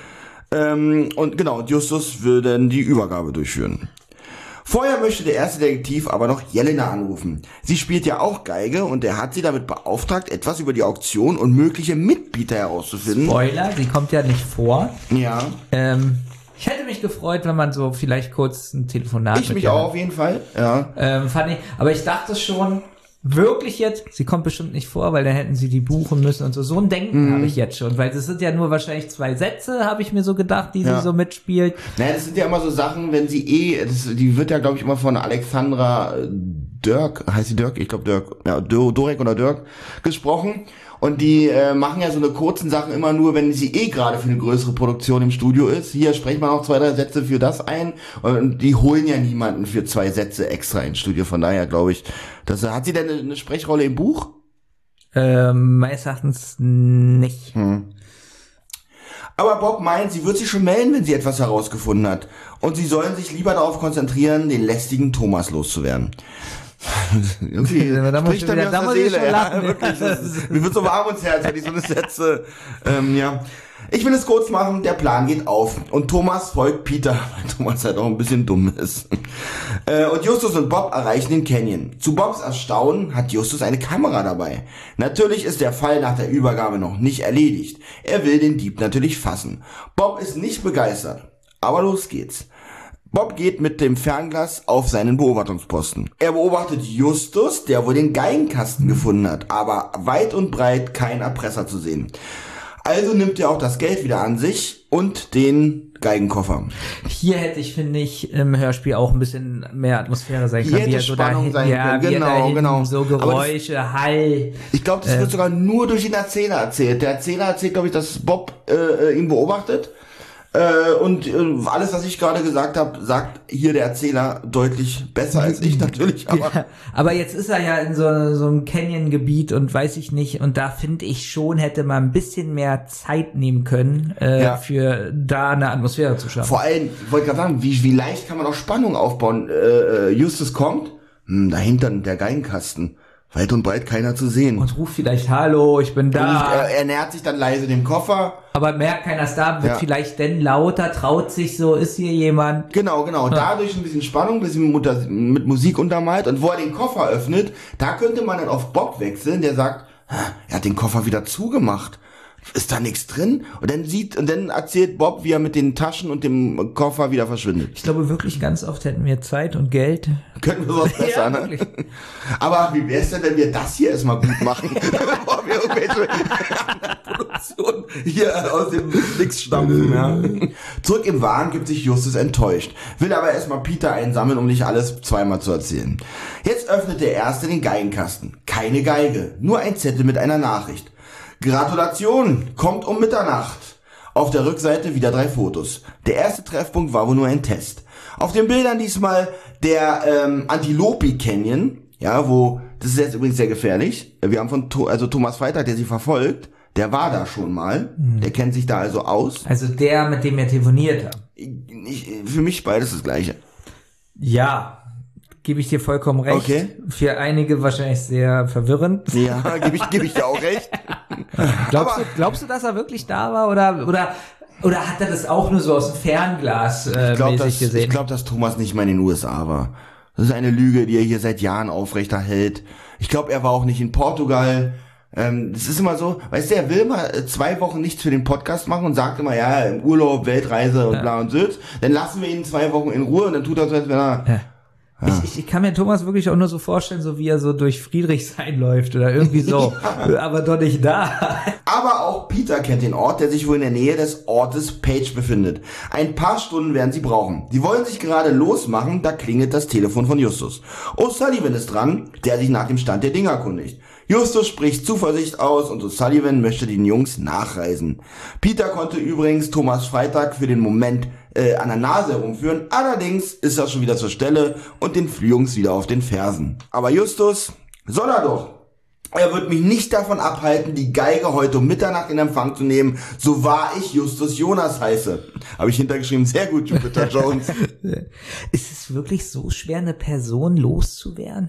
Ähm, und genau, Justus will dann die Übergabe durchführen. Vorher möchte der erste Detektiv aber noch Jelena anrufen. Sie spielt ja auch Geige und er hat sie damit beauftragt, etwas über die Auktion und mögliche Mitbieter herauszufinden. Spoiler, sie kommt ja nicht vor. Ja. Ähm, ich hätte mich gefreut, wenn man so vielleicht kurz ein Telefonat Ich mich auch auf jeden Fall, ja. Ähm, fand ich, aber ich dachte schon, wirklich jetzt, sie kommt bestimmt nicht vor, weil dann hätten sie die buchen müssen und so. So ein Denken Mhm. habe ich jetzt schon, weil das sind ja nur wahrscheinlich zwei Sätze, habe ich mir so gedacht, die Ja. sie so mitspielt. Naja, das sind ja immer so Sachen, wenn sie eh, das, die wird ja, glaube ich, immer von Alexandra Dirk, heißt sie Dirk? Ich glaube Dirk, ja, Dorek oder Dirk gesprochen. Und die äh, machen ja so eine kurzen Sachen immer nur, wenn sie eh gerade für eine größere Produktion im Studio ist. Hier sprechen wir noch zwei, drei Sätze für das ein. Und die holen ja niemanden für zwei Sätze extra ins Studio. Von daher glaube ich, das, hat sie denn eine, eine Sprechrolle im Buch? Ähm, meines Erachtens nicht. Hm. Aber Bob meint, sie wird sich schon melden, wenn sie etwas herausgefunden hat. Und sie sollen sich lieber darauf konzentrieren, den lästigen Thomas loszuwerden. Irgendwie Da muss spricht ich er mir wieder- aus da der muss ich Seele, schon ja, lachen. wirklich. Das ist, mir wird so warm ums Herz, wenn ich so eine Sätze, ähm, ja. Ich will es kurz machen, der Plan geht auf und Thomas folgt Peter, weil Thomas halt auch ein bisschen dumm ist. Äh, und Justus und Bob erreichen den Canyon. Zu Bobs Erstaunen hat Justus eine Kamera dabei. Natürlich ist der Fall nach der Übergabe noch nicht erledigt. Er will den Dieb natürlich fassen. Bob ist nicht begeistert, aber los geht's. Bob geht mit dem Fernglas auf seinen Beobachtungsposten. Er beobachtet Justus, der wohl den Geigenkasten gefunden hat, aber weit und breit kein Erpresser zu sehen. Also nimmt er auch das Geld wieder an sich und den Geigenkoffer. Hier hätte ich, finde ich, im Hörspiel auch ein bisschen mehr Atmosphäre sein Hier können. hätte Wie er so Spannung dahin, sein ja, können. wie er Genau, dahin, genau. so Aber das- Geräusche, Hall. Ich glaube, das Äh. wird sogar nur durch den Erzähler erzählt. Der Erzähler erzählt, glaube ich, dass Bob äh, ihn beobachtet. Äh, und äh, alles, was ich gerade gesagt habe, sagt hier der Erzähler deutlich besser als ich natürlich. Aber Ja, aber jetzt ist er ja in so, so einem Canyon-Gebiet und weiß ich nicht. Und da finde ich schon, hätte man ein bisschen mehr Zeit nehmen können, äh, Ja. für da eine Atmosphäre zu schaffen. vor allem, ich wollte gerade sagen, wie, wie leicht kann man auch Spannung aufbauen? Äh, äh, Justus kommt, hm, dahinter der Geigenkasten. Weit und breit keiner zu sehen. Und ruft vielleicht, hallo, ich bin da. Er, er nähert sich dann leise dem Koffer. Aber merkt keiner ist da, wird Ja. vielleicht denn lauter, traut sich so, ist hier jemand. Genau, genau. Dadurch ein bisschen Spannung, ein bisschen mit, mit Musik untermalt. Und wo er den Koffer öffnet, da könnte man dann auf Bob wechseln, der sagt, er hat den Koffer wieder zugemacht. Ist da nichts drin? Und dann sieht, und dann erzählt Bob, wie er mit den Taschen und dem Koffer wieder verschwindet. Ich glaube wirklich, ganz oft hätten wir Zeit und Geld. Könnten wir sowas besser, Ja, ne? wirklich. Aber wie wär's denn, wenn wir das hier erstmal gut machen, bevor wir irgendwelche Produktionen hier aus dem Nix stampfen, ja? Zurück im Wagen gibt sich Justus enttäuscht, will aber erstmal Peter einsammeln, um nicht alles zweimal zu erzählen. Jetzt öffnet der Erste den Geigenkasten. Keine Geige, nur ein Zettel mit einer Nachricht. Gratulation, kommt um Mitternacht. Auf der Rückseite wieder drei Fotos. Der erste Treffpunkt war wohl nur ein Test. Auf den Bildern diesmal der ähm, Antilope Canyon, ja, wo, das ist jetzt übrigens sehr gefährlich. Wir haben von, also Thomas Freitag, der sie verfolgt, der war da schon mal, der kennt sich da also aus. Also der, mit dem wir telefoniert haben. Ich, für mich beides das Gleiche. Ja, gebe ich dir vollkommen recht. Okay. Für einige wahrscheinlich sehr verwirrend. Ja, gebe ich, gebe ich dir auch recht. Glaubst, Aber- du, glaubst du, dass er wirklich da war oder oder oder hat er das auch nur so aus dem Fernglas äh, Ich glaube, mäßig dass, gesehen? ich glaub, dass Thomas nicht mal in den U S A war. Das ist eine Lüge, die er hier seit Jahren aufrechterhält. Ich glaube, er war auch nicht in Portugal. Ähm, das ist immer so, weißt du, er will mal zwei Wochen nichts für den Podcast machen und sagt immer, ja, im Urlaub, Weltreise und ja. bla und Sülz. Dann lassen wir ihn zwei Wochen in Ruhe und dann tut er so, als wenn er... Ja. Ja. Ich, ich kann mir Thomas wirklich auch nur so vorstellen, so wie er so durch Friedrichshain läuft oder irgendwie so, ja. aber doch nicht da. Aber auch Peter kennt den Ort, der sich wohl in der Nähe des Ortes Page befindet. Ein paar Stunden werden sie brauchen. Sie wollen sich gerade losmachen, da klingelt das Telefon von Justus. O'Sullivan ist dran, der sich nach dem Stand der Dinge erkundigt. Justus spricht Zuversicht aus und O'Sullivan möchte den Jungs nachreisen. Peter konnte übrigens Thomas Freitag für den Moment äh, an der Nase herumführen, allerdings ist er schon wieder zur Stelle und den Jungs wieder auf den Fersen. Aber Justus soll er doch. Er wird mich nicht davon abhalten, die Geige heute um Mitternacht in Empfang zu nehmen, so wahr ich Justus Jonas heiße. Habe ich hintergeschrieben, sehr gut, Jupiter Jones. Ist es wirklich so schwer, eine Person loszuwerden?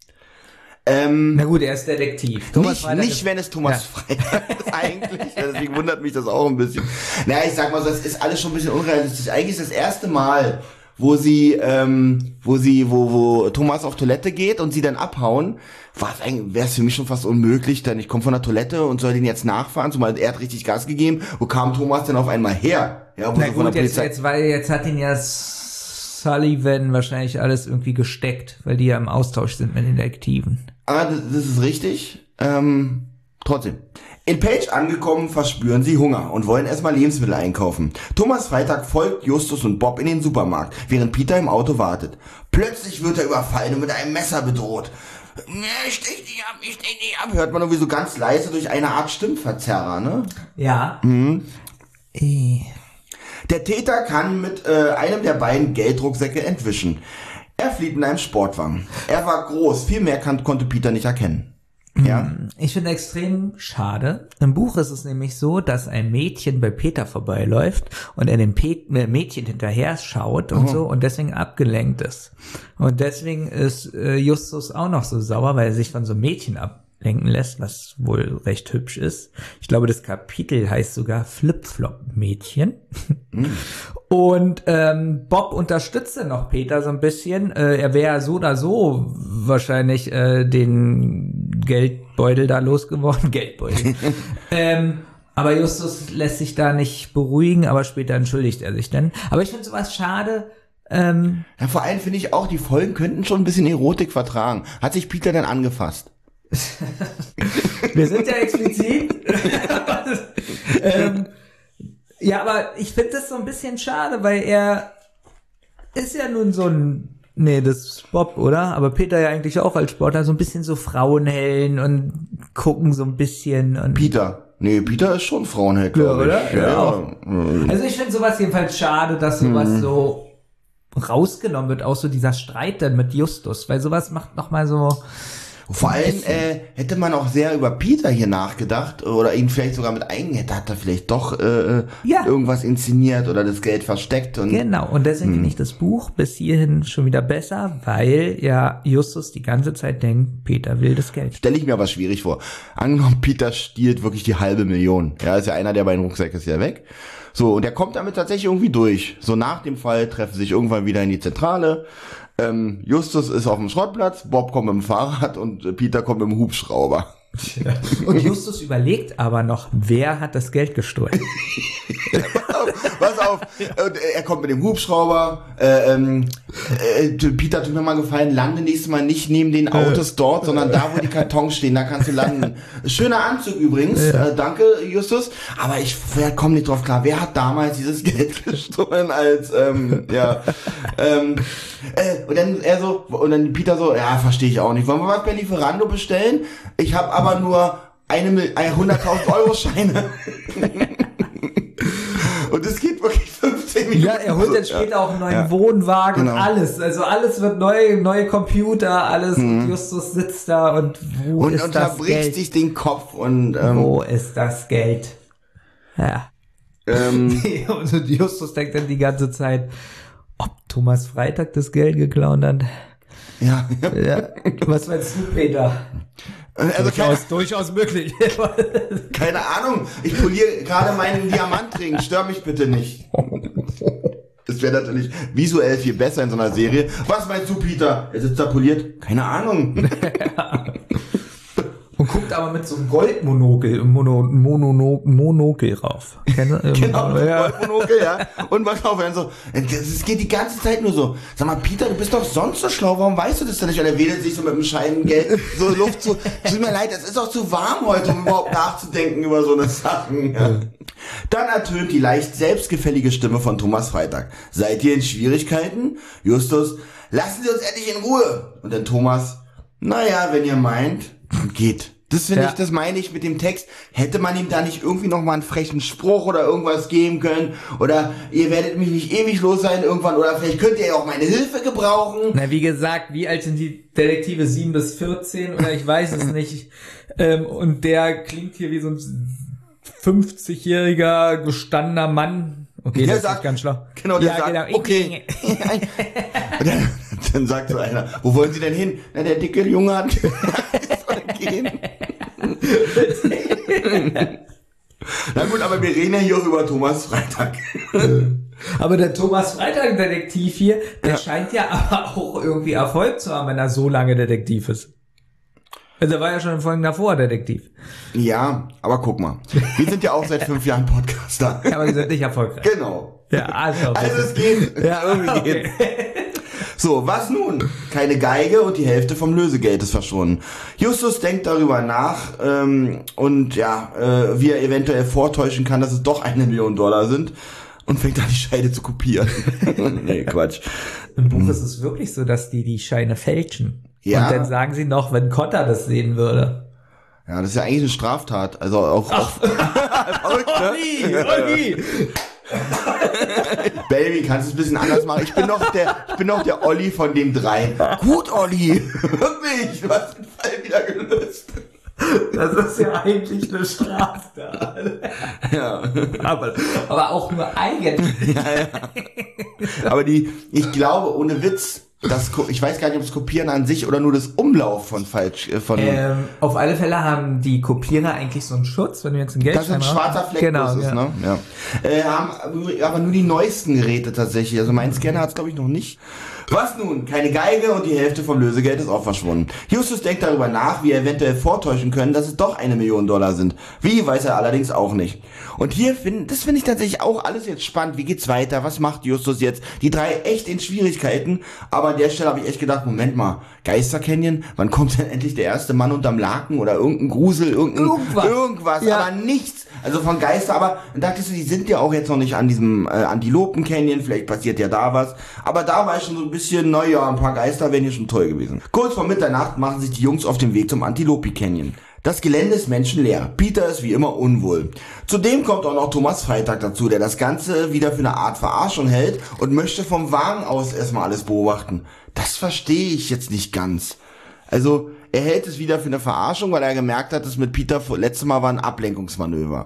Ähm, Na gut, er ist Detektiv. Thomas nicht, nicht wenn es Thomas ja. Freitag ist eigentlich. Deswegen wundert mich das auch ein bisschen. Naja, ich sag mal so, es ist alles schon ein bisschen unrealistisch. Eigentlich ist das erste Mal, wo sie, ähm, wo sie, wo, wo Thomas auf Toilette geht und sie dann abhauen, war es eigentlich, wäre es für mich schon fast unmöglich, denn ich komme von der Toilette und soll den jetzt nachfahren, zumal er hat richtig Gas gegeben. Wo kam Thomas denn auf einmal her? Ja, wo Na so gut, jetzt, jetzt, weil jetzt hat ihn ja Sullivan wahrscheinlich alles irgendwie gesteckt, weil die ja im Austausch sind mit den Detektiven. Ah, das, das ist richtig. Ähm, trotzdem. In Page angekommen, verspüren sie Hunger und wollen erstmal Lebensmittel einkaufen. Thomas Freitag folgt Justus und Bob in den Supermarkt, während Peter im Auto wartet. Plötzlich wird er überfallen und mit einem Messer bedroht. Ich stech dich ab, ich stech dich ab. Hört man irgendwie so ganz leise durch eine Art Stimmverzerrer, ne? Ja. Mhm. Äh. Der Täter kann mit äh, einem der beiden Geldrucksäcke entwischen. Er flieht in einem Sportwagen. Er war groß, viel mehr kann, konnte Peter nicht erkennen. Ja. Ich finde extrem schade. Im Buch ist es nämlich so, dass ein Mädchen bei Peter vorbeiläuft und er dem Pe- Mädchen hinterher schaut und oh. so und deswegen abgelenkt ist. Und deswegen ist äh, Justus auch noch so sauer, weil er sich von so einem Mädchen ablenken lässt, was wohl recht hübsch ist. Ich glaube, das Kapitel heißt sogar Flip-Flop-Mädchen. Mm. Und ähm, Bob unterstützte noch Peter so ein bisschen. Äh, er wäre so oder so wahrscheinlich äh, den Geldbeutel da losgeworden. Geldbeutel. ähm, aber Justus lässt sich da nicht beruhigen, aber später entschuldigt er sich dann. Aber ich finde sowas schade. Ähm, ja, vor allem finde ich auch, die Folgen könnten schon ein bisschen Erotik vertragen. Hat sich Peter dann angefasst? Wir sind ja explizit. ähm, ja, aber ich finde das so ein bisschen schade, weil er ist ja nun so ein, nee, das ist Bob, oder? Aber Peter ja eigentlich auch als Sportler, so ein bisschen so Frauenhellen und gucken so ein bisschen. Und Peter. Nee, Peter ist schon Frauenheld, ja, oder? Ja, ja. Also ich finde sowas jedenfalls schade, dass sowas hm. so rausgenommen wird, auch so dieser Streit dann mit Justus, weil sowas macht nochmal so... Vor allem äh, hätte man auch sehr über Peter hier nachgedacht oder ihn vielleicht sogar mit eingeht, hat er vielleicht doch äh, ja. irgendwas inszeniert oder das Geld versteckt. Und genau, und deswegen finde ich das Buch bis hierhin schon wieder besser, weil ja Justus die ganze Zeit denkt, Peter will das Geld. Stelle ich mir aber schwierig vor. Angenommen, Peter stiehlt wirklich die halbe Million. Ja, ist ja einer, der bei den Rucksack ist ja weg. So, und der kommt damit tatsächlich irgendwie durch. So nach dem Fall treffen sie sich irgendwann wieder in die Zentrale. Ähm, Justus ist auf dem Schrottplatz, Bob kommt mit dem Fahrrad und äh, Peter kommt mit dem Hubschrauber. Ja. Und Justus überlegt aber noch, wer hat das Geld gestohlen? pass auf, pass auf. Und, äh, er kommt mit dem Hubschrauber. Äh, ähm, äh, Peter, tut mir mal gefallen, lande nächstes Mal nicht neben den Autos dort, sondern da, wo die Kartons stehen, da kannst du landen. Schöner Anzug übrigens, ja. äh, danke Justus. Aber ich komme nicht drauf klar, wer hat damals dieses Geld gestohlen als, ähm, ja, ähm, äh, und dann er so, und dann Peter so, ja, verstehe ich auch nicht. Wollen wir was bei Lieferando bestellen? Ich habe aber nur eine hunderttausend Euro Scheine. Und es geht wirklich fünfzehn Minuten. Ja, er holt dann später ja. auch einen neuen ja. Wohnwagen genau. und alles. Also alles wird neu, neue Computer, alles. Mhm. Und Justus sitzt da und wo und, ist und das da Geld? bricht sich den Kopf und ähm, wo ist das Geld? Ja. Ähm, und Justus denkt dann die ganze Zeit, ob Thomas Freitag das Geld geklaut hat. Ja. ja. Was meinst du, Peter? Also durchaus, keine, durchaus möglich. Keine Ahnung. Ich poliere gerade meinen Diamantring. Stör mich bitte nicht. Das wäre natürlich visuell viel besser in so einer Serie. Was meinst du, Peter? Er sitzt da poliert? Keine Ahnung. Und guckt aber mit so einem Goldmonokel Mono, Mono, Monokel rauf. Genau, ja. Goldmonokel, ja. Und was auf, dann so, es geht die ganze Zeit nur so. Sag mal, Peter, du bist doch sonst so schlau, warum weißt du das denn nicht? Und er wedelt sich so mit dem Scheingeld so Luft zu. Tut mir leid, es ist auch zu warm heute, um überhaupt nachzudenken über so eine Sachen. Ja. Dann ertönt die leicht selbstgefällige Stimme von Thomas Freitag. Seid ihr in Schwierigkeiten? Justus, lassen Sie uns endlich in Ruhe. Und dann Thomas, naja, wenn ihr meint, geht. Das finde ja. ich, das meine ich mit dem Text. Hätte man ihm da nicht irgendwie nochmal einen frechen Spruch oder irgendwas geben können? Oder ihr werdet mich nicht ewig los sein irgendwann? Oder vielleicht könnt ihr ja auch meine Hilfe gebrauchen? Na, wie gesagt, wie alt sind die Detektive? sieben bis vierzehn? Oder ich weiß es nicht. Ähm, und der klingt hier wie so ein fünfzigjähriger gestandener Mann. Okay, der das sagt, ist ganz schlau. Genau, der ja, sagt, genau. okay. Und dann, dann sagt so einer, wo wollen Sie denn hin? Na, der dicke Junge hat gehen. Na gut, aber wir reden ja hier auch über Thomas Freitag. Aber der Thomas Freitag-Detektiv hier, der ja. scheint ja aber auch irgendwie Erfolg zu haben, wenn er so lange Detektiv ist. Also er war ja schon in Folgen davor Detektiv. Ja, aber guck mal. Wir sind ja auch seit fünf Jahren Podcaster. Ja, aber wir sind nicht erfolgreich. Genau. Ja, also. Also es geht. Ja, irgendwie okay. geht. So, was nun? Keine Geige und die Hälfte vom Lösegeld ist verschwunden. Justus denkt darüber nach ähm, und ja, äh, wie er eventuell vortäuschen kann, dass es doch eine Million Dollar sind und fängt an, die Scheine zu kopieren. Nee, Quatsch. Im Buch ist es wirklich so, dass die die Scheine fälschen. Ja. Und dann sagen sie noch, wenn Cotter das sehen würde. Ja, das ist ja eigentlich eine Straftat. Also auch... auch verrückt, ne? Olli, Olli! Baby, kannst du es ein bisschen anders machen? Ich bin noch der, ich bin noch der Olli von den dreien. Gut, Olli. Wirklich, du hast den Fall wieder gelöst. Das ist ja eigentlich eine Straftat. Ja. Aber, aber auch nur eigentlich. Ja, ja. Aber die, ich glaube, ohne Witz, das, ich weiß gar nicht, ob das Kopieren an sich oder nur das Umlauf von falsch, von. Ähm, auf alle Fälle haben die Kopierer eigentlich so einen Schutz, wenn du jetzt einen Geldschein hast. Das ist ein schwarzer Fleck, genau, ist, ja. ne? Ja. Äh, haben aber nur die neuesten Geräte tatsächlich. Also mein Scanner hat's glaube ich noch nicht. Was nun? Keine Geige und die Hälfte vom Lösegeld ist auch verschwunden. Justus denkt darüber nach, wie er eventuell vortäuschen können, dass es doch eine Million Dollar sind. Wie, weiß er allerdings auch nicht. Und hier finden, das finde ich tatsächlich auch alles jetzt spannend. Wie geht's weiter? Was macht Justus jetzt? Die drei echt in Schwierigkeiten. Aber an der Stelle habe ich echt gedacht, Moment mal, Geister-Canyon? Wann kommt denn endlich der erste Mann unterm Laken oder irgendein Grusel, irgendein, irgendwas, irgendwas ja. aber nichts. Also von Geister, aber dann dachtest du, die sind ja auch jetzt noch nicht an diesem äh, Antilopen-Canyon, vielleicht passiert ja da was. Aber da war ich schon so ein bisschen, naja, ein paar Geister wären hier schon toll gewesen. Kurz vor Mitternacht machen sich die Jungs auf den Weg zum Antilopi-Canyon. Das Gelände ist menschenleer. Peter ist wie immer unwohl. Zudem kommt auch noch Thomas Freitag dazu, der das Ganze wieder für eine Art Verarschung hält und möchte vom Wagen aus erstmal alles beobachten. Das verstehe ich jetzt nicht ganz. Also, er hält es wieder für eine Verarschung, weil er gemerkt hat, dass mit Peter letztes Mal war ein Ablenkungsmanöver.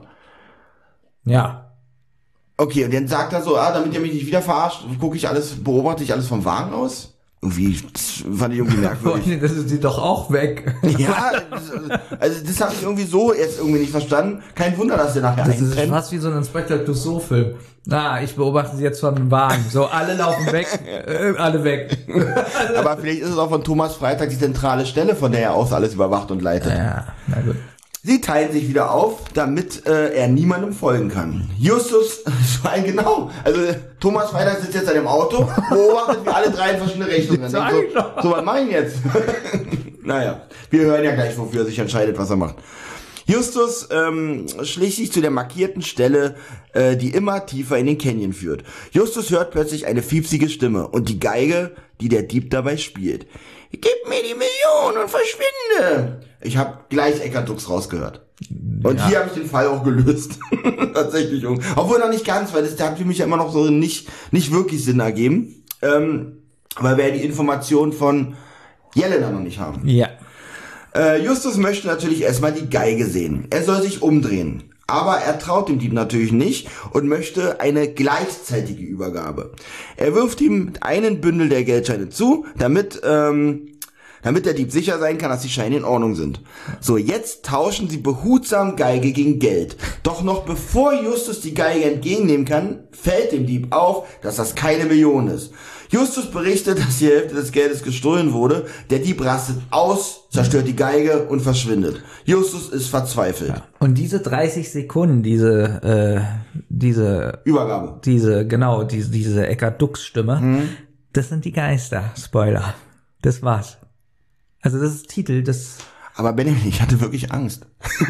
Ja. Okay, und dann sagt er so, ah, damit ihr mich nicht wieder verarscht, gucke ich alles, beobachte ich alles vom Wagen aus? Irgendwie, das fand ich irgendwie merkwürdig. Das ist die doch auch weg. Ja, also das habe ich irgendwie so jetzt irgendwie nicht verstanden. Kein Wunder, dass der nachher Das einpennt. Ist fast wie so ein Inspector Clouseau-Film. Na, ich beobachte sie jetzt von dem Wagen. So, alle laufen weg, äh, alle weg. Aber vielleicht ist es auch von Thomas Freitag die zentrale Stelle, von der er aus alles überwacht und leitet. Ja, na gut. Sie teilen sich wieder auf, damit äh, er niemandem folgen kann. Justus, genau, also Thomas Freitag sitzt jetzt an dem Auto, beobachtet wie alle drei in verschiedene Richtungen. So, so, was mach ich jetzt? Naja, wir hören ja gleich, wofür er sich entscheidet, was er macht. Justus ähm, schlich sich zu der markierten Stelle, äh, die immer tiefer in den Canyon führt. Justus hört plötzlich eine fiepsige Stimme und die Geige, die der Dieb dabei spielt. Gib mir die Million und verschwinde! Ich habe gleich Eckart Dux rausgehört. Und ja. Hier habe ich den Fall auch gelöst. Tatsächlich. Obwohl noch nicht ganz, weil das hat für mich ja immer noch so nicht nicht wirklich Sinn ergeben. Ähm, weil wir ja die Information von Jelena noch nicht haben. Ja. Äh, Justus möchte natürlich erstmal die Geige sehen. Er soll sich umdrehen. Aber er traut dem Dieb natürlich nicht und möchte eine gleichzeitige Übergabe. Er wirft ihm einen Bündel der Geldscheine zu, damit ähm, damit der Dieb sicher sein kann, dass die Scheine in Ordnung sind. So, jetzt tauschen sie behutsam Geige gegen Geld. Doch noch bevor Justus die Geige entgegennehmen kann, fällt dem Dieb auf, dass das keine Million ist. Justus berichtet, dass die Hälfte des Geldes gestohlen wurde. Der Dieb rastet aus, zerstört die Geige und verschwindet. Justus ist verzweifelt. Ja. Und diese dreißig Sekunden, diese, äh, diese Übergabe, diese, genau, diese, diese Eckart-Dux-Stimme, hm. das sind die Geister. Spoiler. Das war's. Also das ist Titel des... Aber Benjamin, ich hatte wirklich Angst.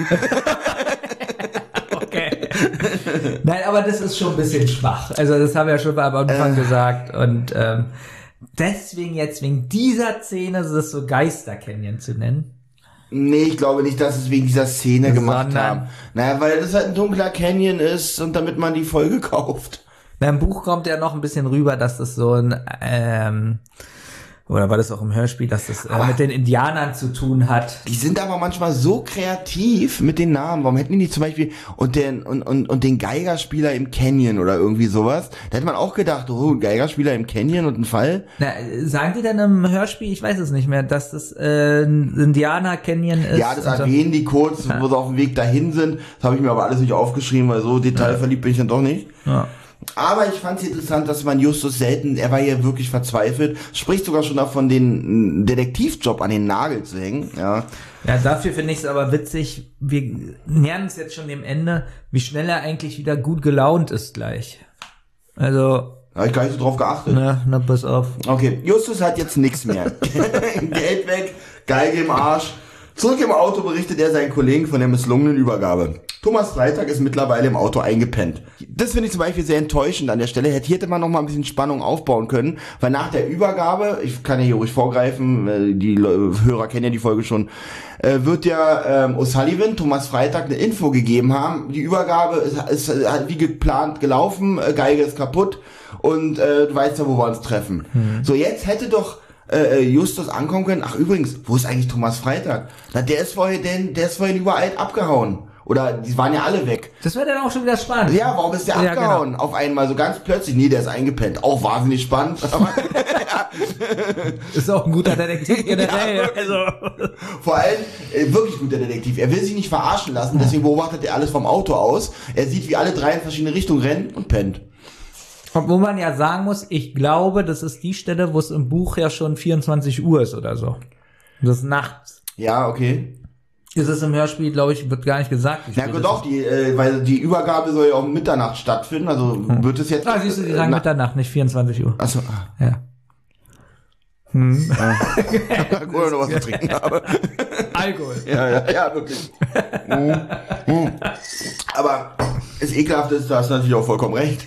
Okay. Nein, aber das ist schon ein bisschen schwach. Also das haben wir ja schon am Anfang äh. gesagt. Und ähm, deswegen jetzt, wegen dieser Szene, ist es so Geister Canyon zu nennen. Nee, ich glaube nicht, dass es wegen dieser Szene das gemacht haben. Naja, weil das halt ein dunkler Canyon ist und damit man die Folge kauft. Na, im Buch kommt ja noch ein bisschen rüber, dass das so ein... Ähm, oder war das auch im Hörspiel, dass das äh, mit den Indianern zu tun hat? Die sind aber manchmal so kreativ mit den Namen. Warum hätten die nicht zum Beispiel und den und und und den Geigerspieler im Canyon oder irgendwie sowas? Da hätte man auch gedacht, oh, ein Geigerspieler im Canyon und ein Fall. Na, sagen die denn im Hörspiel, ich weiß es nicht mehr, dass das äh, ein Indianer-Canyon ist? Ja, das erwähnen die kurz, ja. wo sie auf dem Weg dahin sind. Das habe ich mir aber alles nicht aufgeschrieben, weil so detailverliebt bin ich dann doch nicht. Ja. Aber ich fand es interessant, dass man Justus selten, er war hier wirklich verzweifelt, spricht sogar schon davon, den Detektivjob an den Nagel zu hängen. Ja, ja, dafür finde ich es aber witzig, wir nähern uns jetzt schon dem Ende, wie schnell er eigentlich wieder gut gelaunt ist gleich. Also... Habe ich gar nicht so drauf geachtet. Na, na, pass auf. Okay, Justus hat jetzt nichts mehr. Geld weg, Geige im Arsch. Zurück im Auto berichtet er seinen Kollegen von der misslungenen Übergabe. Thomas Freitag ist mittlerweile im Auto eingepennt. Das finde ich zum Beispiel sehr enttäuschend an der Stelle. Hier hätte man noch mal ein bisschen Spannung aufbauen können, weil nach der Übergabe, ich kann ja hier ruhig vorgreifen, die Hörer kennen ja die Folge schon, wird ja ähm, O'Sullivan Thomas Freitag eine Info gegeben haben. Die Übergabe ist, ist wie geplant gelaufen, Geige ist kaputt und äh, du weißt ja, wo wir uns treffen. Mhm. So, jetzt hätte doch äh, Justus ankommen können. Ach übrigens, wo ist eigentlich Thomas Freitag? Na, der ist vorhin, denn, der ist vorhin überall abgehauen. Oder die waren ja alle weg. Das wäre dann auch schon wieder spannend. Ja, warum ist der ja, abgehauen? Genau. Auf einmal so ganz plötzlich. Nee, der ist eingepennt. Auch wahnsinnig spannend. Ist auch ein guter Detektiv generell. Ja, also. Vor allem, äh, wirklich guter Detektiv. Er will sich nicht verarschen lassen, deswegen beobachtet er alles vom Auto aus. Er sieht, wie alle drei in verschiedene Richtungen rennen und pennt. Und wo man ja sagen muss, ich glaube, das ist die Stelle, wo es im Buch ja schon vierundzwanzig Uhr ist oder so. Das ist nachts. Ja, okay. Ist es im Hörspiel, glaube ich, wird gar nicht gesagt. Ja gut, doch, die, äh, weil die Übergabe soll ja um Mitternacht stattfinden, also hm. wird es jetzt... Ah, siehst du, die sagen äh, Mitternacht, nicht vierundzwanzig Uhr. Achso. Ah. Ja. Hm. Oder noch was zu trinken habe. Alkohol. Ja, ja, ja, wirklich. mm. Mm. Aber das Ekelhafte ist, du hast natürlich auch vollkommen recht.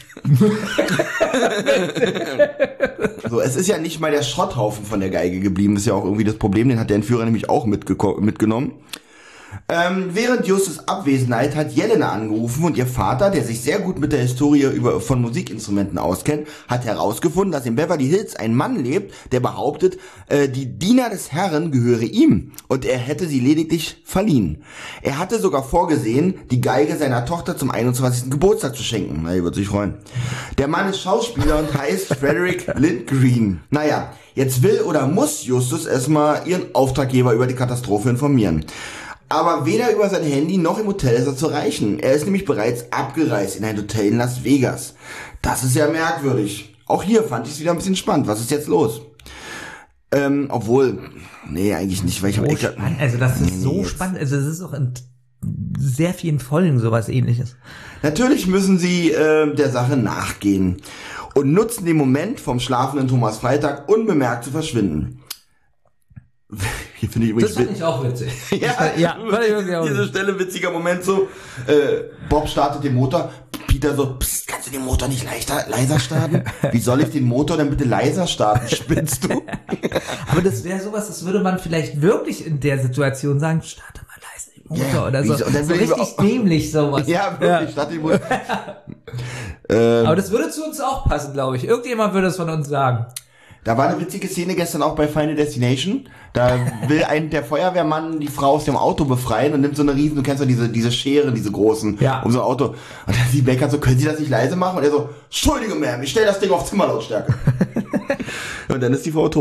So, es ist ja nicht mal der Schrotthaufen von der Geige geblieben, ist ja auch irgendwie das Problem, den hat der Entführer nämlich auch mitgeko- mitgenommen. Ähm, während Justus Abwesenheit hat Jelena angerufen und ihr Vater, der sich sehr gut mit der Historie über, von Musikinstrumenten auskennt, hat herausgefunden, dass in Beverly Hills ein Mann lebt, der behauptet, äh, die Diener des Herrn gehöre ihm und er hätte sie lediglich verliehen. Er hatte sogar vorgesehen, die Geige seiner Tochter zum einundzwanzigsten Geburtstag zu schenken. Na, ihr würdet sich freuen. Der Mann ist Schauspieler und heißt Frederick Lindgren. Naja, jetzt will oder muss Justus erstmal ihren Auftraggeber über die Katastrophe informieren. Aber weder über sein Handy noch im Hotel ist er zu erreichen. Er ist nämlich bereits abgereist in ein Hotel in Las Vegas. Das ist ja merkwürdig. Auch hier fand ich es wieder ein bisschen spannend. Was ist jetzt los? Ähm, obwohl, nee, eigentlich nicht, weil ich habe echt... Also das ist nee, so jetzt. spannend. Also es ist auch in sehr vielen Folgen sowas Ähnliches. Natürlich müssen sie äh, der Sache nachgehen und nutzen den Moment vom schlafenden Thomas Freitag unbemerkt zu verschwinden. Hier finde ich übrigens das finde ich auch witzig. ja, ja diese, diese Stelle, witziger Moment so. Äh, Bob startet den Motor. Peter so, psst, kannst du den Motor nicht leichter, leiser starten? Wie soll ich den Motor denn bitte leiser starten? Spinnst du? Aber das wäre sowas, das würde man vielleicht wirklich in der Situation sagen, starte mal leise den Motor ja, oder so. Und dann so richtig auch, dämlich sowas. Ja, wirklich, ja. Starte den Motor. ähm, Aber das würde zu uns auch passen, glaube ich. Irgendjemand würde es von uns sagen. Da war eine witzige Szene gestern auch bei Final Destination. Da will ein der Feuerwehrmann die Frau aus dem Auto befreien und nimmt so eine riesen, du kennst doch diese diese Scheren, diese großen, ja. um so ein Auto. Und dann sie meckert so, können Sie das nicht leise machen? Und er so, Entschuldige, Ma'am, ich stelle das Ding auf Zimmerlautstärke. Und dann ist die Frau tot.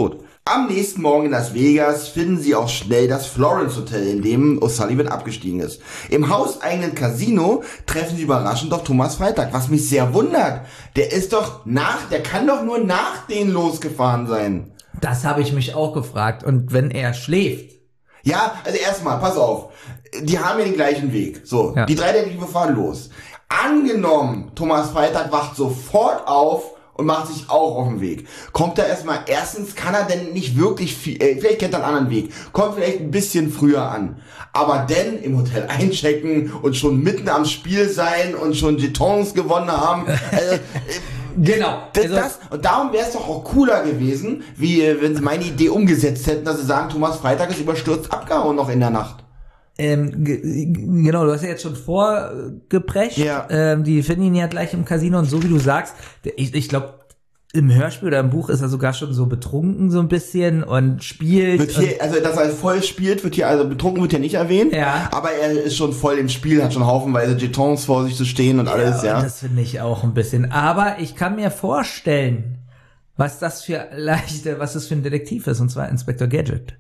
Am nächsten Morgen in Las Vegas finden sie auch schnell das Florence Hotel, in dem O'Sullivan abgestiegen ist. Im hauseigenen Casino treffen sie überraschend auf Thomas Freitag, was mich sehr wundert. Der ist doch nach, der kann doch nur nach denen losgefahren sein. Das habe ich mich auch gefragt. Und wenn er schläft? Ja, also erstmal, pass auf. Die haben ja den gleichen Weg. So, ja. Die drei Detektive fahren los. Angenommen, Thomas Freitag wacht sofort auf und macht sich auch auf den Weg. Kommt er erstmal, erstens kann er denn nicht wirklich viel, äh, vielleicht kennt er einen anderen Weg, kommt vielleicht ein bisschen früher an, aber denn im Hotel einchecken und schon mitten am Spiel sein und schon Jetons gewonnen haben, also, äh, genau. Das, also, das, und darum wäre es doch auch cooler gewesen, wie äh, wenn sie meine Idee umgesetzt hätten, dass sie sagen, Thomas Freitag ist überstürzt abgehauen noch in der Nacht. Ähm, g- genau, du hast ja jetzt schon vorgeprescht. Ja. Ähm, die finden ihn ja gleich im Casino und so wie du sagst, ich, ich glaube, im Hörspiel oder im Buch ist er sogar schon so betrunken so ein bisschen und spielt. Wird hier, also dass er voll spielt, wird hier, also betrunken wird hier nicht erwähnt. Ja. Aber er ist schon voll im Spiel, hat schon haufenweise Jetons vor sich zu stehen und alles, ja. ja. Das finde ich auch ein bisschen. Aber ich kann mir vorstellen, was das für leichte, was das für ein Detektiv ist, und zwar Inspektor Gadget.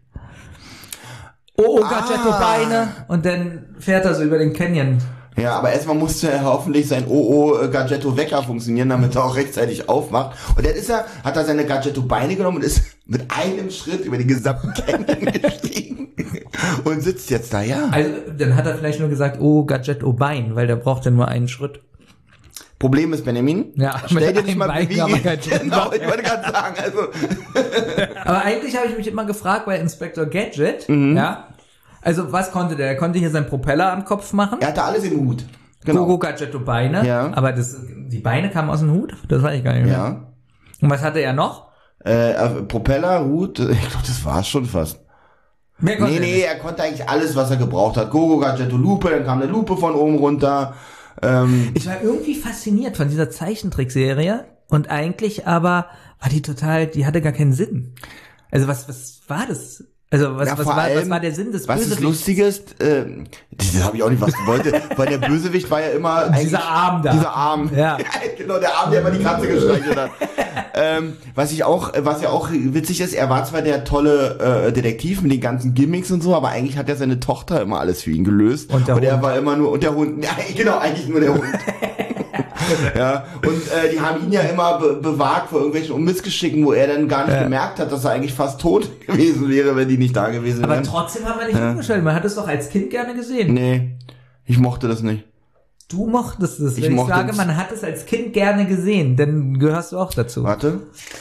Oh, Gadgetto Ah. Beine. Und dann fährt er so über den Canyon. Ja, aber erstmal musste er hoffentlich sein O O Gadgetto Wecker funktionieren, damit er auch rechtzeitig aufmacht. Und dann ist er, hat er seine Gadgetto Beine genommen und ist mit einem Schritt über den gesamten Canyon gestiegen und sitzt jetzt da, ja. Also, dann hat er vielleicht nur gesagt, oh, Gadgetto Bein, weil der braucht ja nur einen Schritt. Problem ist, Benjamin, Ja, stell mit dir nicht einem mal Bein wie, kann man kein Schritt genau, machen. ich wollte gerade sagen, also, Aber eigentlich habe ich mich immer gefragt bei Inspektor Gadget, Mhm. ja, also was konnte der? Er konnte hier seinen Propeller am Kopf machen. er hatte alles im Hut. Genau. Gogo Gadgetto Beine. Ja. Aber das, die Beine kamen aus dem Hut? Das weiß ich gar nicht mehr. Ja. Und was hatte er noch? Äh, äh, Propeller, Hut, ich glaube, das war's schon fast. Mehr konnte Nee, er nee, nicht. er konnte eigentlich alles, was er gebraucht hat. Gogo Gadgetto Lupe, dann kam eine Lupe von oben runter. Ähm, Ich war irgendwie fasziniert von dieser Zeichentrickserie und eigentlich aber war die total, die hatte gar keinen Sinn. Also was, was war das? Also was, Ja, was, vor war, was allem, war der Sinn des was ist Bösewichts? Lustiges, äh, das habe ich auch nicht was wollte, weil der Bösewicht war ja immer eigentlich, Dieser Arm da. Dieser Arm. Ja. Genau, der Arm, der immer die Katze gestreichelt hat. ähm, was ich auch, was ja auch witzig ist, er war zwar der tolle äh, Detektiv mit den ganzen Gimmicks und so, aber eigentlich hat ja seine Tochter immer alles für ihn gelöst. Und der und er Hund. war immer nur, und der Hund, ja, genau, eigentlich nur der Hund. Ja, und äh, die haben ihn ja immer be bewahrt vor irgendwelchen Missgeschicken, wo er dann gar nicht Ja. gemerkt hat, dass er eigentlich fast tot gewesen wäre, wenn die nicht da gewesen Aber wären. trotzdem haben wir nicht umgestellt. Man hat es doch als Kind gerne gesehen. Nee, ich mochte das nicht. Du mochtest es. Ich Wenn ich, mochte sage, es. man hat es als Kind gerne gesehen, dann gehörst du auch dazu. Warte.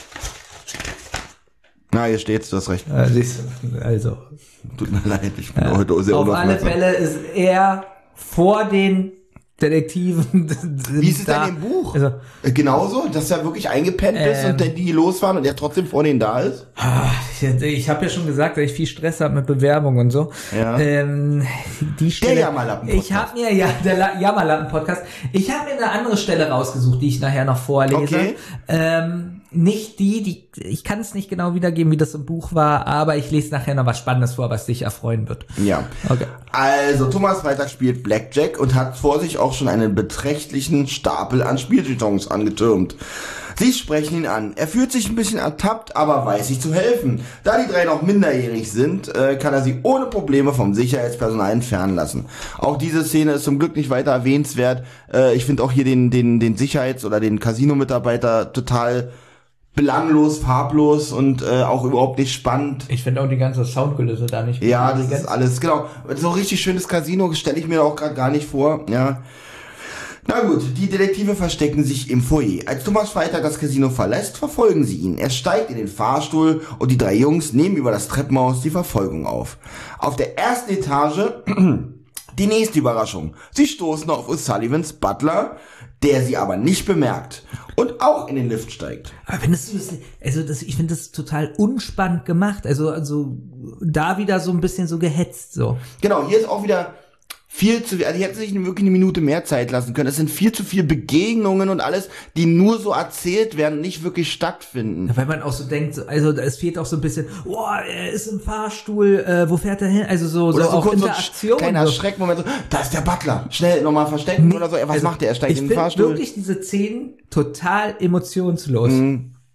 Na, hier steht's, du hast recht. Äh, siehst du, also. Tut mir leid, ich bin heute sehr Auf alle unaufmerksam. Fälle ist er vor den Detektiven. Wie ist es da. denn im Buch? Also, Äh, Genauso, dass er wirklich eingepennt ist Ähm. und dann die losfahren und er trotzdem vor denen da ist? ich ich habe ja schon gesagt, dass ich viel Stress habe mit Bewerbung und so. Ja. Ähm, die Stelle, Jammerlappen-Podcast. Ich habe mir, ja, der La- Jammerlappen-Podcast, ich habe mir eine andere Stelle rausgesucht, die ich nachher noch vorlese. Okay. Ähm, nicht die, die, ich kann es nicht genau wiedergeben, wie das im Buch war, aber ich lese nachher noch was Spannendes vor, was dich erfreuen wird. Ja. Okay. Also, Thomas Freitag spielt Blackjack und hat vor sich auch schon einen beträchtlichen Stapel an Spieljetons angetürmt. Sie sprechen ihn an. Er fühlt sich ein bisschen ertappt, aber weiß sich zu helfen. Da die drei noch minderjährig sind, äh, kann er sie ohne Probleme vom Sicherheitspersonal entfernen lassen. Auch diese Szene ist zum Glück nicht weiter erwähnenswert. Äh, ich finde auch hier den, den, den Sicherheits- oder den Casino-Mitarbeiter total belanglos, farblos und äh, auch überhaupt nicht spannend. Ich finde auch die ganze Soundkulisse da nicht. Ja, die das ganze- ist alles, genau. So richtig schönes Casino stelle ich mir auch gerade gar nicht vor, ja. Na gut, die Detektive verstecken sich im Foyer. Als Thomas Freitag das Casino verlässt, verfolgen sie ihn. Er steigt in den Fahrstuhl und die drei Jungs nehmen über das Treppenhaus die Verfolgung auf. Auf der ersten Etage die nächste Überraschung. Sie stoßen auf O'Sullivans Butler, der sie aber nicht bemerkt und auch in den Lift steigt. Aber findest du das, also das, ich finde das total unspannend gemacht. Also, also da wieder so ein bisschen so gehetzt so. Genau, hier ist auch wieder viel zu, also die hätten sich wirklich eine Minute mehr Zeit lassen können. Es sind viel zu viele Begegnungen und alles, die nur so erzählt werden, nicht wirklich stattfinden. Ja, weil man auch so denkt, so- also es fehlt auch so ein bisschen, boah, er ist im Fahrstuhl, äh, wo fährt er hin? Also so, so, Oder so auch kurz so ein Interaktion. kleiner so. Schreckmoment, so, da ist der Butler, schnell nochmal verstecken oder so. Ja, was Also, macht er? Er steigt ich in den find Fahrstuhl. wirklich diese Szenen total emotionslos. Mhm.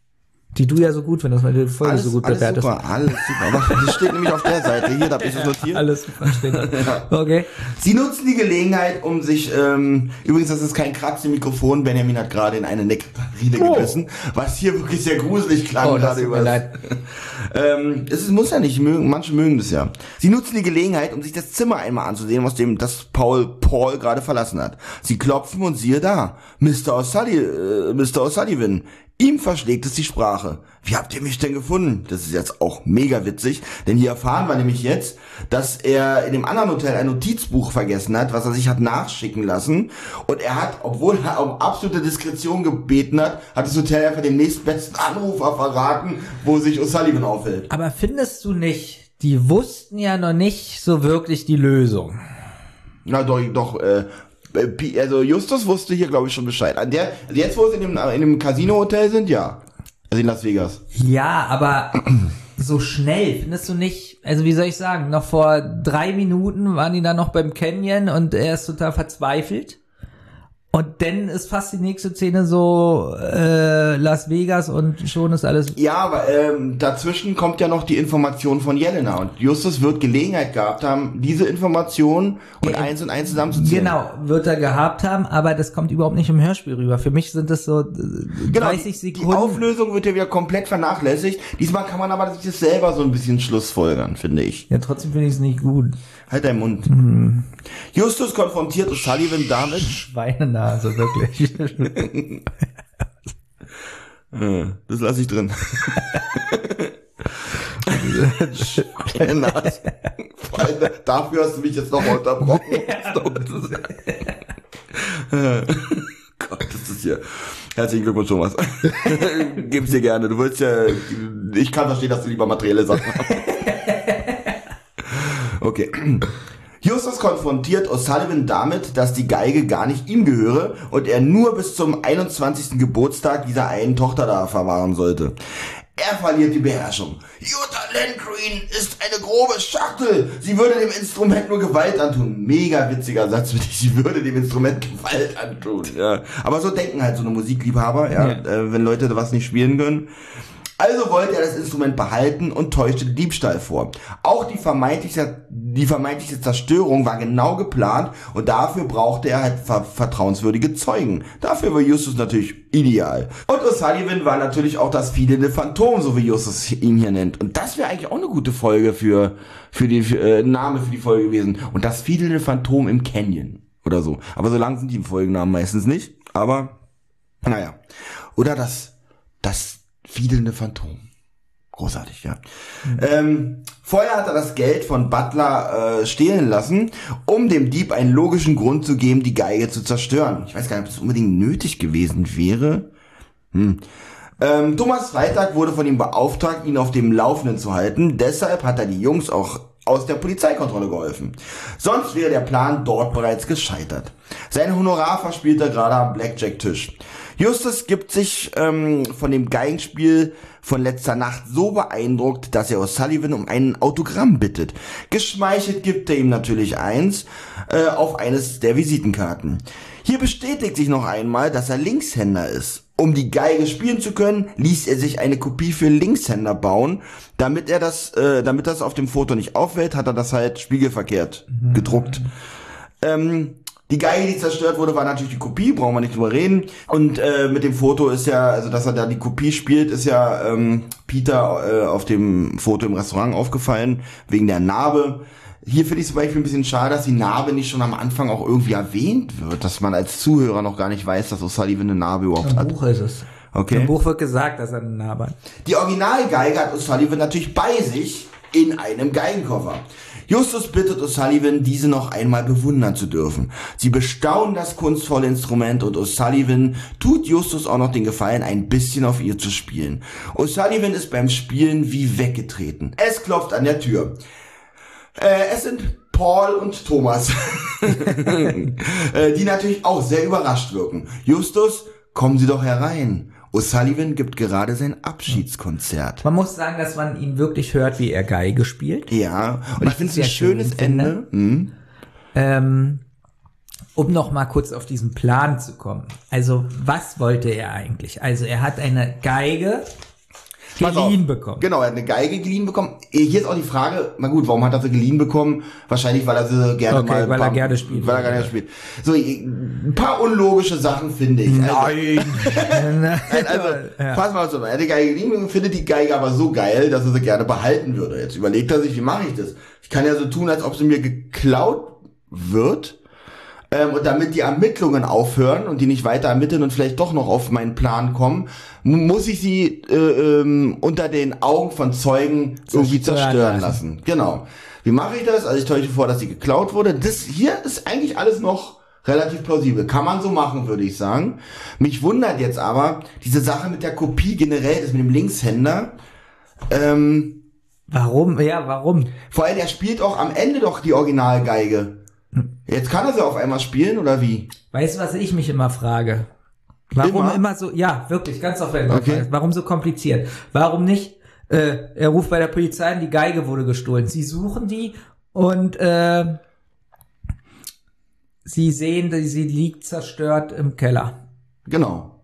Die du ja so gut findest, weil du die Folge alles, so gut alles bewertest. Super, alles super. Aber das steht nämlich auf der Seite. Hier, da habe ich es notiert. Alles super steht da. Okay. Sie nutzen die Gelegenheit, um sich, ähm, übrigens, das ist kein Kratz im Mikrofon, Benjamin hat gerade in eine Nektarine oh. gebissen, was hier wirklich sehr gruselig klang. Oh, gerade tut mir leid. ähm, es ist, muss ja nicht mögen, manche mögen das ja. Sie nutzen die Gelegenheit, um sich das Zimmer einmal anzusehen, aus dem das Paul Paul gerade verlassen hat. Sie klopfen und siehe da, Mister O'Sullivan, äh, Mister O'Sullivan. Ihm verschlägt es die Sprache. Wie habt ihr mich denn gefunden? Das ist jetzt auch mega witzig, denn hier erfahren wir nämlich jetzt, dass er in dem anderen Hotel ein Notizbuch vergessen hat, was er sich hat nachschicken lassen. Und er hat, obwohl er um absolute Diskretion gebeten hat, hat das Hotel einfach den nächstbesten Anrufer verraten, wo sich O'Sullivan aufhält. Aber findest du nicht, die wussten ja noch nicht so wirklich die Lösung? Na doch, doch, äh, also Justus wusste hier, glaube ich, schon Bescheid. An der, jetzt, wo sie in dem, in dem Casino-Hotel sind, ja. Also in Las Vegas. Ja, aber so schnell, findest du nicht? Also wie soll ich sagen, noch vor drei Minuten waren die dann noch beim Canyon und er ist total verzweifelt. Und dann ist fast die nächste Szene so äh, Las Vegas und schon ist alles... Ja, aber ähm, dazwischen kommt ja noch die Information von Jelena und Justus wird Gelegenheit gehabt haben, diese Information und ja, eins und eins zusammenzuzählen. Genau, wird er gehabt haben, aber das kommt überhaupt nicht im Hörspiel rüber. Für mich sind das so dreißig genau, Sekunden. Die Auflösung wird ja wieder komplett vernachlässigt. Diesmal kann man aber sich das selber so ein bisschen schlussfolgern, finde ich. Ja, trotzdem finde ich es nicht gut. Halt deinen Mund. Hm. Justus konfrontiert O'Sullivan damit... Schweinenase, wirklich. Das lasse ich drin. Schweinenase. Dafür hast du mich jetzt noch unterbrochen. Gott, das ist hier... Herzlichen Glückwunsch, Thomas. Gib's dir gerne. Du willst ja... Ich kann verstehen, dass du lieber materielle Sachen hast. Okay. Justus konfrontiert O'Sullivan damit, dass die Geige gar nicht ihm gehöre und er nur bis zum einundzwanzigsten Geburtstag dieser einen Tochter da verwahren sollte. Er verliert die Beherrschung. Jutta Landgreen ist eine grobe Schachtel. Sie würde dem Instrument nur Gewalt antun. Mega witziger Satz, finde ich. Sie würde dem Instrument Gewalt antun. Ja. Aber so denken halt so eine Musikliebhaber, ja, ja. Äh, wenn Leute was nicht spielen können. Also wollte er das Instrument behalten und täuschte Diebstahl vor. Auch die vermeintliche, die vermeintliche Zerstörung war genau geplant und dafür brauchte er halt ver- vertrauenswürdige Zeugen. Dafür war Justus natürlich ideal. Und O'Sullivan war natürlich auch das fiedende Phantom, so wie Justus ihn hier nennt. Und das wäre eigentlich auch eine gute Folge für, für die, für, äh, Name für die Folge gewesen. Und das fiedende Phantom im Canyon oder so. Aber so lang sind die Folgennamen meistens nicht. Aber, naja. Oder das, das, fiedelnde Phantom. Großartig, ja. Mhm. Ähm, vorher hat er das Geld von Butler äh, stehlen lassen, um dem Dieb einen logischen Grund zu geben, die Geige zu zerstören. Ich weiß gar nicht, ob das unbedingt nötig gewesen wäre. Hm. Ähm, Thomas Freitag wurde von ihm beauftragt, ihn auf dem Laufenden zu halten. Deshalb hat er die Jungs auch aus der Polizeikontrolle geholfen. Sonst wäre der Plan dort bereits gescheitert. Sein Honorar verspielt er gerade am Blackjack-Tisch. Justus gibt sich ähm, von dem Geigenspiel von letzter Nacht so beeindruckt, dass er O'Sullivan um ein Autogramm bittet. Geschmeichelt gibt er ihm natürlich eins äh, auf eines der Visitenkarten. Hier bestätigt sich noch einmal, dass er Linkshänder ist. Um die Geige spielen zu können, ließ er sich eine Kopie für Linkshänder bauen. Damit er das, äh, damit das auf dem Foto nicht auffällt, hat er das halt spiegelverkehrt mhm. gedruckt. Ähm, Die Geige, die zerstört wurde, war natürlich die Kopie, brauchen wir nicht drüber reden. Und äh, mit dem Foto ist ja, also dass er da die Kopie spielt, ist ja ähm, Peter äh, auf dem Foto im Restaurant aufgefallen, wegen der Narbe. Hier finde ich zum Beispiel ein bisschen schade, dass die Narbe nicht schon am Anfang auch irgendwie erwähnt wird, dass man als Zuhörer noch gar nicht weiß, dass O'Sullivan eine Narbe überhaupt Im hat. Im Buch ist es. Okay. Im Buch wird gesagt, dass er eine Narbe hat. Die Originalgeige hat O'Sullivan natürlich bei sich in einem Geigenkoffer. Justus bittet O'Sullivan, diese noch einmal bewundern zu dürfen. Sie bestaunen das kunstvolle Instrument und O'Sullivan tut Justus auch noch den Gefallen, ein bisschen auf ihr zu spielen. O'Sullivan ist beim Spielen wie weggetreten. Es klopft an der Tür. Äh, es sind Paul und Thomas, äh, die natürlich auch sehr überrascht wirken. Justus, kommen Sie doch herein. O'Sullivan gibt gerade sein Abschiedskonzert. Man muss sagen, dass man ihn wirklich hört, wie er Geige spielt. Ja, und ich finde es ein schönes Ende. Mhm. Ähm, um noch mal kurz auf diesen Plan zu kommen. Also, was wollte er eigentlich? Also, er hat eine Geige Geliehen bekommen. Genau, er hat eine Geige geliehen bekommen. Hier ist auch die Frage, na gut, warum hat er sie geliehen bekommen? Wahrscheinlich, weil er sie gerne okay, mal... weil paar, er gerne spielt. Weil er gerne spielt. So, ein paar unlogische Sachen finde ich. Nein! Nein, also, ja. Pass mal so, er hat die Geige geliehen, findet die Geige aber so geil, dass er sie gerne behalten würde. Jetzt überlegt er sich, wie mache ich das? Ich kann ja so tun, als ob sie mir geklaut wird. Ähm, und damit die Ermittlungen aufhören und die nicht weiter ermitteln und vielleicht doch noch auf meinen Plan kommen, muss ich sie äh, ähm, unter den Augen von Zeugen irgendwie zerstören lassen. lassen. Genau. Wie mache ich das? Also ich täusche vor, dass sie geklaut wurde. Das hier ist eigentlich alles noch relativ plausibel. Kann man so machen, würde ich sagen. Mich wundert jetzt aber diese Sache mit der Kopie generell, das mit dem Linkshänder. Ähm, warum? Ja, warum? Vor allem, er spielt auch am Ende doch die Originalgeige. Jetzt kann er sie auf einmal spielen, oder wie? Weißt du, was ich mich immer frage? Warum immer, immer so, ja, wirklich, ganz auf Welt. Okay. Warum so kompliziert? Warum nicht, äh, er ruft bei der Polizei an, die Geige wurde gestohlen. Sie suchen die und äh, sie sehen, sie liegt zerstört im Keller. Genau.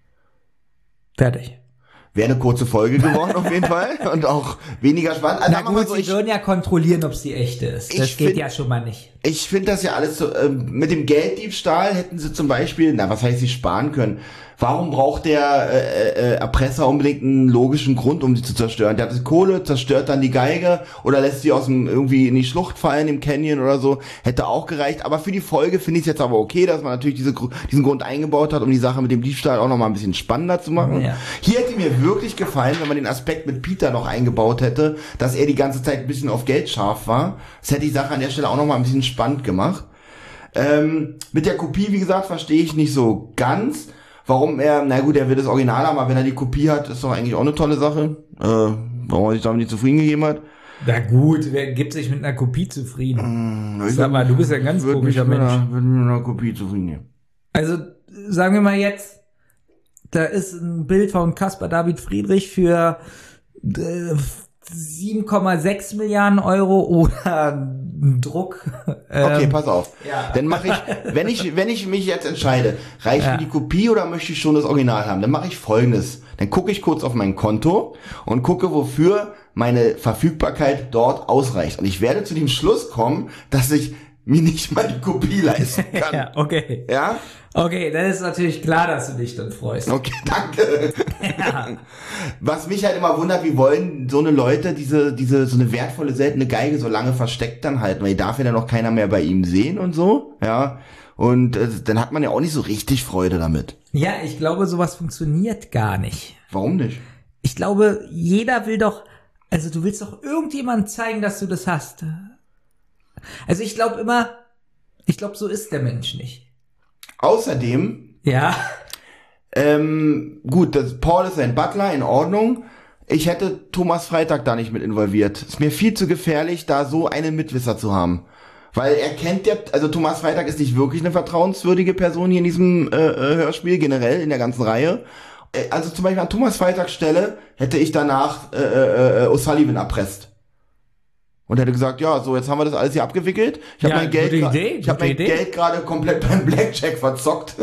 Fertig. Wäre eine kurze Folge geworden auf jeden Fall und auch weniger spannend. Also Na gut, so, sie ich, würden ja kontrollieren, ob sie echte ist. Das geht find, ja schon mal nicht. Ich finde das ja alles so, äh, mit dem Gelddiebstahl hätten sie zum Beispiel, na was heißt sie sparen können? Warum braucht der äh, äh, Erpresser unbedingt einen logischen Grund, um sie zu zerstören? Der hat die Kohle, zerstört dann die Geige oder lässt sie aus dem irgendwie in die Schlucht fallen, im Canyon oder so. Hätte auch gereicht. Aber für die Folge finde ich es jetzt aber okay, dass man natürlich diese, diesen Grund eingebaut hat, um die Sache mit dem Diebstahl auch nochmal ein bisschen spannender zu machen. Ja. Hier hätte mir wirklich gefallen, wenn man den Aspekt mit Peter noch eingebaut hätte, dass er die ganze Zeit ein bisschen auf Geld scharf war. Das hätte die Sache an der Stelle auch nochmal ein bisschen spannend gemacht. Ähm, mit der Kopie, wie gesagt, verstehe ich nicht so ganz. Warum er, na gut, er will das Original haben, aber wenn er die Kopie hat, ist doch eigentlich auch eine tolle Sache. Äh, warum er sich damit nicht zufrieden gegeben hat. Na gut, wer gibt sich mit einer Kopie zufrieden? Mmh, Sag mal, du bist ja ein ganz komischer Mensch. Ich würde mit einer Kopie zufrieden geben. Also, sagen wir mal jetzt, da ist ein Bild von Caspar David Friedrich für äh, sieben Komma sechs Milliarden Euro oder ein Druck. Okay, ähm, pass auf. Ja. Dann mache ich, wenn ich, wenn ich mich jetzt entscheide, reicht ja. mir die Kopie oder möchte ich schon das Original haben? Dann mache ich Folgendes. Dann gucke ich kurz auf mein Konto und gucke, wofür meine Verfügbarkeit dort ausreicht. Und ich werde zu dem Schluss kommen, dass ich mir nicht mal die Kopie leisten kann. Ja, okay. Ja? Okay, dann ist natürlich klar, dass du dich dann freust. Okay, danke. Ja. Was mich halt immer wundert, wie wollen so eine Leute diese, diese, so eine wertvolle, seltene Geige so lange versteckt dann halten, weil die darf ja dann noch keiner mehr bei ihm sehen und so, ja. Und äh, dann hat man ja auch nicht so richtig Freude damit. Ja, ich glaube, sowas funktioniert gar nicht. Warum nicht? Ich glaube, jeder will doch, also du willst doch irgendjemandem zeigen, dass du das hast. Also ich glaube immer, ich glaube, so ist der Mensch nicht. Außerdem, ja, ähm, gut, das, Paul ist ein Butler, in Ordnung. Ich hätte Thomas Freitag da nicht mit involviert. Ist mir viel zu gefährlich, da so einen Mitwisser zu haben. Weil er kennt ja, also Thomas Freitag ist nicht wirklich eine vertrauenswürdige Person hier in diesem äh, Hörspiel, generell in der ganzen Reihe. Also zum Beispiel an Thomas Freitags Stelle hätte ich danach äh, äh, O'Sullivan erpresst. Und hätte gesagt, ja, so, jetzt haben wir das alles hier abgewickelt. Ich habe ja, mein Geld, Idee, ich hab mein Geld gerade komplett beim Blackjack verzockt.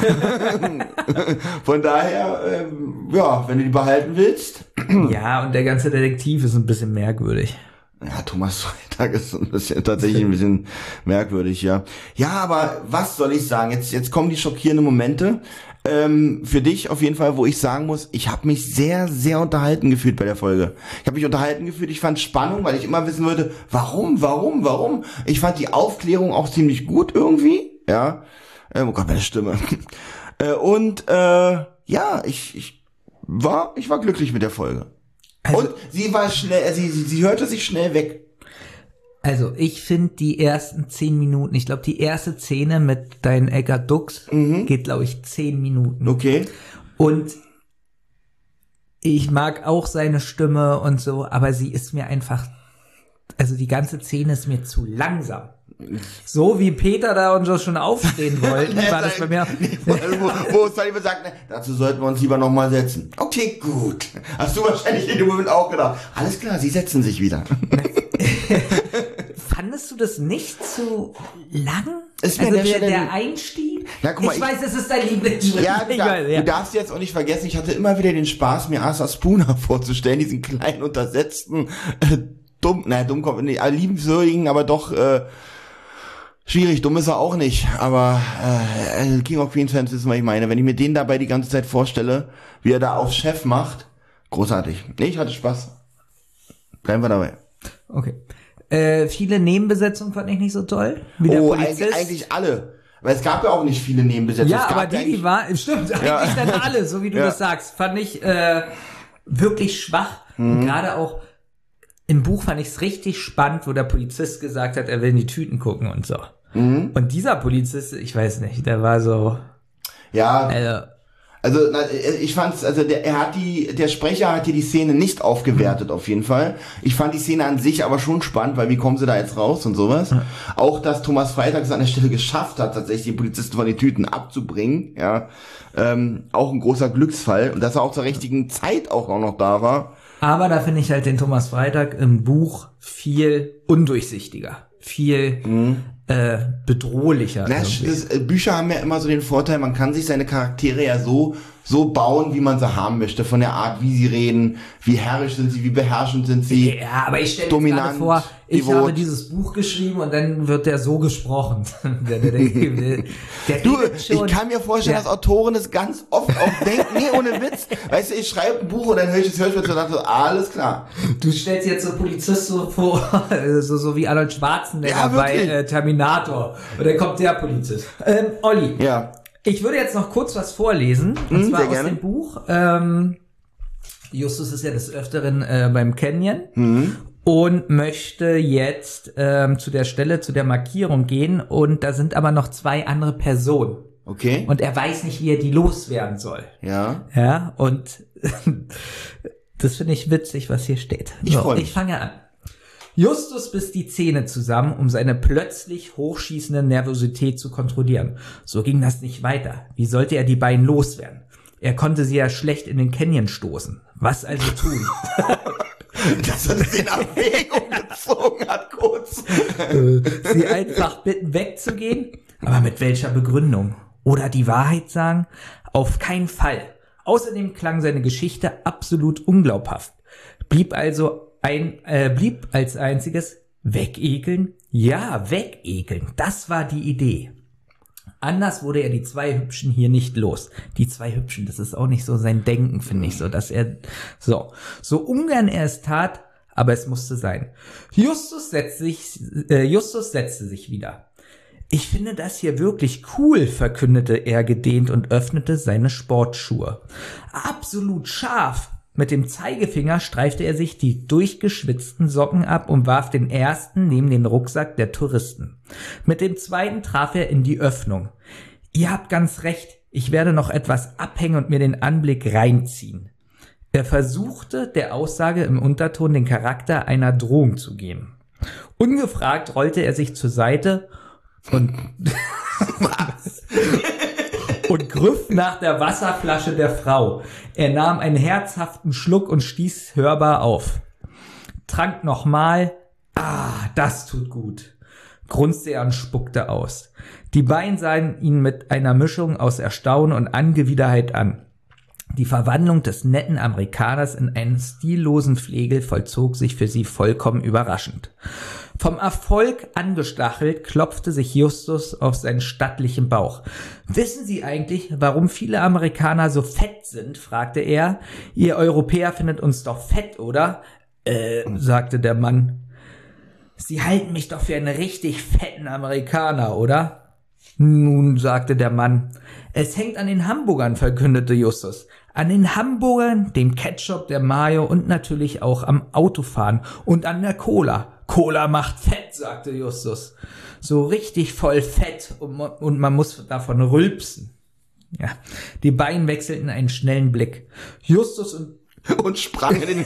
Von daher, ähm, ja, wenn du die behalten willst. Ja, und der ganze Detektiv ist ein bisschen merkwürdig. Ja, Thomas Freitag ist ein bisschen, tatsächlich ein bisschen merkwürdig, ja. Ja, aber was soll ich sagen? Jetzt, jetzt kommen die schockierenden Momente. Ähm, für dich auf jeden Fall, wo ich sagen muss, ich habe mich sehr, sehr unterhalten gefühlt bei der Folge. Ich habe mich unterhalten gefühlt, ich fand Spannung, weil ich immer wissen wollte, warum, warum, warum. Ich fand die Aufklärung auch ziemlich gut irgendwie, ja. Ähm, oh Gott, meine Stimme. äh, und äh, ja, ich, ich war, ich war glücklich mit der Folge. Also, und sie war schnell, sie, sie, sie hörte sich schnell weg. Also, ich finde die ersten zehn Minuten, ich glaube, die erste Szene mit deinen Eckart Dux mhm. geht, glaube ich, zehn Minuten. Okay. Und ich mag auch seine Stimme und so, aber sie ist mir einfach, also die ganze Szene ist mir zu langsam. So wie Peter da und so schon aufstehen wollten, war das bei mir. wo wo Sullivan sagt, ne, dazu sollten wir uns lieber nochmal setzen. Okay, gut. Hast du wahrscheinlich in dem Moment auch gedacht. Alles klar, sie setzen sich wieder. Fandest du das nicht zu lang? Ist mir also der, der, der Einstieg? Na, guck mal, ich, ich weiß, es ist dein Lieblingsfilm. Ja, du, da, ja. du darfst jetzt auch nicht vergessen, ich hatte immer wieder den Spaß, mir Arthur Spooner vorzustellen, diesen kleinen, untersetzten, äh, dumm, naja, dumm kommt nicht, liebenswürdigen, aber doch äh, schwierig, dumm ist er auch nicht, aber äh, King of Queens Fans wissen, was ich meine. Wenn ich mir den dabei die ganze Zeit vorstelle, wie er da auf Chef macht, großartig. Nee, ich hatte Spaß. Bleiben wir dabei. Okay. Äh, viele Nebenbesetzungen fand ich nicht so toll. Wie der oh, Polizist. eigentlich, eigentlich alle. Weil es gab ja auch nicht viele Nebenbesetzungen. Ja, es gab aber die, die war, stimmt, ja. eigentlich dann alle, so wie du ja. das sagst, fand ich äh, wirklich schwach. Mhm. Und gerade auch im Buch fand ich es richtig spannend, wo der Polizist gesagt hat, er will in die Tüten gucken und so. Mhm. Und dieser Polizist, ich weiß nicht, der war so... Ja, also, Also na, ich fand's, also der, er hat die, der Sprecher hat hier die Szene nicht aufgewertet auf jeden Fall. Ich fand die Szene an sich aber schon spannend, weil wie kommen sie da jetzt raus und sowas. Ja. Auch, dass Thomas Freitag es an der Stelle geschafft hat, tatsächlich die Polizisten von den Tüten abzubringen, ja, ähm, auch ein großer Glücksfall und dass er auch zur richtigen Zeit auch noch da war. Aber da finde ich halt den Thomas Freitag im Buch viel undurchsichtiger, viel mhm. äh, bedrohlicher. Das, das, Bücher haben ja immer so den Vorteil, man kann sich seine Charaktere ja so so bauen, wie man sie haben möchte, von der Art, wie sie reden, wie herrisch sind sie, wie beherrschend sind sie. Ja, aber ich stelle mir gerade vor, ich devot. habe dieses Buch geschrieben und dann wird der so gesprochen. der, der, der, der, der du, schon, ich kann mir vorstellen, ja. dass Autoren es ganz oft auch denken, nee, ohne Witz. Weißt du, ich schreibe ein Buch und dann höre ich das Hörspiel und dachte, alles klar. Du stellst jetzt so Polizist so vor, so, so wie Arnold Schwarzenegger ja, bei äh, Terminator. Und dann kommt der Polizist. Ähm, Olli. Ja. Ich würde jetzt noch kurz was vorlesen, und mm, zwar aus gerne. dem Buch. Ähm, Justus ist ja des Öfteren äh, beim Canyon mm. und möchte jetzt ähm, zu der Stelle, zu der Markierung gehen und da sind aber noch zwei andere Personen. Okay. Und er weiß nicht, wie er die loswerden soll. Ja. Ja, und das finde ich witzig, was hier steht. Ich so, freue mich. Ich fange an. Justus biss die Zähne zusammen, um seine plötzlich hochschießende Nervosität zu kontrollieren. So ging das nicht weiter. Wie sollte er die beiden loswerden? Er konnte sie ja schlecht in den Canyon stoßen. Was also tun? Dass er das in Erwägung gezogen hat, kurz. Sie einfach bitten, wegzugehen? Aber mit welcher Begründung? Oder die Wahrheit sagen? Auf keinen Fall. Außerdem klang seine Geschichte absolut unglaubhaft. Blieb also Ein, äh, blieb als einziges wegekeln. Ja, wegekeln. Das war die Idee. Anders wurde er die zwei Hübschen hier nicht los. Die zwei Hübschen, das ist auch nicht so sein Denken, finde ich so, dass er, so, so ungern er es tat, aber es musste sein. Justus setzte sich, äh, Justus setzte sich wieder. Ich finde das hier wirklich cool, verkündete er gedehnt und öffnete seine Sportschuhe. Absolut scharf. Mit dem Zeigefinger streifte er sich die durchgeschwitzten Socken ab und warf den ersten neben den Rucksack der Touristen. Mit dem zweiten traf er in die Öffnung. Ihr habt ganz recht, ich werde noch etwas abhängen und mir den Anblick reinziehen. Er versuchte, der Aussage im Unterton den Charakter einer Drohung zu geben. Ungefragt rollte er sich zur Seite und... Was? und griff nach der Wasserflasche der Frau. Er nahm einen herzhaften Schluck und stieß hörbar auf. Trank nochmal. Ah, das tut gut, grunzte er und spuckte aus. Die beiden sahen ihn mit einer Mischung aus Erstaunen und Angewidderheit an. Die Verwandlung des netten Amerikaners in einen stillosen Flegel vollzog sich für sie vollkommen überraschend. Vom Erfolg angestachelt klopfte sich Justus auf seinen stattlichen Bauch. Wissen Sie eigentlich, warum viele Amerikaner so fett sind? Fragte er. Ihr Europäer findet uns doch fett, oder? Äh, sagte der Mann. Sie halten mich doch für einen richtig fetten Amerikaner, oder? Nun, sagte der Mann. Es hängt an den Hamburgern, verkündete Justus. An den Hamburgern, dem Ketchup, der Mayo und natürlich auch am Autofahren und an der Cola. Cola macht fett, sagte Justus. So richtig voll Fett und, und man muss davon rülpsen. Ja, die beiden wechselten einen schnellen Blick. Justus und und sprangen in den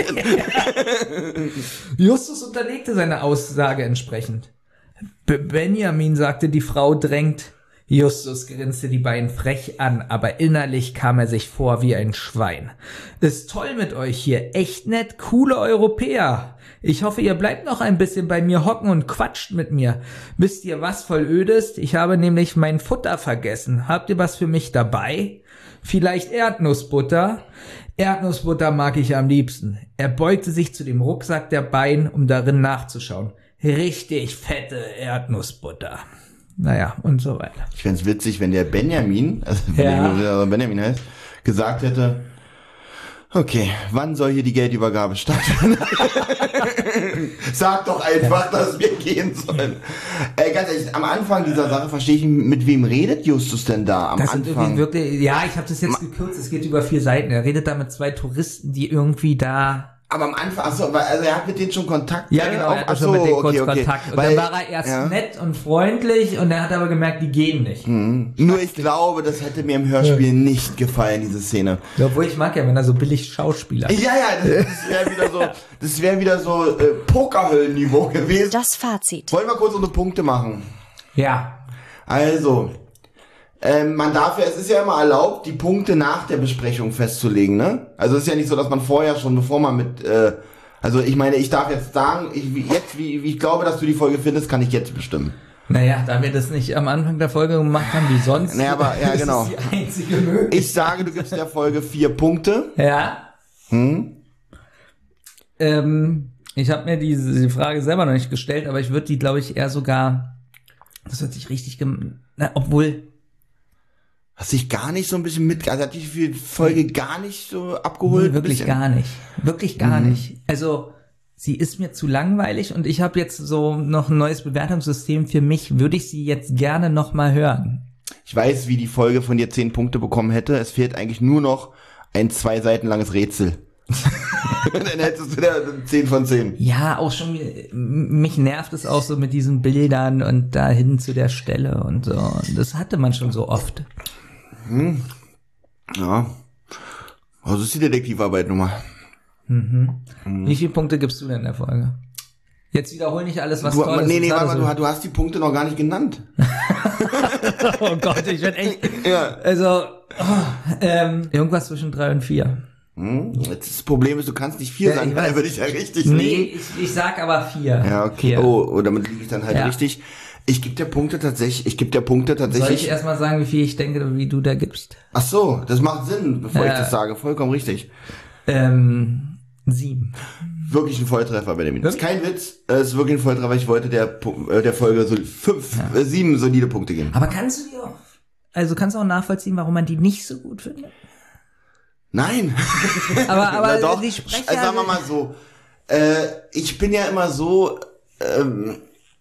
Canyon. Justus unterlegte seine Aussage entsprechend. Benjamin, sagte die Frau drängend. Justus grinste die beiden frech an, aber innerlich kam er sich vor wie ein Schwein. Ist toll mit euch hier, echt nett, coole Europäer. Ich hoffe, ihr bleibt noch ein bisschen bei mir hocken und quatscht mit mir. Wisst ihr, was voll öd ist? Ich habe nämlich mein Futter vergessen. Habt ihr was für mich dabei? Vielleicht Erdnussbutter? Erdnussbutter mag ich am liebsten. Er beugte sich zu dem Rucksack der beiden, um darin nachzuschauen. Richtig fette Erdnussbutter. Naja, und so weiter. Ich fänd's witzig, wenn der Benjamin, also wenn Ja. der Benjamin heißt, gesagt hätte, okay, wann soll hier die Geldübergabe stattfinden? Sag doch einfach, dass wir gehen sollen. Äh, ganz ehrlich, am Anfang dieser Sache verstehe ich, mit wem redet Justus denn da? Am Das sind Anfang. irgendwie wirklich, ja, ich habe das jetzt gekürzt, es geht über vier Seiten. Er redet da mit zwei Touristen, die irgendwie da... Aber am Anfang, achso, weil, also er hat mit denen schon Kontakt. Ja, genau, äh, er hat ach schon so, mit denen okay, kurz okay. Kontakt. Und Weil, dann war er erst ja. nett und freundlich und er hat aber gemerkt, die gehen nicht. Mhm. Nur ich glaube, das hätte mir im Hörspiel nicht gefallen, diese Szene. Ja, obwohl ich mag ja, wenn er so billig Schauspieler ist. Ja, ja, das, das wäre wieder so, das wäre wieder so äh, Pokerhöllenniveau gewesen. Das Fazit. Wollen wir kurz unsere Punkte machen? Ja. Also, ähm, man darf ja, es ist ja immer erlaubt, die Punkte nach der Besprechung festzulegen, ne? Also es ist ja nicht so, dass man vorher schon, bevor man mit, äh, also ich meine, ich darf jetzt sagen, ich, wie, jetzt, wie, wie ich glaube, dass du die Folge findest, kann ich jetzt bestimmen. Naja, da wir das nicht am Anfang der Folge gemacht haben, wie sonst. Naja, aber, ja, ist genau. Das die einzige Möglichkeit. Ich sage, du gibst der Folge vier Punkte. Ja. Hm? Ähm, ich habe mir diese die Frage selber noch nicht gestellt, aber ich würde die, glaube ich, eher sogar, das hört sich richtig, gem na, obwohl, Hast dich gar nicht so ein bisschen mit, also hat dich für die Folge gar nicht so abgeholt? nee, wirklich bisschen? gar nicht. Wirklich gar Mhm. nicht. Also, sie ist mir zu langweilig und ich habe jetzt so noch ein neues Bewertungssystem für mich, würde ich sie jetzt gerne noch mal hören. Ich weiß, wie die Folge von dir zehn Punkte bekommen hätte. Es fehlt eigentlich nur noch ein zwei Seiten langes Rätsel. Dann hättest du da zehn von zehn. Ja, auch schon, m- mich nervt es auch so mit diesen Bildern und dahin zu der Stelle und so. Und das hatte man schon so oft. Hm. Ja. Also ist die Detektivarbeit nochmal. Mhm. Wie viele Punkte gibst du denn der Folge? Jetzt wiederhol nicht alles, was Du, toll ist. nee, nee, Das warte ist mal, alles du, du hast die Punkte noch gar nicht genannt. so- Oh Gott, ich werd echt... Ja. Also, oh, ähm, irgendwas zwischen drei und vier. Hm. Jetzt das Problem ist, du kannst nicht vier Ja, sagen, ich weil weiß. dann würde ich ja richtig Nee, liegen. ich, ich sag aber vier. Ja, okay. Vier. Oh, oh, damit liege ich dann halt Ja. richtig. Ich gebe dir Punkte tatsächlich, ich gebe dir Punkte Soll ich tatsächlich. erstmal sagen, wie viel ich denke, wie du da gibst? Ach so, das macht Sinn, bevor Ja. ich das sage. Vollkommen richtig. Ähm, sieben. Wirklich ein Volltreffer, Benjamin. Das ist kein Witz, es ist wirklich ein Volltreffer. Ich wollte der, Pu- äh, der Folge so fünf, äh, sieben solide Punkte geben. Aber kannst du dir auch, also kannst du auch nachvollziehen, warum man die nicht so gut findet? Nein. Aber, aber Na doch. die Sprecher... Also sagen wir mal so, äh, ich bin ja immer so, ähm,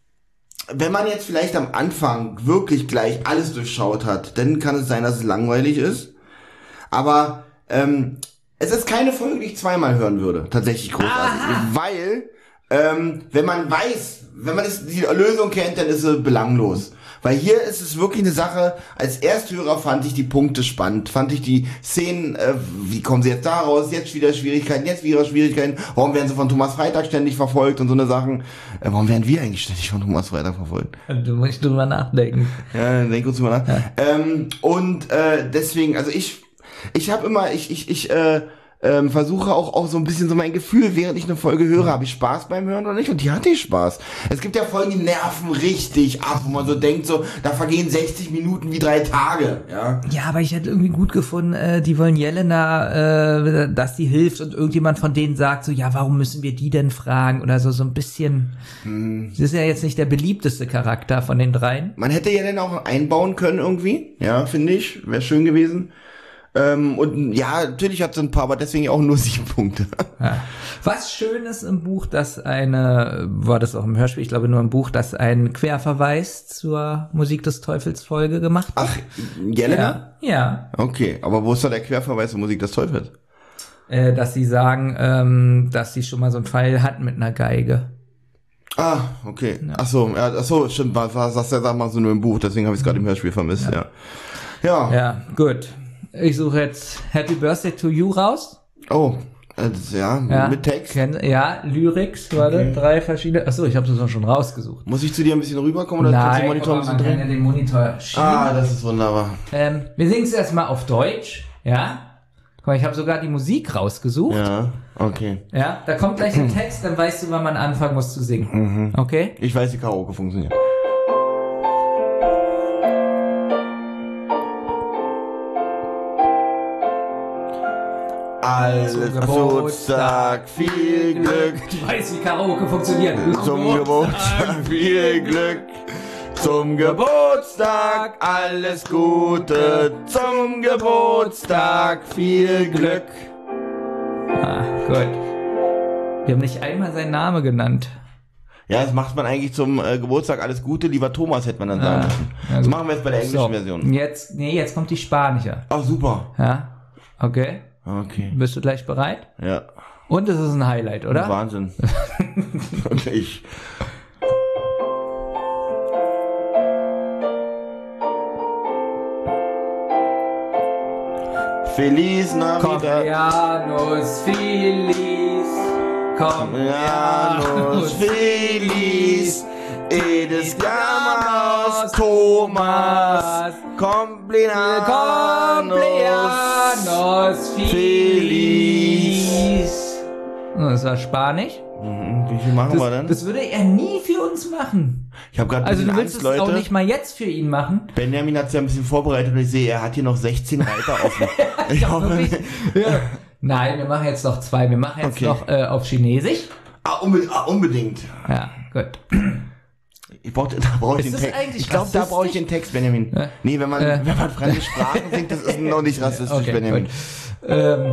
wenn man jetzt vielleicht am Anfang wirklich gleich alles durchschaut hat, dann kann es sein, dass es langweilig ist. Aber ähm, es ist keine Folge, die ich zweimal hören würde. Tatsächlich großartig. Weil, ähm, wenn man weiß, wenn man das, die Lösung kennt, dann ist sie belanglos. Weil hier ist es wirklich eine Sache, als Ersthörer fand ich die Punkte spannend, fand ich die Szenen, äh, wie kommen sie jetzt da raus, jetzt wieder Schwierigkeiten, jetzt wieder Schwierigkeiten, warum werden sie von Thomas Freitag ständig verfolgt und so eine Sachen, äh, warum werden wir eigentlich ständig von Thomas Freitag verfolgt? Du musst drüber nachdenken. Ja, denk uns mal nach. Ja. Ähm, und äh, deswegen, also ich, ich habe immer, ich, ich, ich, äh, ähm, versuche auch, auch so ein bisschen so mein Gefühl, während ich eine Folge höre, habe ich Spaß beim Hören oder nicht? Und die hatte ich Spaß. Es gibt ja Folgen, die nerven richtig ab, wo man so denkt, so, da vergehen sechzig Minuten wie drei Tage, ja. Ja, aber ich hätte irgendwie gut gefunden, äh, die wollen Jelena, äh, dass die hilft und irgendjemand von denen sagt so, ja, warum müssen wir die denn fragen? Oder so, so ein bisschen. Hm. Das ist ja jetzt nicht der beliebteste Charakter von den dreien. Man hätte ja dann auch einbauen können irgendwie, ja, finde ich, wäre schön gewesen. Ähm, und ja, natürlich hat sie ein paar, aber deswegen auch nur sieben Punkte. Ja. Was schön ist im Buch, dass eine, war das auch im Hörspiel, ich glaube nur im Buch, dass ein Querverweis zur Musik des Teufels Folge gemacht wird. Ach, Jelena? Ja, ja. Okay, aber wo ist da der Querverweis zur Musik des Teufels? Äh, dass sie sagen, ähm, dass sie schon mal so einen Fall hatten mit einer Geige. Ah, okay. Ja. Ach so, ja, ach so, stimmt, war, war das ja, sag mal, so nur im Buch, deswegen habe ich es gerade im Hörspiel vermisst, ja. Ja. Ja. Ja, gut. Ich suche jetzt Happy Birthday to You raus. Oh, Also, ja, ja, mit Text. Kenn, ja, Lyrics, warte, okay. drei verschiedene. Achso, ich habe das schon rausgesucht. Muss ich zu dir ein bisschen rüberkommen oder kannst du den Monitor ein bisschen drehen? Nein, man kann ja den Monitor schieben. Ah, das ist wunderbar. Ähm, wir singen es erstmal auf Deutsch, ja. Guck mal, ich habe sogar die Musik rausgesucht. Ja, okay. Ja, da kommt gleich ein Text, dann weißt du, wann man anfangen muss zu singen. Mhm. Okay? Ich weiß, wie Karaoke funktioniert. Alles Geburtstag, viel Glück. Du weißt, wie Karaoke funktioniert. Zum Geburtstag, viel Glück. Zum Geburtstag, alles Gute. Zum Geburtstag, viel Glück. Ah, gut. Wir haben nicht einmal seinen Namen genannt. Ja, das macht man eigentlich zum äh, Geburtstag, alles Gute. Lieber Thomas, hätte man dann sagen müssen. Ah, das machen wir jetzt bei der englischen so, Version. Jetzt, nee, jetzt kommt die spanische. Ach, super. Ja, okay. Okay. Bist du gleich bereit? Ja. Und es ist ein Highlight, oder? Wahnsinn. Wirklich. Feliz Navidad. Cumpleaños feliz. Cumpleaños feliz. Edes Llamas Thomas. Cumpleaños feliz. Das war Spanisch. Wie viel machen das, wir denn? Das würde er nie für uns machen. Ich habe gerade Also du willst Angst, es Leute. auch nicht mal jetzt für ihn machen. Benjamin hat es ja ein bisschen vorbereitet und ich sehe, er hat hier noch sechzehn Reiter offen. Ich hoffe, ja. Nein, wir machen jetzt noch zwei. Wir machen jetzt okay. noch äh, auf Chinesisch. Ah, unbe- ah, unbedingt. Ja, gut. Ich brauch, da brauche ich den Text. Ich glaube, da brauche ich den Text, Benjamin. Äh, nee, wenn man, äh, wenn man fremde Sprachen singt, das ist noch nicht rassistisch, okay, Benjamin. Ähm,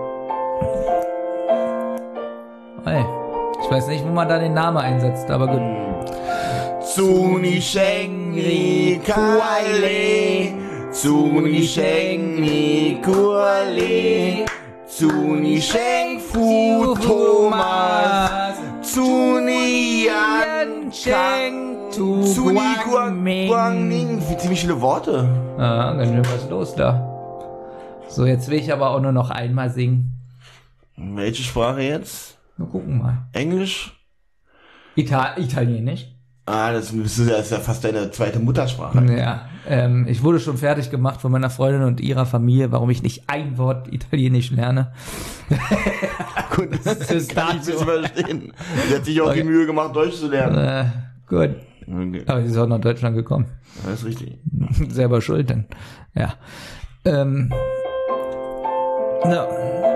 hey, ich weiß nicht, wo man da den Namen einsetzt, aber gut. Zuni Shengri Kuale, Zuni Shengri Kuale, Zuni Sheng Fu Thomas, Zuni Yan Cheng Tu Guang Ning. Ziemlich viele Worte. Ja, ganz schön was los da. So, jetzt will ich aber auch nur noch einmal singen. Welche Sprache jetzt? Wir gucken mal. Englisch? Ital- Italienisch. Ah, das ist ja fast deine zweite Muttersprache. Ja, ähm, ich wurde schon fertig gemacht von meiner Freundin und ihrer Familie, warum ich nicht ein Wort Italienisch lerne. Gut, das, das kann ich nicht verstehen. Sie hat sich auch okay. die Mühe gemacht, Deutsch zu lernen. Äh, gut. Okay. Aber sie ist auch nach Deutschland gekommen. Ja, das ist richtig. Selber schuld, denn. Ja. Ähm. No.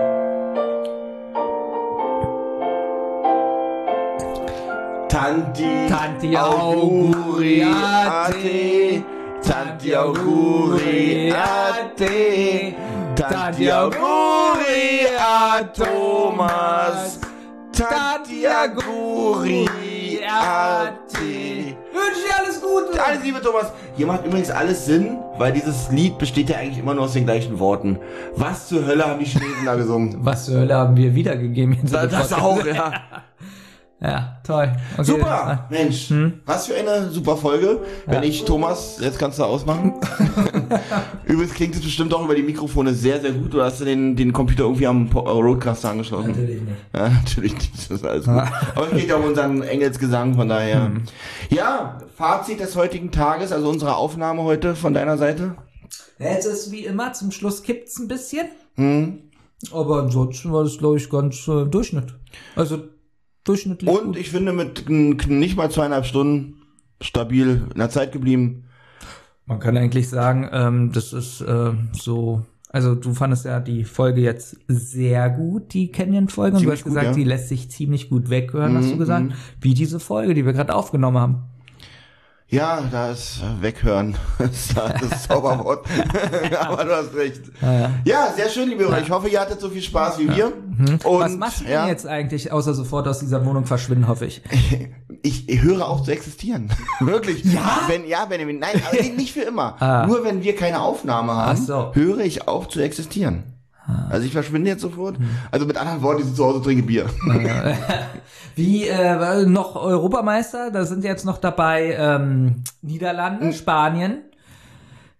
Tanti, Tanti auguri a te, Tanti auguri a te, Tanti auguri a Thomas, Tanti auguri a te. Wünsche dir alles Gute. Alles Liebe, Thomas. Hier macht übrigens alles Sinn, weil dieses Lied besteht ja eigentlich immer nur aus den gleichen Worten. Was zur Hölle haben die Chinesen da gesungen? Was zur Hölle haben wir wiedergegeben? Das, das auch, ja. Ja, toll. Okay. Super, Mensch, hm? Was für eine super Folge. Ja. Wenn ich, Thomas, jetzt kannst du ausmachen. Übrigens klingt es bestimmt auch über die Mikrofone sehr, sehr gut. Oder hast du den, den Computer irgendwie am Roadcaster angeschlossen? Natürlich nicht. Ja, natürlich nicht, das ist alles gut. Aber es geht ja um unseren Engelsgesang, von daher. Hm. Ja, Fazit des heutigen Tages, also unsere Aufnahme heute von deiner Seite? Ja, es ist wie immer, zum Schluss kippt's ein bisschen. Hm. Aber ansonsten war das, glaube ich, ganz äh, Durchschnitt. Also, durchschnittlich. Und gut. Ich finde, mit nicht mal zweieinhalb Stunden stabil in der Zeit geblieben. Man kann eigentlich sagen, ähm, das ist äh, so, also du fandest ja die Folge jetzt sehr gut, die Canyon-Folge. Und du hast gesagt, gut, ja. Die lässt sich ziemlich gut weghören, hast mm, du gesagt. Mm. Wie diese Folge, die wir gerade aufgenommen haben. Ja, da ist Weghören. Das ist das Zauberwort. Aber du hast recht. Ja, ja. Ja, sehr schön, liebe Hörer. Ja. Ich hoffe, ihr hattet so viel Spaß wie ja. wir. Mhm. Und, was machst du denn ja. jetzt eigentlich, außer sofort aus dieser Wohnung verschwinden, hoffe ich? Ich, ich höre auf zu existieren. Wirklich. Ja? Wenn, ja, Benjamin. Nein, aber nicht für immer. Ah. Nur wenn wir keine Aufnahme haben, so. höre ich auf zu existieren. Also ich verschwinde jetzt sofort. Also mit anderen Worten, ich sitze zu Hause, trinke Bier. Wie äh, noch Europameister, da sind jetzt noch dabei ähm, Niederlande, mhm. Spanien.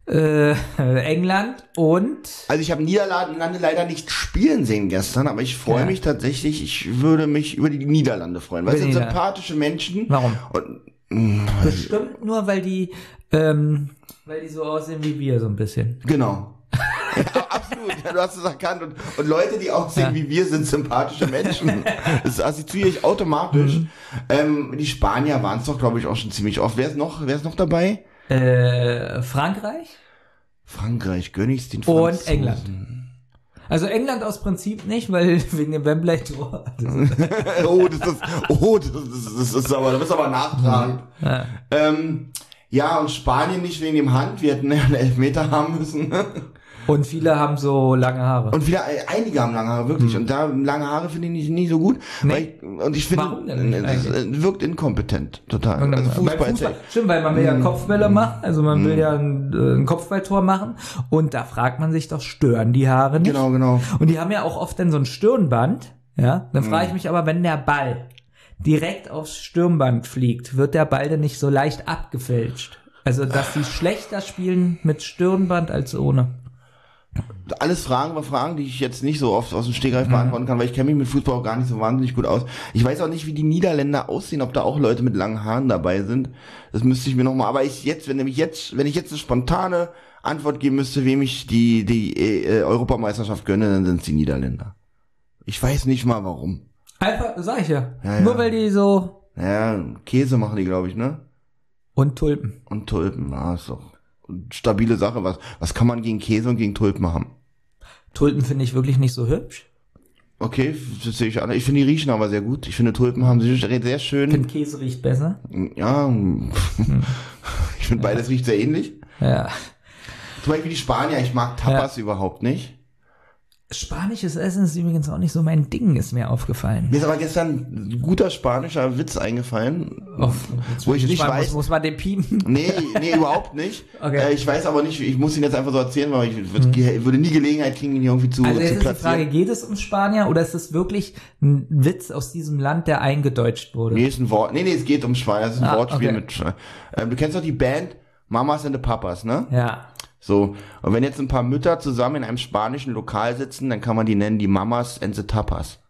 äh, England und... Also ich habe Niederlande leider nicht spielen sehen gestern, aber ich freue ja. mich tatsächlich, ich würde mich über die Niederlande freuen, weil es sind sympathische Menschen. Warum? Und, Bestimmt nur, weil die, ähm, weil die so aussehen wie wir, so ein bisschen. Genau. Ja, absolut, ja, du hast es erkannt. Und, und Leute, die aussehen ja. wie wir, sind sympathische Menschen. Das assoziiere ich automatisch. Mhm. Ähm, die Spanier waren es doch, glaube ich, auch schon ziemlich oft. Wer ist noch, wer ist noch dabei? Äh, Frankreich. Frankreich, gönn ich's den Franzosen. Und England. Also England aus Prinzip nicht, weil wegen dem Wembley-Tor. oh, das ist, oh, das ist, das ist aber, da bist aber nachtragend. Ja. Ähm, ja, und Spanien nicht wegen dem Hand. Wir hätten einen Elfmeter haben müssen. Und viele haben so lange Haare. Und viele, einige haben lange Haare, wirklich. Hm. Und da lange Haare finde ich nicht, nicht so gut. Nee. Weil ich, und ich finde, warum denn es wirkt inkompetent, total. Also Fußball, Fußball stimmt, weil man will ja Kopfbälle machen, also man will ja ein, ein Kopfballtor machen. Und da fragt man sich doch, stören die Haare nicht? Genau, genau. Und die haben ja auch oft dann so ein Stirnband, ja. Dann frage ich mich aber, wenn der Ball direkt aufs Stirnband fliegt, wird der Ball denn nicht so leicht abgefälscht? Also, dass sie schlechter spielen mit Stirnband als ohne. Alles Fragen, aber Fragen, die ich jetzt nicht so oft aus dem Stegreif mhm. beantworten kann, weil ich kenne mich mit Fußball auch gar nicht so wahnsinnig gut aus. Ich weiß auch nicht, wie die Niederländer aussehen, ob da auch Leute mit langen Haaren dabei sind. Das müsste ich mir nochmal, aber ich jetzt, wenn nämlich jetzt, wenn ich jetzt eine spontane Antwort geben müsste, wem ich die, die äh, Europameisterschaft gönne, dann sind es die Niederländer. Ich weiß nicht mal warum. Einfach, sag ich ja. ja, ja. Nur weil die so... Ja, Käse machen die, glaube ich, ne? Und Tulpen. Und Tulpen, na, ist doch stabile Sache. Was, was kann man gegen Käse und gegen Tulpen haben? Tulpen finde ich wirklich nicht so hübsch. Okay, das sehe ich an. Ich finde, die riechen aber sehr gut. Ich finde, Tulpen haben sie sehr schön. Ich finde, Käse riecht besser. Ja, hm. ich finde, beides ja. riecht sehr ähnlich. Ja. Zum Beispiel die Spanier, ich mag Tapas ja. überhaupt nicht. Spanisches Essen ist übrigens auch nicht so mein Ding, ist mir aufgefallen. Mir ist aber gestern ein guter spanischer Witz eingefallen, oh, wo ich nicht weiß. Muss, muss man den piepen? Nee, nee, überhaupt nicht. Okay. Äh, ich weiß aber nicht, ich muss ihn jetzt einfach so erzählen, weil ich würd, hm. würde nie Gelegenheit kriegen, ihn hier irgendwie zu, also zu jetzt platzieren. Ist die Frage, geht es um Spanier oder ist es wirklich ein Witz aus diesem Land, der eingedeutscht wurde? Nee, ist ein Wort. Nee, nee, es geht um Spanier, es ist ein ah, Wortspiel okay. mit. Äh, du kennst doch die Band Mamas and the Papas, ne? Ja. So, und wenn jetzt ein paar Mütter zusammen in einem spanischen Lokal sitzen, dann kann man die nennen die Mamas and the Tapas.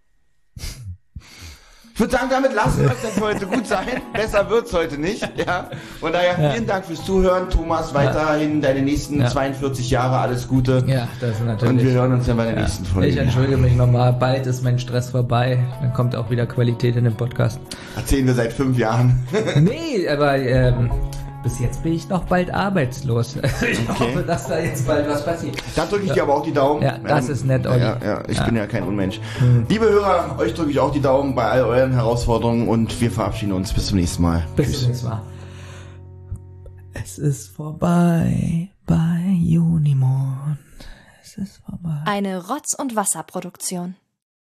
Ich würde sagen, damit lassen wir es denn für heute gut sein. Besser wird's heute nicht, ja. Von daher ja. vielen Dank fürs Zuhören, Thomas. Weiterhin ja. deine nächsten ja. zweiundvierzig Jahre, alles Gute. Ja, das ist natürlich. Und wir hören uns dann bei der ja. nächsten Folge. Ich entschuldige mich nochmal. Bald ist mein Stress vorbei. Dann kommt auch wieder Qualität in den Podcast. Erzählen wir seit fünf Jahren. Nee, aber ähm, bis jetzt bin ich noch bald arbeitslos. Ich okay. hoffe, dass da jetzt bald was passiert. Da drücke ich dir aber auch die Daumen. Ja, das ähm, ist nett, Olli. Ja, ja, ich ja. bin ja kein Unmensch. Mhm. Liebe Hörer, euch drücke ich auch die Daumen bei all euren Herausforderungen und wir verabschieden uns. Bis zum nächsten Mal. Bis Tschüss. zum nächsten Mal. Es ist vorbei bei Unimond. Es ist vorbei. Eine Rotz- und Wasserproduktion.